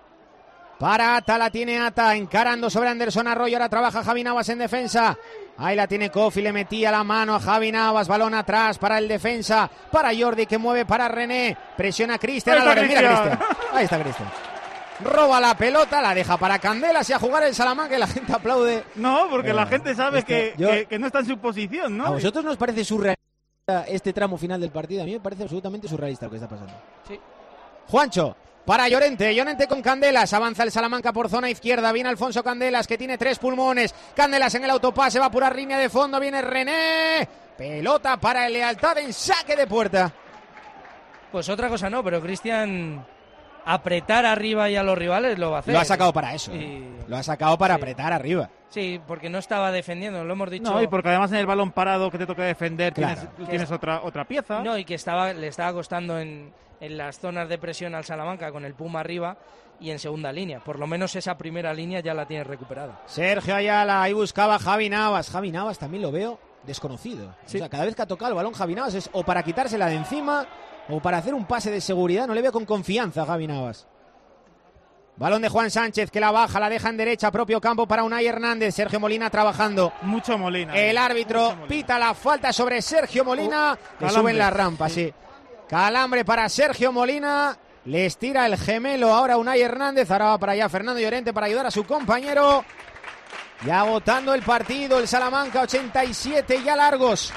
Para Ata, la tiene Ata, encarando sobre Anderson Arroyo, ahora trabaja Javi Navas en defensa. Ahí la tiene Kofi, le metía la mano a Javi Navas, balón atrás para el defensa, para Jordi que mueve para René, presiona Cristian Álvarez, mira Cristian, ahí está Cristian. Roba la pelota, la deja para Candelas y a jugar el Salamanca y la gente aplaude.
No, porque la gente sabe que no está en su posición, ¿no?
¿A vosotros nos parece surrealista este tramo final del partido? A mí me parece absolutamente surrealista lo que está pasando.
Sí.
Juancho. Para Llorente con Candelas, avanza el Salamanca por zona izquierda, viene Alfonso Candelas que tiene 3 pulmones, Candelas en el autopase, va a apurar línea de fondo, viene René, pelota para el Lealtad en saque de puerta.
Pues otra cosa no, pero Cristian apretar arriba y a los rivales lo va a hacer.
Lo ha sacado para eso, lo ha sacado para apretar arriba.
Sí, porque no estaba defendiendo, lo hemos dicho.
No, y porque además en el balón parado que te toca defender
claro,
tienes otra pieza.
No, y que le estaba costando en las zonas de presión al Salamanca con el Puma arriba y en segunda línea. Por lo menos esa primera línea ya la tiene recuperada.
Sergio Ayala, ahí buscaba Javi Navas. Javi Navas también lo veo desconocido.
Sí.
O sea, cada vez que ha tocado el balón Javi Navas es o para quitársela de encima o para hacer un pase de seguridad. No le veo con confianza a Javi Navas. Balón de Juan Sánchez que la baja, la deja en derecha, propio campo para Unai Hernández. Sergio Molina trabajando.
Mucho Molina.
El árbitro pita la falta sobre Sergio Molina. Le suben la rampa, sí. Calambre para Sergio Molina. Le estira el gemelo ahora Unai Hernández. Ahora va para allá Fernando Llorente para ayudar a su compañero. Ya agotando el partido el Salamanca, 87 ya largos.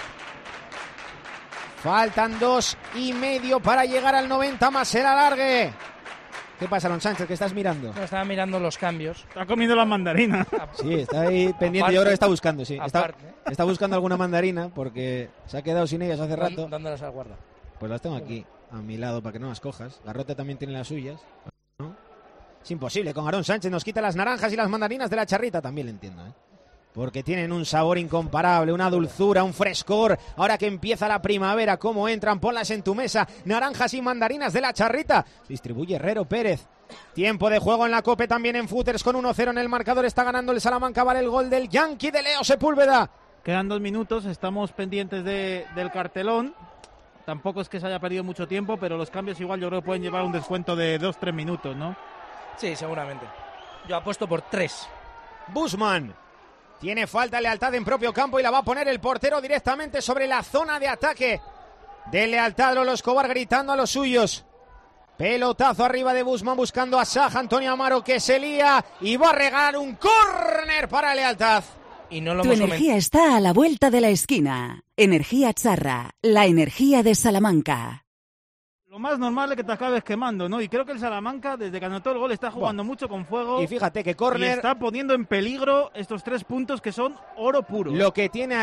Faltan 2,5 para llegar al 90 más el alargue. ¿Qué pasa, Alon Sánchez? ¿Qué estás mirando?
No, estaba mirando los cambios.
Está comiendo las mandarinas.
Sí, está ahí pendiente. Aparte, yo creo que está buscando, sí. Está buscando alguna mandarina porque se ha quedado sin ellas hace rato.
¿Dónde las guarda?
Pues las tengo aquí, a mi lado, para que no las cojas. Garrote también tiene las suyas. ¿No? Es imposible, con Aarón Sánchez nos quita las naranjas y las mandarinas de la Charrita. También lo entiendo, ¿eh? Porque tienen un sabor incomparable, una dulzura, un frescor. Ahora que empieza la primavera, ¿cómo entran? Ponlas en tu mesa. Naranjas y mandarinas de la Charrita. Distribuye Herrero Pérez. Tiempo de juego en la COPE, también en Footers, con 1-0 en el marcador. Está ganando el Salamanca, vale el gol del Yankee de Leo Sepúlveda.
Quedan 2 minutos, estamos pendientes del cartelón. Tampoco es que se haya perdido mucho tiempo, pero los cambios igual yo creo que pueden llevar un descuento de 2-3 minutos, ¿no?
Sí, seguramente. Yo apuesto por 3.
Busman. Tiene falta Lealtad en propio campo y la va a poner el portero directamente sobre la zona de ataque de Lealtad. Lolo Escobar gritando a los suyos. Pelotazo arriba de Busman buscando a Saja. Antonio Amaro que se lía y va a regalar un córner para Lealtad.
Y no lo
Tu energía está a la vuelta de la esquina. Energía Charra, la energía de Salamanca.
Lo más normal es que te acabes quemando, ¿no? Y creo que el Salamanca, desde que anotó el gol, está jugando mucho con fuego.
Y fíjate que córner...
Y está poniendo en peligro estos 3 puntos que son oro puro.
Lo que tiene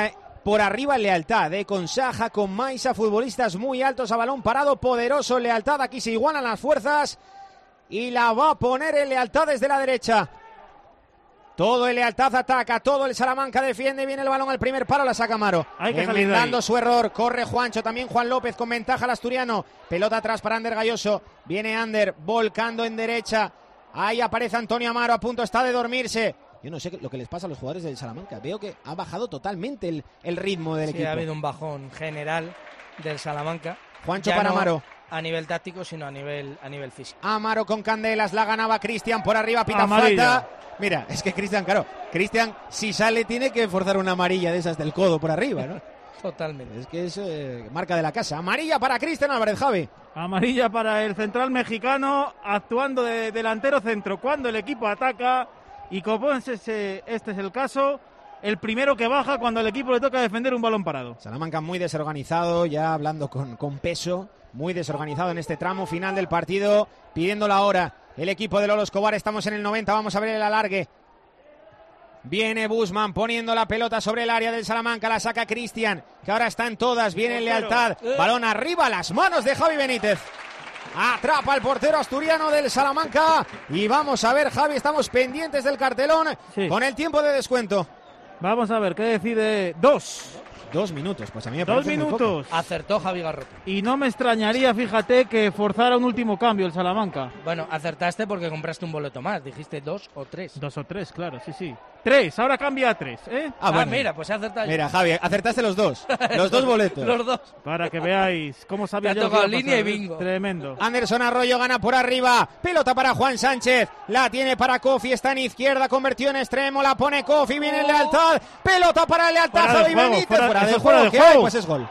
por arriba Lealtad, con Saja, con Maisa, futbolistas muy altos a balón parado, poderoso Lealtad, aquí se igualan las fuerzas y la va a poner el Lealtad desde la derecha. Todo el Lealtad ataca, todo el Salamanca defiende, viene el balón al primer palo, la saca Amaro. Enmendando su error, corre Juancho, también Juan López con ventaja al asturiano. Pelota atrás para Ander Galloso, viene Ander volcando en derecha. Ahí aparece Antonio Amaro, a punto está de dormirse. Yo no sé lo que les pasa a los jugadores del Salamanca. Veo que ha bajado totalmente el ritmo del equipo.
Ha habido un bajón general del Salamanca.
Juancho
ya
para
no
Amaro.
A nivel táctico, sino a nivel físico.
Amaro con Candelas, la ganaba Cristian por arriba, pita falta. Mira, es que Cristian, si sale tiene que forzar una amarilla de esas del codo por arriba, ¿no?
Totalmente.
Es que es marca de la casa. Amarilla para Cristian Álvarez, Javi.
Amarilla para el central mexicano, actuando de delantero centro cuando el equipo ataca. Y como este es el caso, el primero que baja cuando al equipo le toca defender un balón parado.
Salamanca muy desorganizado, ya hablando con peso, muy desorganizado en este tramo final del partido, pidiendo la hora. El equipo de Lolo Escobar, estamos en el 90, vamos a ver el alargue. Viene Busman poniendo la pelota sobre el área del Salamanca, la saca Cristian, que ahora está en todas, viene en Lealtad, balón arriba, las manos de Javi Benítez. Atrapa al portero asturiano del Salamanca y vamos a ver, Javi, estamos pendientes del cartelón con el tiempo de descuento.
Vamos a ver qué decide.
2 minutos, pues a mí me parece
2 minutos.
muy poco.
Acertó Javi Garrote.
Y no me extrañaría, fíjate, que forzara un último cambio el Salamanca.
Bueno, acertaste porque compraste un boleto más. Dijiste 2 o 3.
2 o 3, claro, sí. 3, ahora cambia a 3, ¿eh?
Bueno.
Mira, pues he acertado.
Mira, Javi, acertaste los 2. Los 2 boletos.
Los 2.
Para que veáis cómo sabía
yo.
Te ha
tocado línea y bingo.
Tremendo.
Anderson Arroyo gana por arriba. Pelota para Juan Sánchez. La tiene para Kofi. Está en izquierda. Convertido en extremo. La pone Kofi. Viene en Lealtad. Pelota para Lealtad. Javi Benítez. Fuera de juego. ¿Qué hay? Pues es gol.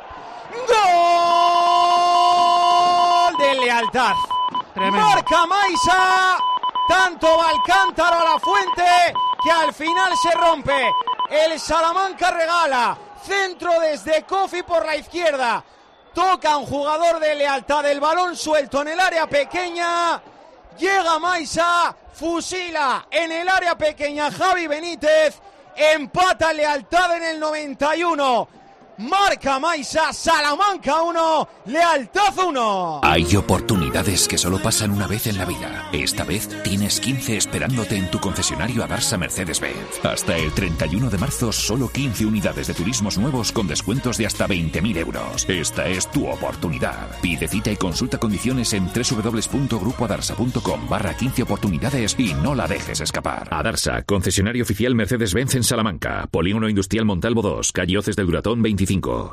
¡Gol de Lealtad!
Tremendo.
Marca Maisa. Tanto va el cántaro a la fuente que al final se rompe. El Salamanca regala. Centro desde Kofi por la izquierda. Toca un jugador de Lealtad. El balón suelto en el área pequeña. Llega Maisa. Fusila en el área pequeña Javi Benítez. Empata Lealtad en el 91. Marca Maisa, Salamanca 1, Lealtad 1.
Hay oportunidades que solo pasan una vez en la vida. Esta vez tienes 15 esperándote en tu concesionario Adarsa Mercedes-Benz. Hasta el 31 de marzo, solo 15 unidades de turismos nuevos con descuentos de hasta 20.000 euros. Esta es tu oportunidad. Pide cita y consulta condiciones en www.grupoadarsa.com/15 oportunidades y no la dejes escapar. Adarsa, concesionario oficial Mercedes-Benz en Salamanca. Polígono Industrial Montalvo 2, calle Hoces del Duratón 25.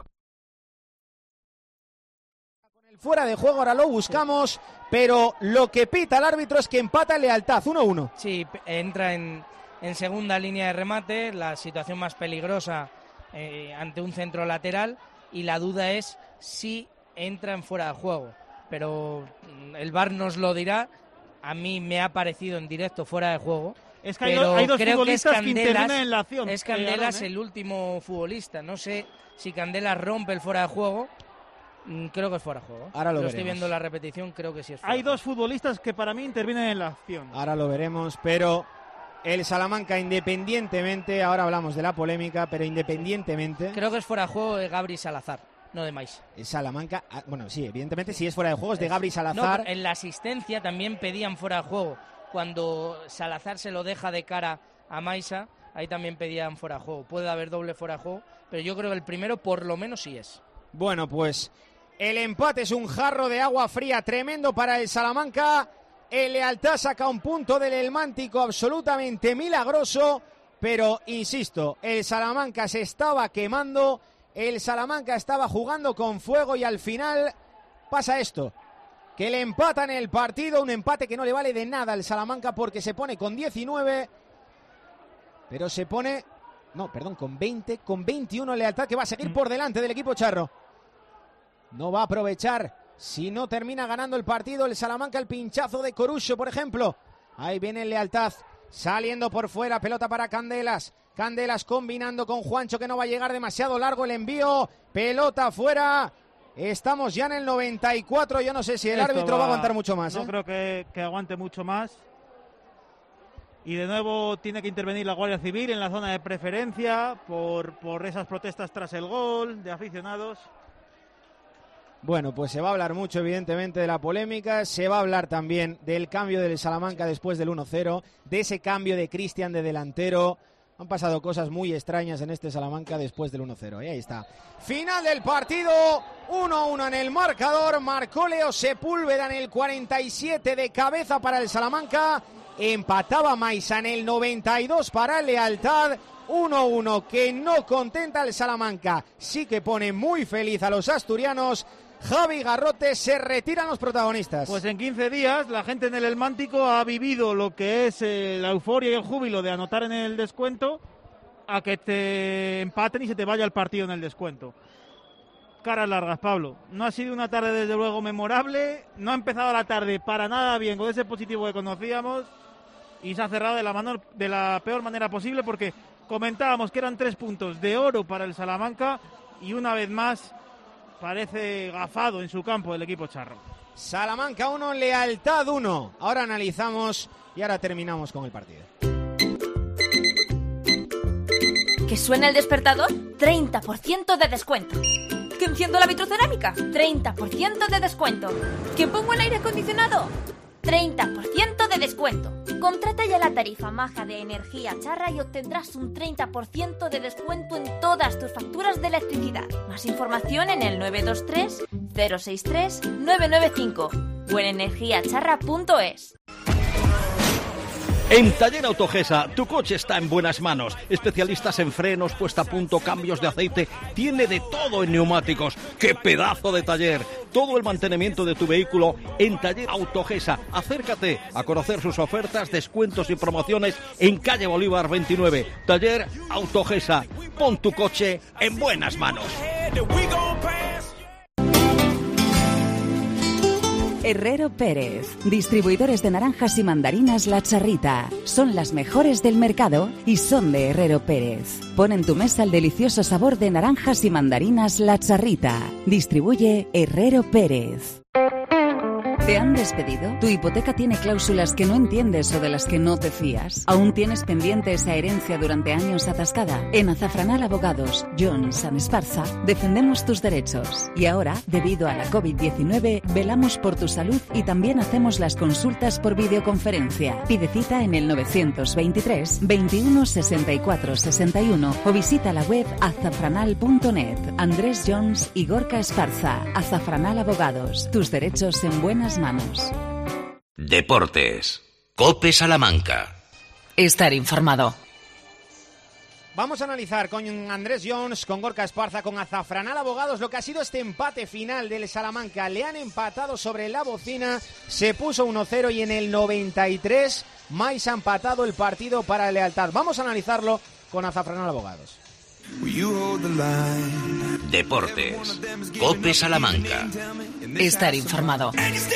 Fuera de juego, ahora lo buscamos, pero lo que pita el árbitro es que empata Lealtad, 1-1.
Sí, entra en segunda línea de remate, la situación más peligrosa ante un centro lateral, y la duda es si entra en fuera de juego. Pero el VAR nos lo dirá, a mí me ha parecido en directo fuera de juego.
Es que hay dos futbolistas que intervienen en la acción.
Es Candelas el último futbolista, no sé si Candelas rompe el fuera de juego. Creo que es fuera de juego.
Ahora lo
estoy viendo la repetición, creo que sí es fuera.
Hay 2 futbolistas que para mí intervienen en la acción.
Ahora lo veremos, pero el Salamanca, independientemente, ahora hablamos de la polémica, pero independientemente...
Creo que es fuera de juego de Gabri Salazar, no de Maisa.
El Salamanca, bueno, sí, evidentemente sí es fuera de juego, es de Gabri Salazar.
No, en la asistencia también pedían fuera de juego. Cuando Salazar se lo deja de cara a Maisa, ahí también pedían fuera de juego. Puede haber doble fuera de juego, pero yo creo que el primero por lo menos sí es.
Bueno, pues el empate es un jarro de agua fría tremendo para el Salamanca. El Lealtad saca un punto del Elmántico absolutamente milagroso, pero insisto, el Salamanca se estaba quemando, el Salamanca estaba jugando con fuego y al final pasa esto, que le empatan el partido, un empate que no le vale de nada al Salamanca porque se pone con 19, pero se pone, con 20, con 21 Lealtad, que va a seguir por delante del equipo charro. No va a aprovechar si no termina ganando el partido el Salamanca, el pinchazo de Corucho, por ejemplo. Ahí viene el Lealtad, saliendo por fuera, pelota para Candelas. Candelas combinando con Juancho, que no va a llegar demasiado largo el envío. Pelota fuera. Estamos ya en el 94. Yo no sé si el árbitro va a aguantar mucho más.
No creo que aguante mucho más. y de nuevo tiene que intervenir la Guardia Civil en la zona de preferencia por esas protestas tras el gol de aficionados.
Bueno, pues se va a hablar mucho, evidentemente, de la polémica. Se va a hablar también del cambio del Salamanca después del 1-0, de ese cambio de Cristian de delantero. Han pasado cosas muy extrañas en este Salamanca después del 1-0. Y ahí está. Final del partido, 1-1 en el marcador. Marcó Leo Sepúlveda en el 47 de cabeza para el Salamanca. Empataba Maisa en el 92 para el Lealtad. 1-1 que no contenta al Salamanca. Sí que pone muy feliz a los asturianos. Javi Garrote, se retiran los protagonistas.
Pues en 15 días la gente en el Elmántico ha vivido lo que es la euforia y el júbilo de anotar en el descuento a que te empaten y se te vaya el partido en el descuento. Caras largas, Pablo. No ha sido una tarde desde luego memorable, no ha empezado la tarde para nada bien con ese positivo que conocíamos y se ha cerrado de la peor manera posible porque comentábamos que eran 3 puntos de oro para el Salamanca y una vez más parece gafado en su campo el equipo charro.
Salamanca 1, Lealtad 1. Ahora analizamos y ahora terminamos con el partido.
¿Que suena el despertador? 30% de descuento. ¿Que enciendo la vitrocerámica? 30% de descuento. ¿Que pongo el aire acondicionado? 30% de descuento. Contrata ya la tarifa maja de Energía Charra y obtendrás un 30% de descuento en todas tus facturas de electricidad. Más información en el 923 063 995 o en energiacharra.es.
En Taller Autogesa, tu coche está en buenas manos. Especialistas en frenos, puesta a punto, cambios de aceite. Tiene de todo en neumáticos. ¡Qué pedazo de taller! Todo el mantenimiento de tu vehículo en Taller Autogesa. Acércate a conocer sus ofertas, descuentos y promociones en calle Bolívar 29. Taller Autogesa. Pon tu coche en buenas manos.
Herrero Pérez, distribuidores de naranjas y mandarinas La Charrita. Son las mejores del mercado y son de Herrero Pérez. Pon en tu mesa el delicioso sabor de naranjas y mandarinas La Charrita. Distribuye Herrero Pérez. ¿Te han despedido? ¿Tu hipoteca tiene cláusulas que no entiendes o de las que no te fías? ¿Aún tienes pendiente esa herencia durante años atascada? En Azafranal Abogados, Jones & Esparza, defendemos tus derechos. Y ahora, debido a la COVID-19, velamos por tu salud y también hacemos las consultas por videoconferencia. Pide cita en el 923 21 64 61 o visita la web azafranal.net. Andrés Jones y Gorka Esparza. Azafranal Abogados, tus derechos en buenas manos.
Deportes. COPE Salamanca.
Estar informado.
Vamos a analizar con Andrés Jones, con Gorka Esparza, con Azafranal Abogados lo que ha sido este empate final del Salamanca. Le han empatado sobre la bocina, se puso 1-0 y en el 93 Mais ha empatado el partido para el Lealtad. Vamos a analizarlo con Azafranal Abogados.
Deportes. COPE Salamanca.
Estar informado.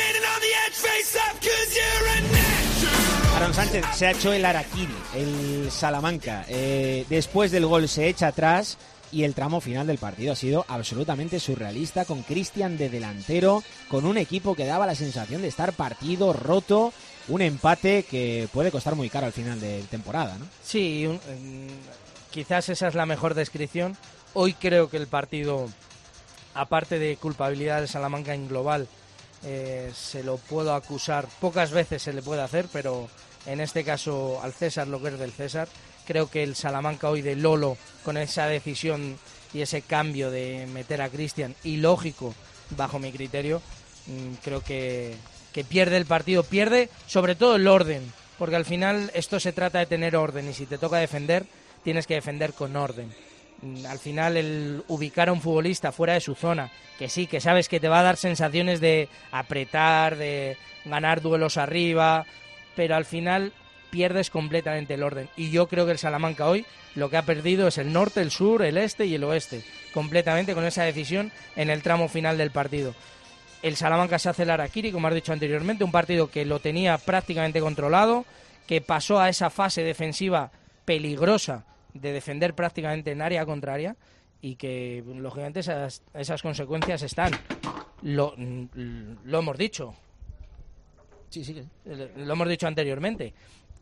Aaron Sánchez se ha hecho el harakiri, el Salamanca. Después del gol se echa atrás y el tramo final del partido ha sido absolutamente surrealista, con Cristian de delantero, con un equipo que daba la sensación de estar partido, roto. Un empate que puede costar muy caro al final de temporada, ¿no?
Sí, quizás esa es la mejor descripción. Hoy creo que el partido, aparte de culpabilidad del Salamanca en global, se lo puedo acusar, pocas veces se le puede hacer, pero en este caso al César lo que es del César. Creo que el Salamanca hoy de Lolo, con esa decisión y ese cambio de meter a Cristian, ilógico bajo mi criterio, creo que pierde el partido, pierde sobre todo el orden, porque al final esto se trata de tener orden y si te toca defender, tienes que defender con orden. Al final el ubicar a un futbolista fuera de su zona, que sí, que sabes que te va a dar sensaciones de apretar, de ganar duelos arriba, pero al final pierdes completamente el orden. Y yo creo que el Salamanca hoy lo que ha perdido es el norte, el sur, el este y el oeste, completamente con esa decisión en el tramo final del partido. El Salamanca se hace el harakiri, como has dicho anteriormente, un partido que lo tenía prácticamente controlado, que pasó a esa fase defensiva peligrosa de defender prácticamente en área contraria y que, lógicamente, esas consecuencias están. Lo hemos dicho.
Sí.
Lo hemos dicho anteriormente.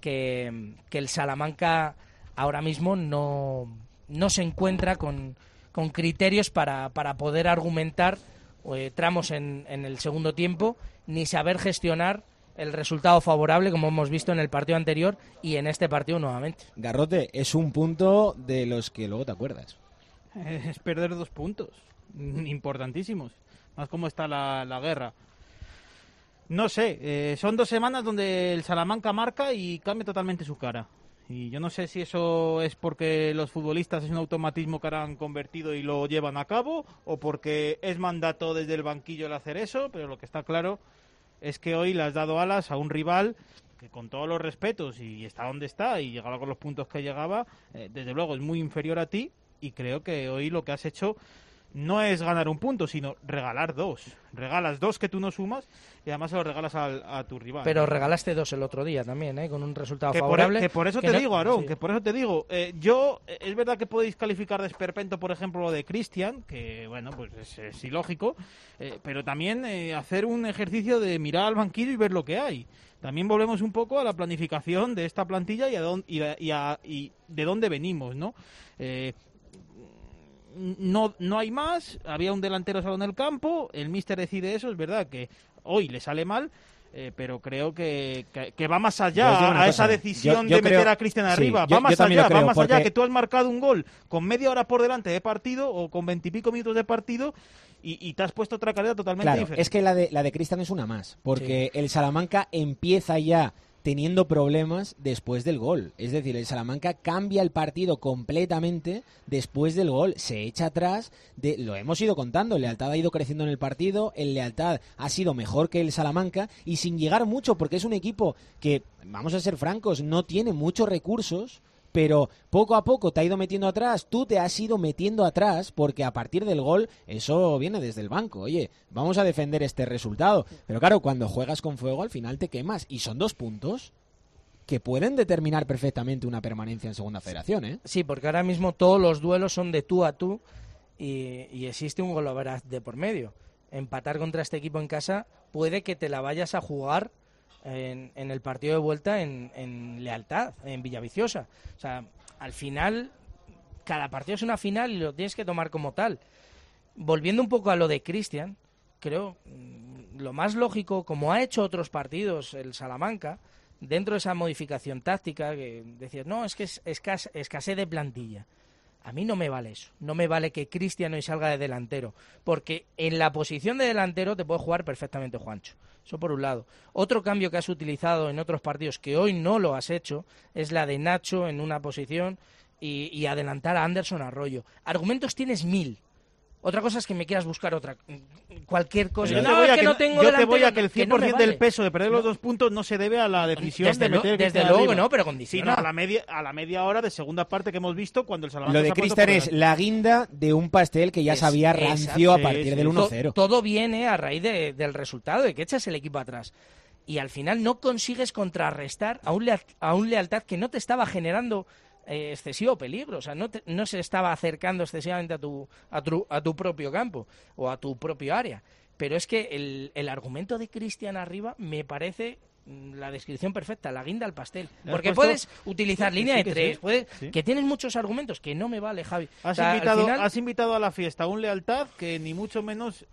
que el Salamanca ahora mismo no se encuentra con criterios para poder argumentar tramos en el segundo tiempo, ni saber gestionar el resultado favorable, como hemos visto en el partido anterior y en este partido nuevamente.
Garrote, es un punto de los que luego te acuerdas.
Es perder 2 puntos importantísimos, más como está la guerra. No sé, son 2 semanas donde el Salamanca marca y cambia totalmente su cara. Y yo no sé si eso es porque los futbolistas es un automatismo que ahora han convertido y lo llevan a cabo, o porque es mandato desde el banquillo el hacer eso, pero lo que está claro es que hoy le has dado alas a un rival que, con todos los respetos, y está donde está y llegaba con los puntos que llegaba, desde luego es muy inferior a ti, y creo que hoy lo que has hecho no es ganar un punto, sino regalar 2. Regalas 2 que tú no sumas y además se los regalas a tu rival.
Pero regalaste 2 el otro día también, con un resultado favorable.
Que por eso te digo, Aarón, que por eso te digo. Es verdad que podéis calificar de esperpento, por ejemplo, lo de Cristian, que bueno, pues es ilógico, pero también hacer un ejercicio de mirar al banquillo y ver lo que hay. También volvemos un poco a la planificación de esta plantilla y de dónde venimos, ¿no? No hay más, había un delantero solo en el campo, el míster decide eso, es verdad que hoy le sale mal, pero creo que va más allá a esa decisión de meter a Cristian arriba, va más allá, que tú has marcado un gol con media hora por delante de partido o con 20 y pico minutos de partido y te has puesto otra calidad totalmente diferente.
Es que la de Cristian es una más, porque el Salamanca empieza ya teniendo problemas después del gol. Es decir, el Salamanca cambia el partido completamente después del gol. Se echa atrás, lo hemos ido contando, el Lealtad ha ido creciendo en el partido, el Lealtad ha sido mejor que el Salamanca y sin llegar mucho, porque es un equipo que, vamos a ser francos, no tiene muchos recursos, pero poco a poco te ha ido metiendo atrás, tú te has ido metiendo atrás, porque a partir del gol eso viene desde el banco. Oye, vamos a defender este resultado. Pero claro, cuando juegas con fuego al final te quemas, y son 2 puntos que pueden determinar perfectamente una permanencia en Segunda Federación, ¿eh?
Sí, porque ahora mismo todos los duelos son de tú a tú y existe un golaveras de por medio. Empatar contra este equipo en casa puede que te la vayas a jugar en el partido de vuelta en Lealtad, en Villaviciosa. O sea, al final, cada partido es una final y lo tienes que tomar como tal. Volviendo un poco a lo de Cristian, creo lo más lógico, como ha hecho otros partidos el Salamanca, dentro de esa modificación táctica, que decías, no, es que es escasez de plantilla. A mí no me vale eso. No me vale que Cristian hoy salga de delantero, porque en la posición de delantero te puede jugar perfectamente Juancho. Eso por un lado. Otro cambio que has utilizado en otros partidos que hoy no lo has hecho es la de Nacho en una posición y adelantar a Anderson Arroyo. Argumentos tienes 1000. Otra cosa es que me quieras buscar cualquier cosa.
Yo te voy a que el 100% del peso de perder los 2 puntos no se debe a la decisión de meter
desde luego que no, pero condiciona.
Sino a la media hora de segunda parte que hemos visto cuando el Salamanca.
Lo de Cristian es la guinda de un pastel que ya sabía rancio a partir del 1-0.
Todo viene a raíz del resultado, de que echas el equipo atrás. Y al final no consigues contrarrestar a un Lealtad que no te estaba generando excesivo peligro, o sea, no se estaba acercando excesivamente a tu propio campo o a tu propio área, pero es que el argumento de Cristian arriba me parece la descripción perfecta, la guinda al pastel, porque puedes utilizar línea de 3, que tienes muchos argumentos, que no me vale, Javi.
Has invitado a la fiesta a un Lealtad que ni mucho menos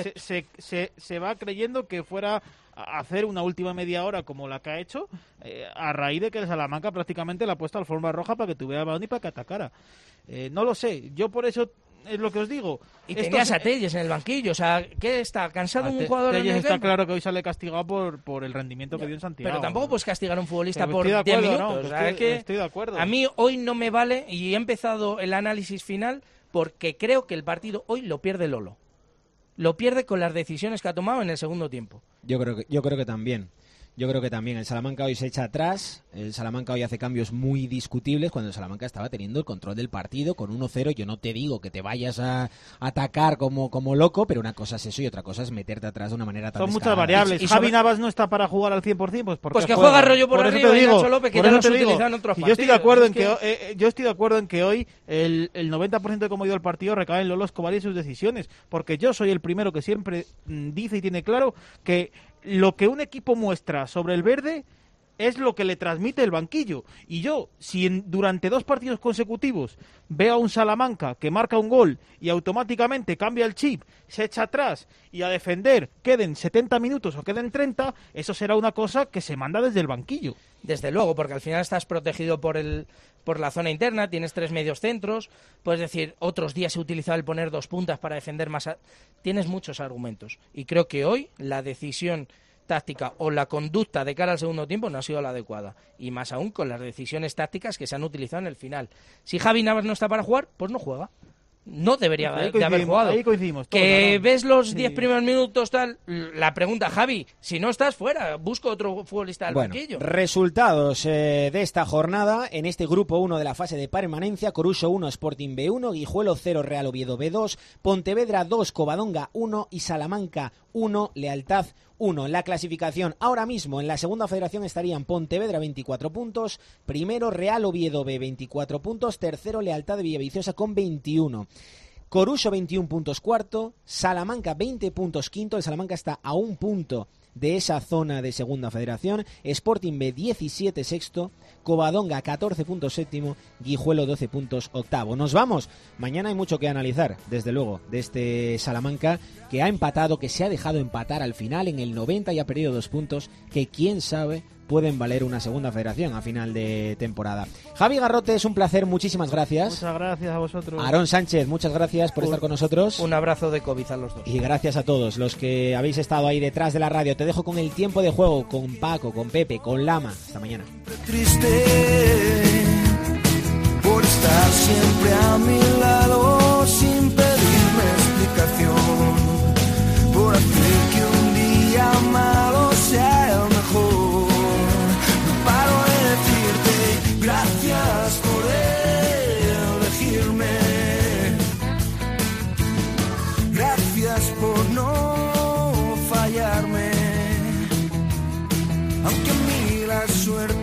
se va creyendo que fuera a hacer una última media hora como la que ha hecho, a raíz de que el Salamanca prácticamente le ha puesto alfombra roja para que tuviera balón y para que atacara. No lo sé, yo por eso es lo que os digo.
Y tenías a Telles en el banquillo, o sea, ¿qué está? ¿Cansado un jugador en el
Telles está
campo?
claro que hoy sale castigado por el rendimiento que dio en Santiago.
Pero tampoco puedes castigar a un futbolista
pero
por 10 minutos.
No,
o sea,
estoy de acuerdo.
A mí hoy no me vale, y he empezado el análisis final porque creo que el partido hoy lo pierde Lolo. Lo pierde con las decisiones que ha tomado en el segundo tiempo.
Yo creo que también. El Salamanca hoy se echa atrás, el Salamanca hoy hace cambios muy discutibles cuando el Salamanca estaba teniendo el control del partido con 1-0. Yo no te digo que te vayas a atacar como loco, pero una cosa es eso y otra cosa es meterte atrás de una manera tan
Son muchas variables. Y Javi Navas no está para jugar al 100%, pues
que juega Arroyo por arriba y Nacho López, que ya no se utiliza en otros partidos.
Yo estoy de acuerdo en que hoy el 90% de cómo ha ido el partido recae en Lolo Escobar y sus decisiones, porque yo soy el primero que siempre dice y tiene claro que lo que un equipo muestra sobre el verde es lo que le transmite el banquillo. Y yo, si durante 2 partidos consecutivos veo a un Salamanca que marca un gol y automáticamente cambia el chip, se echa atrás y a defender queden 70 minutos o queden 30, eso será una cosa que se manda desde el banquillo.
Desde luego, porque al final estás protegido por la zona interna, tienes 3 medios centros, puedes decir, otros días he utilizado el poner 2 puntas para defender más. Tienes muchos argumentos. Y creo que hoy la decisión táctica o la conducta de cara al segundo tiempo no ha sido la adecuada. Y más aún con las decisiones tácticas que se han utilizado en el final. Si Javi Navas no está para jugar, pues no juega. No debería de haber jugado.
Ahí coincidimos.
Que ves los 10 primeros minutos, tal. La pregunta, Javi, si no estás fuera, busco otro futbolista del banquillo.
Resultados de esta jornada en este grupo 1 de la fase de permanencia: Coruso 1, Sporting B1, Guijuelo 0, Real Oviedo B2, Pontevedra 2, Covadonga 1 y Salamanca 1, Lealtad 1. En la clasificación ahora mismo en la segunda federación estarían Pontevedra 24 puntos, primero Real Oviedo B 24 puntos, tercero Lealtad de Villaviciosa con 21. Coruso 21 puntos cuarto, Salamanca 20 puntos quinto, el Salamanca está a 1 punto de esa zona de segunda federación, Sporting B 17 sexto, Covadonga 14 puntos séptimo, Guijuelo 12 puntos octavo. Nos vamos, mañana hay mucho que analizar, desde luego, de este Salamanca que ha empatado, que se ha dejado empatar al final en el 90 y ha perdido 2 puntos, que quién sabe pueden valer una segunda federación a final de temporada. Javi Garrote, es un placer, muchísimas gracias.
Muchas gracias a vosotros.
Aarón Sánchez, muchas gracias por estar con nosotros.
Un abrazo de COVID a los dos.
Y gracias a todos los que habéis estado ahí detrás de la radio. Te dejo con el tiempo de juego, con Paco, con Pepe, con Lama. Hasta mañana.
Triste por estar siempre a mi lado sin pedirme explicación, por hacer que un día malo sea el mejor. Paro de decirte gracias por elegirme, gracias por no fallarme, aunque a mí la suerte